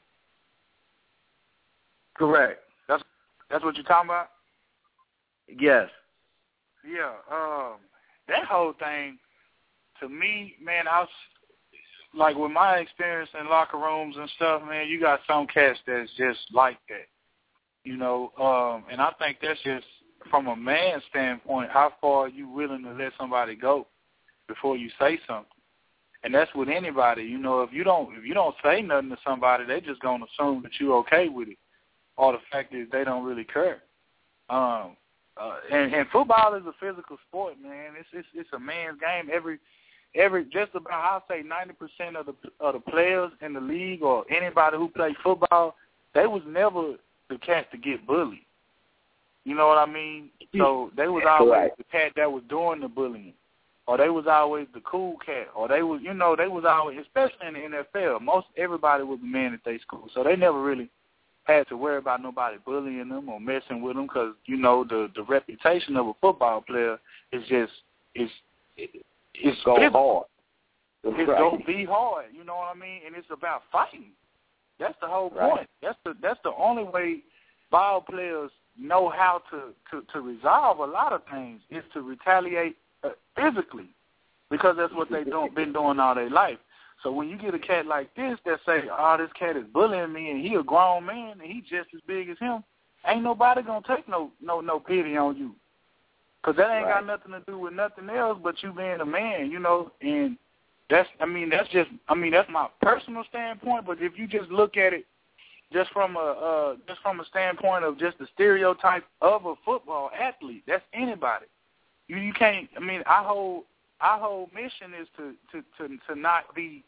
Correct. That's that's what you're talking about. Yes. Yeah. Um, that whole thing, to me, man, I was like with my experience in locker rooms and stuff, man. You got some cats that's just like that. You know, um, and I think that's just from a man's standpoint, how far are you willing to let somebody go before you say something? And that's with anybody. You know, if you don't if you don't say nothing to somebody, they just gonna assume that you're okay with it. Or the fact is they don't really care. Um, uh, and, and football is a physical sport, man. It's it's it's a man's game. Every every just about I'll say ninety percent of the of the players in the league or anybody who play football, they was never the cat to get bullied. You know what I mean? So they was always right. The cat that was doing the bullying. Or they was always the cool cat. Or they was, you know, they was always, especially in the N F L, most everybody was a man at their school. So they never really had to worry about nobody bullying them or messing with them because, you know, the, the reputation of a football player is just, it's, it, it's go hard. That's it's right. Going to be hard, you know what I mean? And it's about fighting. That's the whole right. point. That's the that's the only way ball players know how to, to, to resolve a lot of things is to retaliate uh, physically because that's what they've do, been doing all their life. So when you get a cat like this that say, oh, this cat is bullying me and he a grown man and he just as big as him, ain't nobody going to take no, no, no pity on you because that ain't right. got nothing to do with nothing else but you being a man, you know, and That's, I mean, that's just, I mean, that's my personal standpoint. But if you just look at it, just from a, uh, just from a standpoint of just the stereotype of a football athlete, that's anybody. You, you can't. I mean, our whole, our whole mission is to, to, to, to not be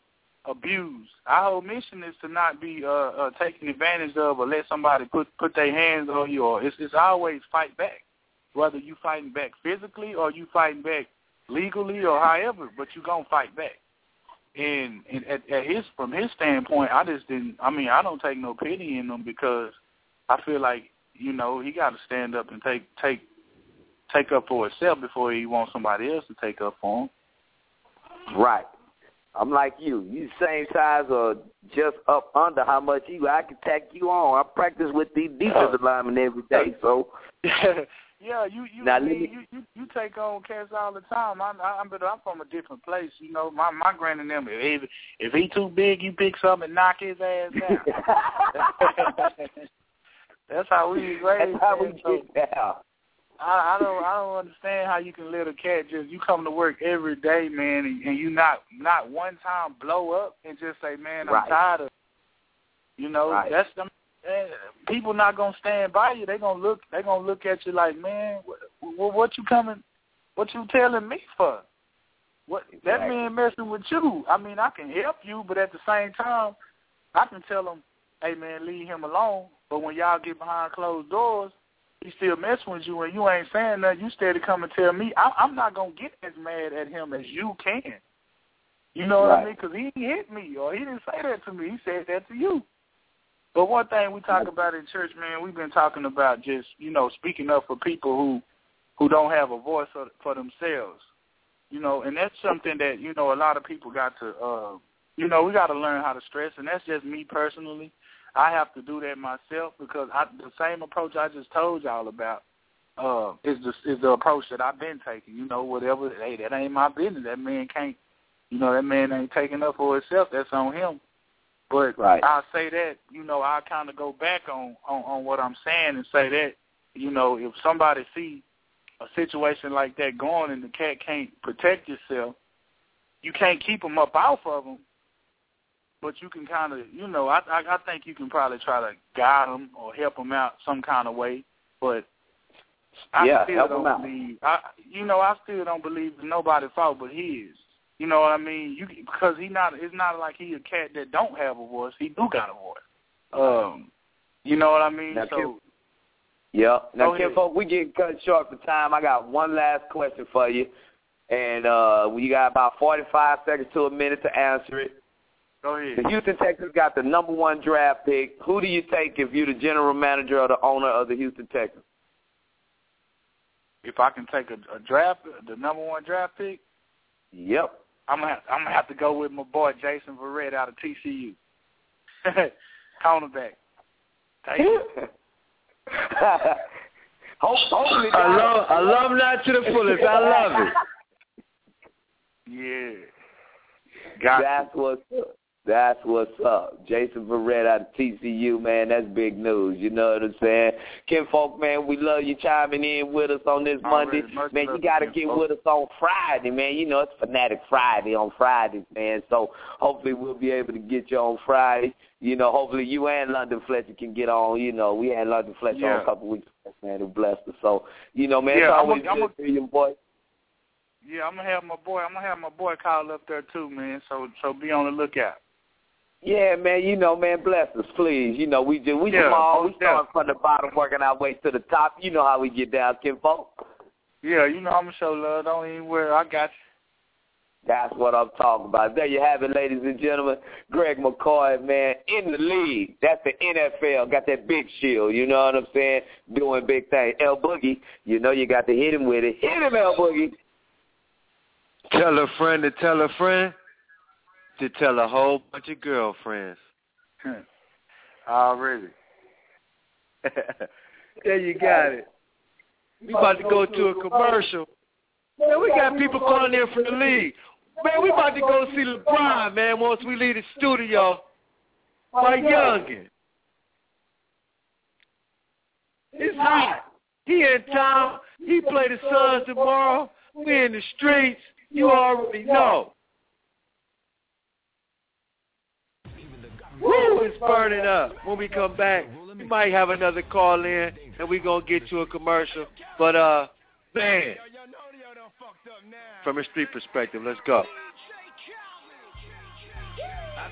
abused. Our whole mission is to not be uh, uh, taken advantage of or let somebody put, put their hands on you. Or it's, it's always fight back, whether you fighting back physically or you fighting back legally or however, but you going to fight back. And, and at, at his from his standpoint, I just didn't, I mean, I don't take no pity in him because I feel like, you know, he got to stand up and take take take up for himself before he wants somebody else to take up for him. Right. I'm like you. You same size or just up under how much you, I can tack you on. I practice with these defensive linemen every day, so. Yeah, you you, now, me, you you you take on cats all the time. I'm I'm but I'm from a different place, you know. My my granny and them, if if he too big, you pick something and knock his ass down. That's how we raised. That's how we so, get down. I, I don't I don't understand how you can let a cat just you come to work every day, man, and, and you not not one time blow up and just say, man, I'm right. tired of. You know, right. that's the. Man, people not gonna stand by you. They gonna look. They gonna look at you like, man, what, what you coming? What you telling me for? What exactly. That man messing with you? I mean, I can help you, but at the same time, I can tell him, hey man, leave him alone. But when y'all get behind closed doors, he still messing with you, and you ain't saying nothing. You steady come and tell me. I, I'm not gonna get as mad at him as you can. You know what right. I mean? Because he hit me, or he didn't say that to me. He said that to you. But one thing we talk about in church, man, we've been talking about just, you know, speaking up for people who who don't have a voice for, for themselves, you know, and that's something that, you know, a lot of people got to, uh, you know, we got to learn how to stress, and that's just me personally. I have to do that myself because I, the same approach I just told y'all about uh, is, the, is the approach that I've been taking, you know, whatever, hey, that ain't my business. That man can't, you know, that man ain't taking up for himself. That's on him. But right. I'll say that, you know, I'll kind of go back on, on, on what I'm saying and say that, you know, if somebody see a situation like that going and the cat can't protect yourself, you can't keep them up off of them, but you can kind of, you know, I, I I think you can probably try to guide them or help them out some kind of way. But I yeah, still help don't them out. believe, I, you know, I still don't believe it's nobody's fault but his. You know what I mean? You because he not. It's not like he a cat that don't have a voice. He do got a voice. Um, you know what I mean? Now, so, Kim, yeah. Now, Kim, folks, we getting cut short for time. I got one last question for you, and uh, you got about forty-five seconds to a minute to answer it. Go ahead. The Houston Texans got the number one draft pick. Who do you take if you're the general manager or the owner of the Houston Texans? If I can take a, a draft, the number one draft pick. Yep. I'm gonna have, I'm gonna have to go with my boy Jason Verrett out of T C U. Cornerback. Thank you. Hopefully, I love I love that to the fullest. I love it. Yeah. Got That's you. what's up. That's what's up. Jason Verrett out of T C U, man. That's big news. You know what I'm saying? Kim Folk, man, we love you chiming in with us on this Monday. Right, man, you got to get with us on Friday, man. You know, it's Fanatic Friday on Fridays, man. So hopefully we'll be able to get you on Friday. You know, hopefully you and London Fletcher can get on. You know, we had London Fletcher yeah. on a couple weeks ago, man, who blessed us. So, you know, man, yeah, it's always I'm a, good to hear your boy. Yeah, I'm gonna have my boy. I'm gonna have my boy call up there too, man. So, so be on the lookout. Yeah, man, you know, man, bless us, please. You know, we just, we yeah, small. We yeah. start from the bottom, working our way to the top. You know how we get down, Kim Folk. Yeah, you know I'm going to show love. Don't even worry. I got you. That's what I'm talking about. There you have it, ladies and gentlemen. Greg McCoy, man, in the league. That's the N F L. Got that big shield, you know what I'm saying? Doing big things. L Boogie, you know you got to hit him with it. Hit him, L Boogie. Tell a friend to tell a friend to tell a whole bunch of girlfriends. Already. There you got it. We about to go to a commercial. Man, we got people calling in from the league. Man, we about to go see LeBron, man, once we leave the studio. My youngin'. It's hot. He in town. He play the Suns tomorrow. We in the streets. You already know. Woo, it's burning up. When we come back, we might have another call in, and we going to get to a commercial. But, uh, man, from a street perspective, let's go.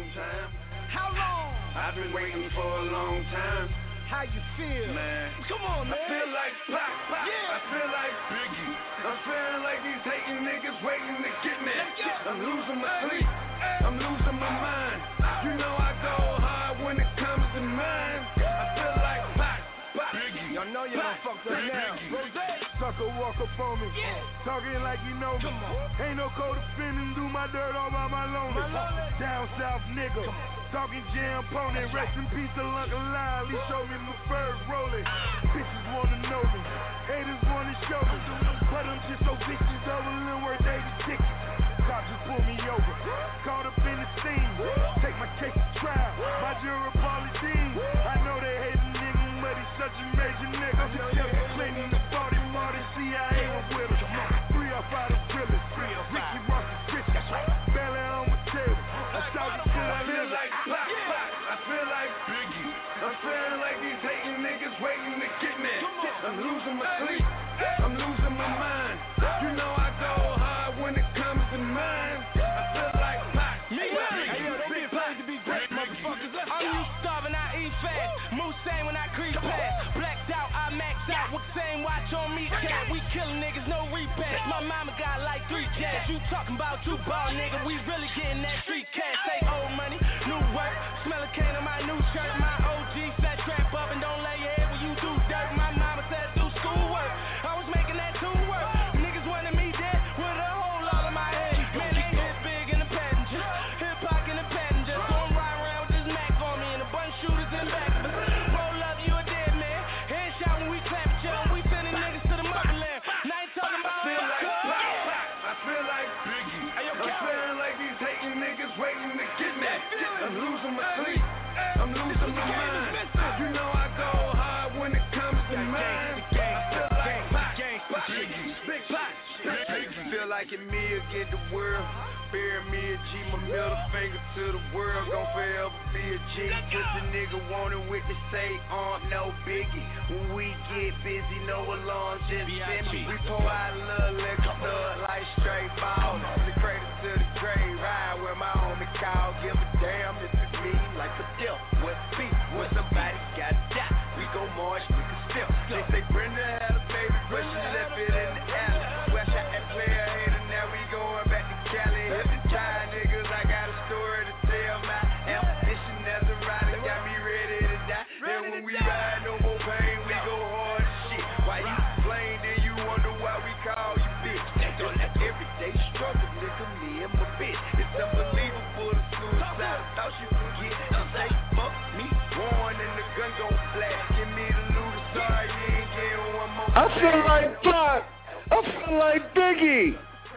time. How long? I've been waiting for a long time. How you feel? Man, come on, man. I feel like Pac, Pac. Yeah. I feel like Biggie. I'm feeling like these hating niggas waiting to get me. I'm losing my sleep. I'm losing my mind. You know I go hard when it comes to mine. I feel like Pac, Pac. Biggie. Y'all know you done fucked up now. Rose. Sucker walk up on me, yeah. Talking like you know me. Ain't no co-defending, do my dirt all by my lonely. Down south nigga, talking jam pony. Rest in peace to Uncle Lyle, he showed me my first rolling. Bitches wanna know me, haters wanna show me. But I'm just so vicious, double and worth eighty tickets. Cops just pull me over, caught up in the scene. Take my case to trial, my jury Pauline. I know they hate a nigga, but he's such a major nigga. Just cleaning the forty. C I A was with us. Three or five of drillers. Ricky Ross is rich. Belly on my table. I shout it till I feel like Pac, Pac. I feel like Biggie. I'm feeling like these hating niggas waiting to get me. I'm losing my sleep. I'm losing my mind. You know I go hard when it comes to mine. I feel like Pac. Hey, yo, don't be afraid to be great, motherfuckers. I'm used to starving, I eat fast. Moose same when I creep past. Blacked out, I max out. With the same watch on me, cat. We killing niggas, no repass. My mama got like three cats. You talking about two ball, nigga. We really getting that street cash. Say old money, new work. Smell a cane on my new shirt. My O G said trap up and don't lay your head when you do dirt. My mama said do schoolwork. I was making that two work. Niggas wanted me dead with a hole all in my head. Man, they hit big in the passenger. Hip hop in the passenger. So I'm riding around with this Mac on me and a bunch of shooters in back of us. Roll up, you a dead man. Headshot when we clap at you. We sending niggas to the motherland. Now ain't talking about I feel like Pac, Pac. I feel like Biggie. I'm feeling like these hating niggas waiting to get me. I'm losing my sleep. I'm losing my mind. You know I go hard when it comes to mine. I feel like Pac, Pac. Big Pac. Feel like it me against the world. Bury me a G, my middle finger to the world. Gon' forever be a G. Put the nigga wanted with the say on no biggie. When we get busy, no alarm, just send me. We pour out a little liquor, blood like straight ball. The cradle to the grave, ride where my homie call. Give a damn if it's me, like a deal. What beat, when somebody got shot, we go march, we can still. They say Brenda had a baby, but she left it in the alley. Well, shot that player hater, now we going back to Cali. Hit the time, niggas, I got a story to tell. My ambition as a rider got me ready to die. And when we ride, no more pain, we go hard as shit. Why you complain, then you wonder why we call you bitch. Don't let everyday struggle, nigga, me and my bitch. It's unbelievable, the suicide. I thought you could get, she say, fuck me, born and the gun gon' flash. Give me the loot, sorry, you ain't getting one more. I feel like Pac. I feel like Biggie.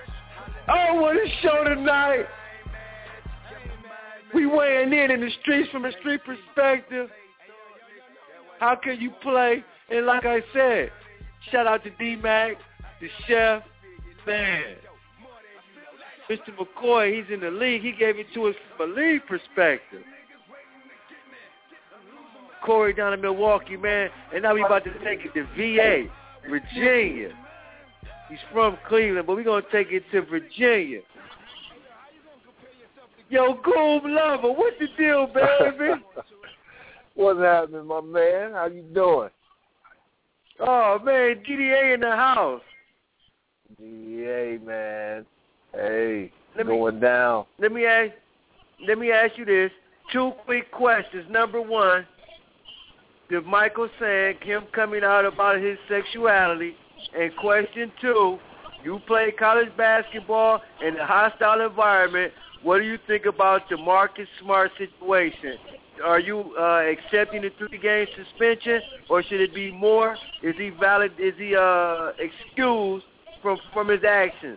Oh, what a show tonight. We weighing in in the streets from a street perspective. How can you play? And like I said, shout out to D-Mac, the chef, man. Mister McCoy, he's in the league. He gave it to us from a league perspective. Corey down in Milwaukee, man. And now we about to take it to V A, Virginia. He's from Cleveland, but we're going to take it to Virginia. Yo, Goob Lover, what's the deal, baby? What's happening, my man? How you doing? Oh, man, D D A in the house. D D A, man. Hey, let going me, down. Let me ask Let me ask you this. Two quick questions. Number one, did Michael Sang, him coming out about his sexuality? And question two, you play college basketball in a hostile environment. What do you think about the Marcus Smart situation? Are you uh, accepting the three-game suspension, or should it be more? Is he valid? Is he uh, excused from from his actions?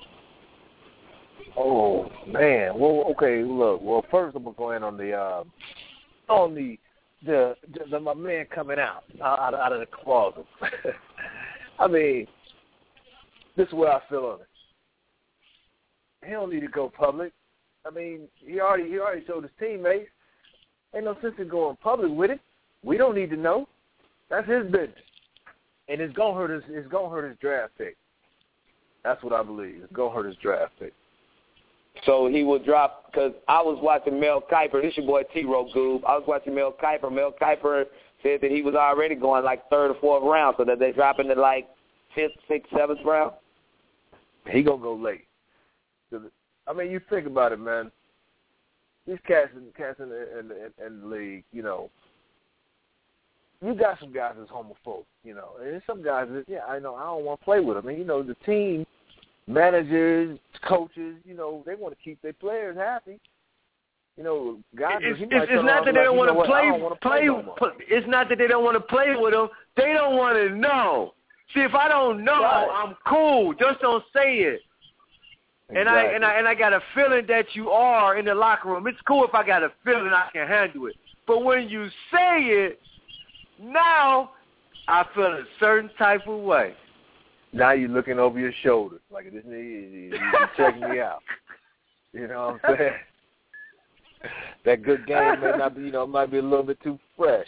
Oh man. Well, okay. Look. Well, first I'm gonna go in on the uh, on the the, the, the my man coming out out, out of the closet. I mean, this is what I feel on it. He don't need to go public. I mean, he already he already told his teammates. Ain't no sense in going public with it. We don't need to know. That's his business, and it's gonna hurt his it's gonna hurt his draft pick. That's what I believe. It's gonna hurt his draft pick. So he would drop, because I was watching Mel Kiper. This your boy T-Row Goob. I was watching Mel Kiper. Mel Kiper said that he was already going like third or fourth round, so that they drop into like fifth, sixth, seventh round. He going to go late. I mean, you think about it, man. These cats, cats in, the, in, the, in the league, you know, you got some guys that's homophobic, you know, and some guys that, yeah, I know, I don't want to play with them. And, you know, the team, managers, coaches, you know, they want to keep their players happy. You know, guys, it's, he it's, might it's not that they like, don't want to play, play, play, no play it's not that they don't want to play with them. They don't want to know. See, if I don't know, right. I'm cool. Just don't say it. Exactly. And I and I and I got a feeling that you are in the locker room. It's cool if I got a feeling I can handle it. But when you say it, now I feel a certain type of way. Now you're looking over your shoulder, like this nigga, you, you checking me out. You know what I'm saying? That good game may not be, you know, it might be a little bit too fresh.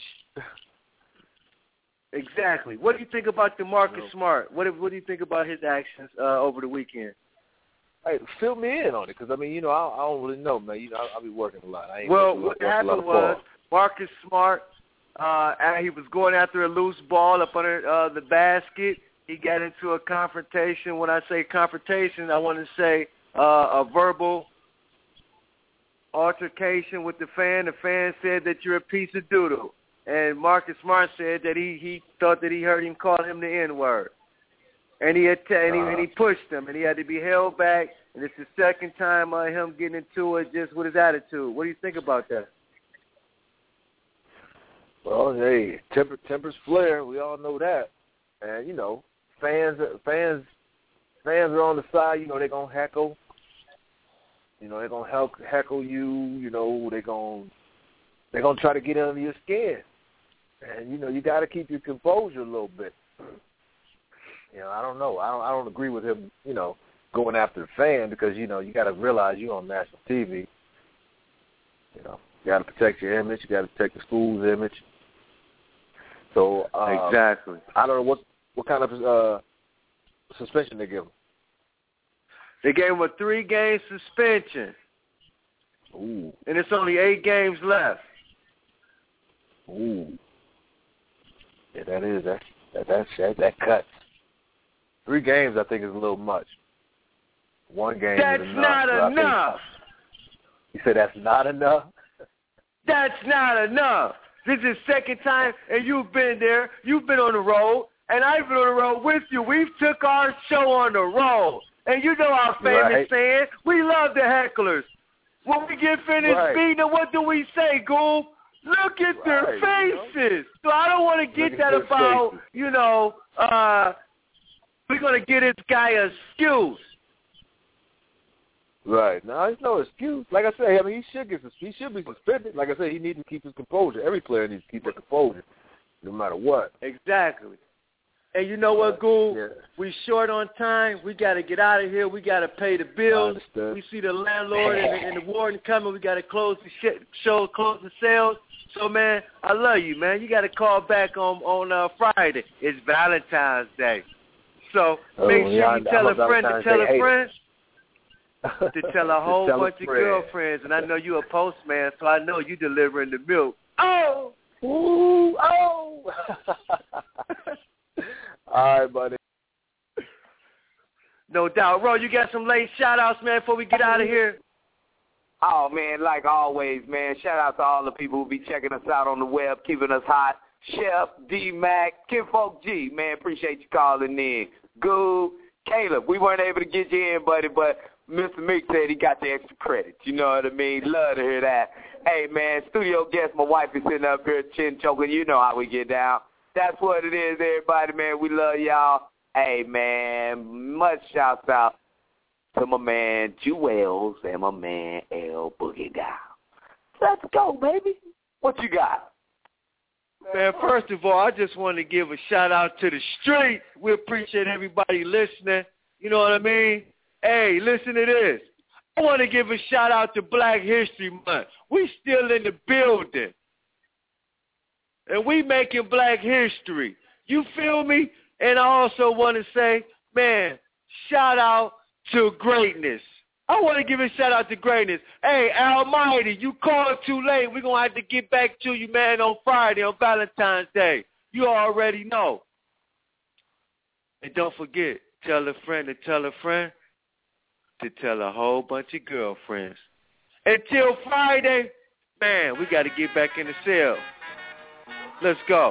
Exactly. What do you think about DeMarcus no. Smart? What What do you think about his actions uh, over the weekend? Hey, fill me in on it, because, I mean, you know, I, I don't really know, man. You know, I, I'll be working a lot. I ain't well, what happened was Marcus Smart, uh, he was going after a loose ball up under uh, the basket. He got into a confrontation. When I say confrontation, I want to say uh, a verbal altercation with the fan. The fan said that you're a piece of doodle. And Marcus Smart said that he, he thought that he heard him call him the N-word. And he, had t- and, he, and he pushed him, and he had to be held back. And it's the second time uh, him getting into it just with his attitude. What do you think about that? Well, hey, temper, tempers flare. We all know that. And, you know, fans fans, fans are on the side. You know, they're going to heckle. You know, they're going to heckle you. You know, they're going they're gonna try to get under your skin. And, you know, you got to keep your composure a little bit. You know, I don't know. I don't. I don't agree with him. You know, going after the fan, because you know you got to realize you're on national T V. You know, you got to protect your image. You got to protect the school's image. So uh, exactly. I don't know what what kind of uh, suspension they give him. They gave him a three-game suspension. Ooh. And it's only eight games left. Ooh. Yeah, that is that that that that, that cuts. Three games, I think, is a little much. One game That's is enough. not so enough. You said that's not enough? That's not enough. This is second time, and you've been there. You've been on the road, and I've been on the road with you. We've took our show on the road. And you know our famous right. saying, we love the hecklers. When we get finished right. beating them, what do we say, Goob? Look at right, their faces. You know? So I don't want to get that about, faces. you know, uh, we're going to get this guy an excuse. Right. No, it's no excuse. Like I said, I mean, he should get he should be suspended. Like I said, he needs to keep his composure. Every player needs to keep their composure, no matter what. Exactly. And you know what, Goob? Yeah. We short on time. We got to get out of here. We got to pay the bills. We see the landlord and, the, and the warden coming. We got to close the sh- show, close the sales. So, man, I love you, man. You got to call back on on uh, Friday. It's Valentine's Day. So oh, make sure yeah, you tell I'm a friend to tell a friend to tell a whole tell bunch a of girlfriends. And I know you're a postman, so I know you delivering the milk. Oh! Ooh! Oh! All right, buddy. No doubt. Ro, you got some late shout-outs, man, before we get out of here? Oh, man, like always, man, shout out to all the people who be checking us out on the web, keeping us hot. Chef, D-Mac, Kinfolk G, man, appreciate you calling in. Goob, Caleb, we weren't able to get you in, buddy, but Mister Meek said he got the extra credit. You know what I mean? Love to hear that. Hey, man, studio guest, my wife is sitting up here chin choking. You know how we get down. That's what it is, everybody, man. We love y'all. Hey, man, much shouts out to my man Jewels and my man L Boogie Down. Let's go, baby. What you got? Man, first of all, I just want to give a shout-out to the street. We appreciate everybody listening. You know what I mean? Hey, listen to this. I want to give a shout-out to Black History Month. We still in the building. And we making Black history. You feel me? And I also want to say, man, shout out to greatness. I want to give a shout out to greatness. Hey, Almighty, you called too late. We're going to have to get back to you, man, on Friday, on Valentine's Day. You already know. And don't forget, tell a friend to tell a friend to tell a whole bunch of girlfriends. Until Friday, man, we got to get back in the cell. Let's go.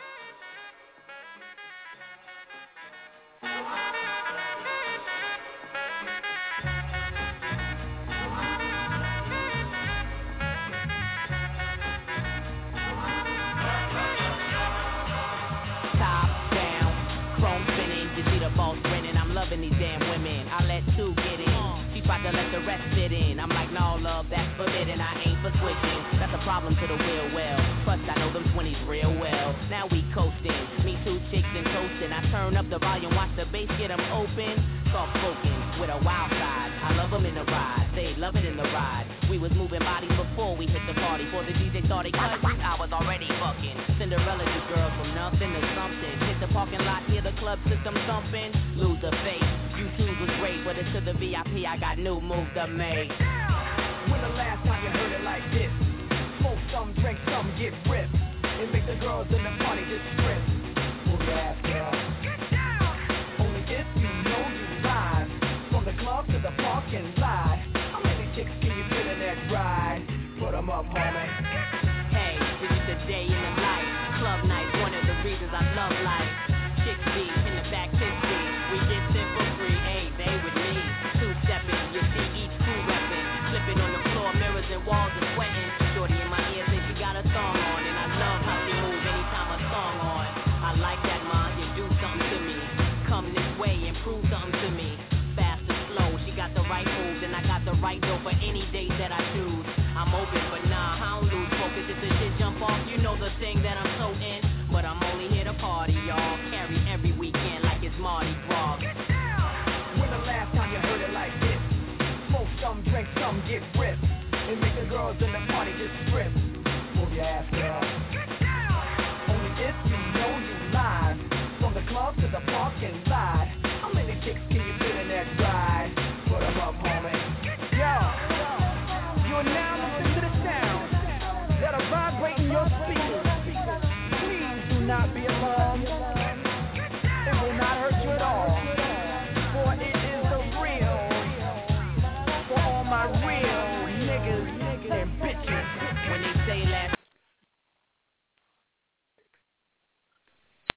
These damn women, I let two get in. She tried to let the rest fit in. I'm like, no, love, that's forbidden. I ain't for switching. That's a problem to the real well. Plus, I know them twenties real well. Now we coasting. Me two chicks and toasting. I turn up the volume, watch the bass get them open. Soft spoken with a wild side. I love them in the ride. They love it in the ride. We was moving bodies before we hit the party. Before the D J started cutting, I was already fucking. Cinderella, the girls from nothing to something. Hit the parking lot, hear the club system thumping. Lose the face. YouTube was great, but it's to the V I P. I got new moves to make. When the last time you heard it like this? Smoke some, drink some, get ripped. And make the girls in the party just strip. Move your ass, girl. Get down. Only if you know you live. From the club to the parking lot. How many chicks can you fit in that ride? Put them up, homie. Hey, this is the day in the life. Club night, one of the reasons I love life. Chicks be in the back, kiss me. We get in for free, hey, they with me. Two-stepping, you see each crew repping. Flipping on the floor, mirrors and walls are sweating. Shorty in my ear says she got a song on. And I love how she move anytime a song on. I like that, ma, you do something to me. Come this way and prove something to me. Fast and slow, she got the right moves. And I got the right dough for any date that I choose. I'm open, but nah, I don't lose focus. If the shit jump off, you know the thing that I'm so in. But I'm only here to party, y'all. Carry every weekend like it's Mardi Gras. Get down! When the last time you heard it like this? Smoke some, drink some, get ripped. And make the girls in the party just strip. Move your ass, girl. Get down! Only if you know you live. From the club to the parking lot.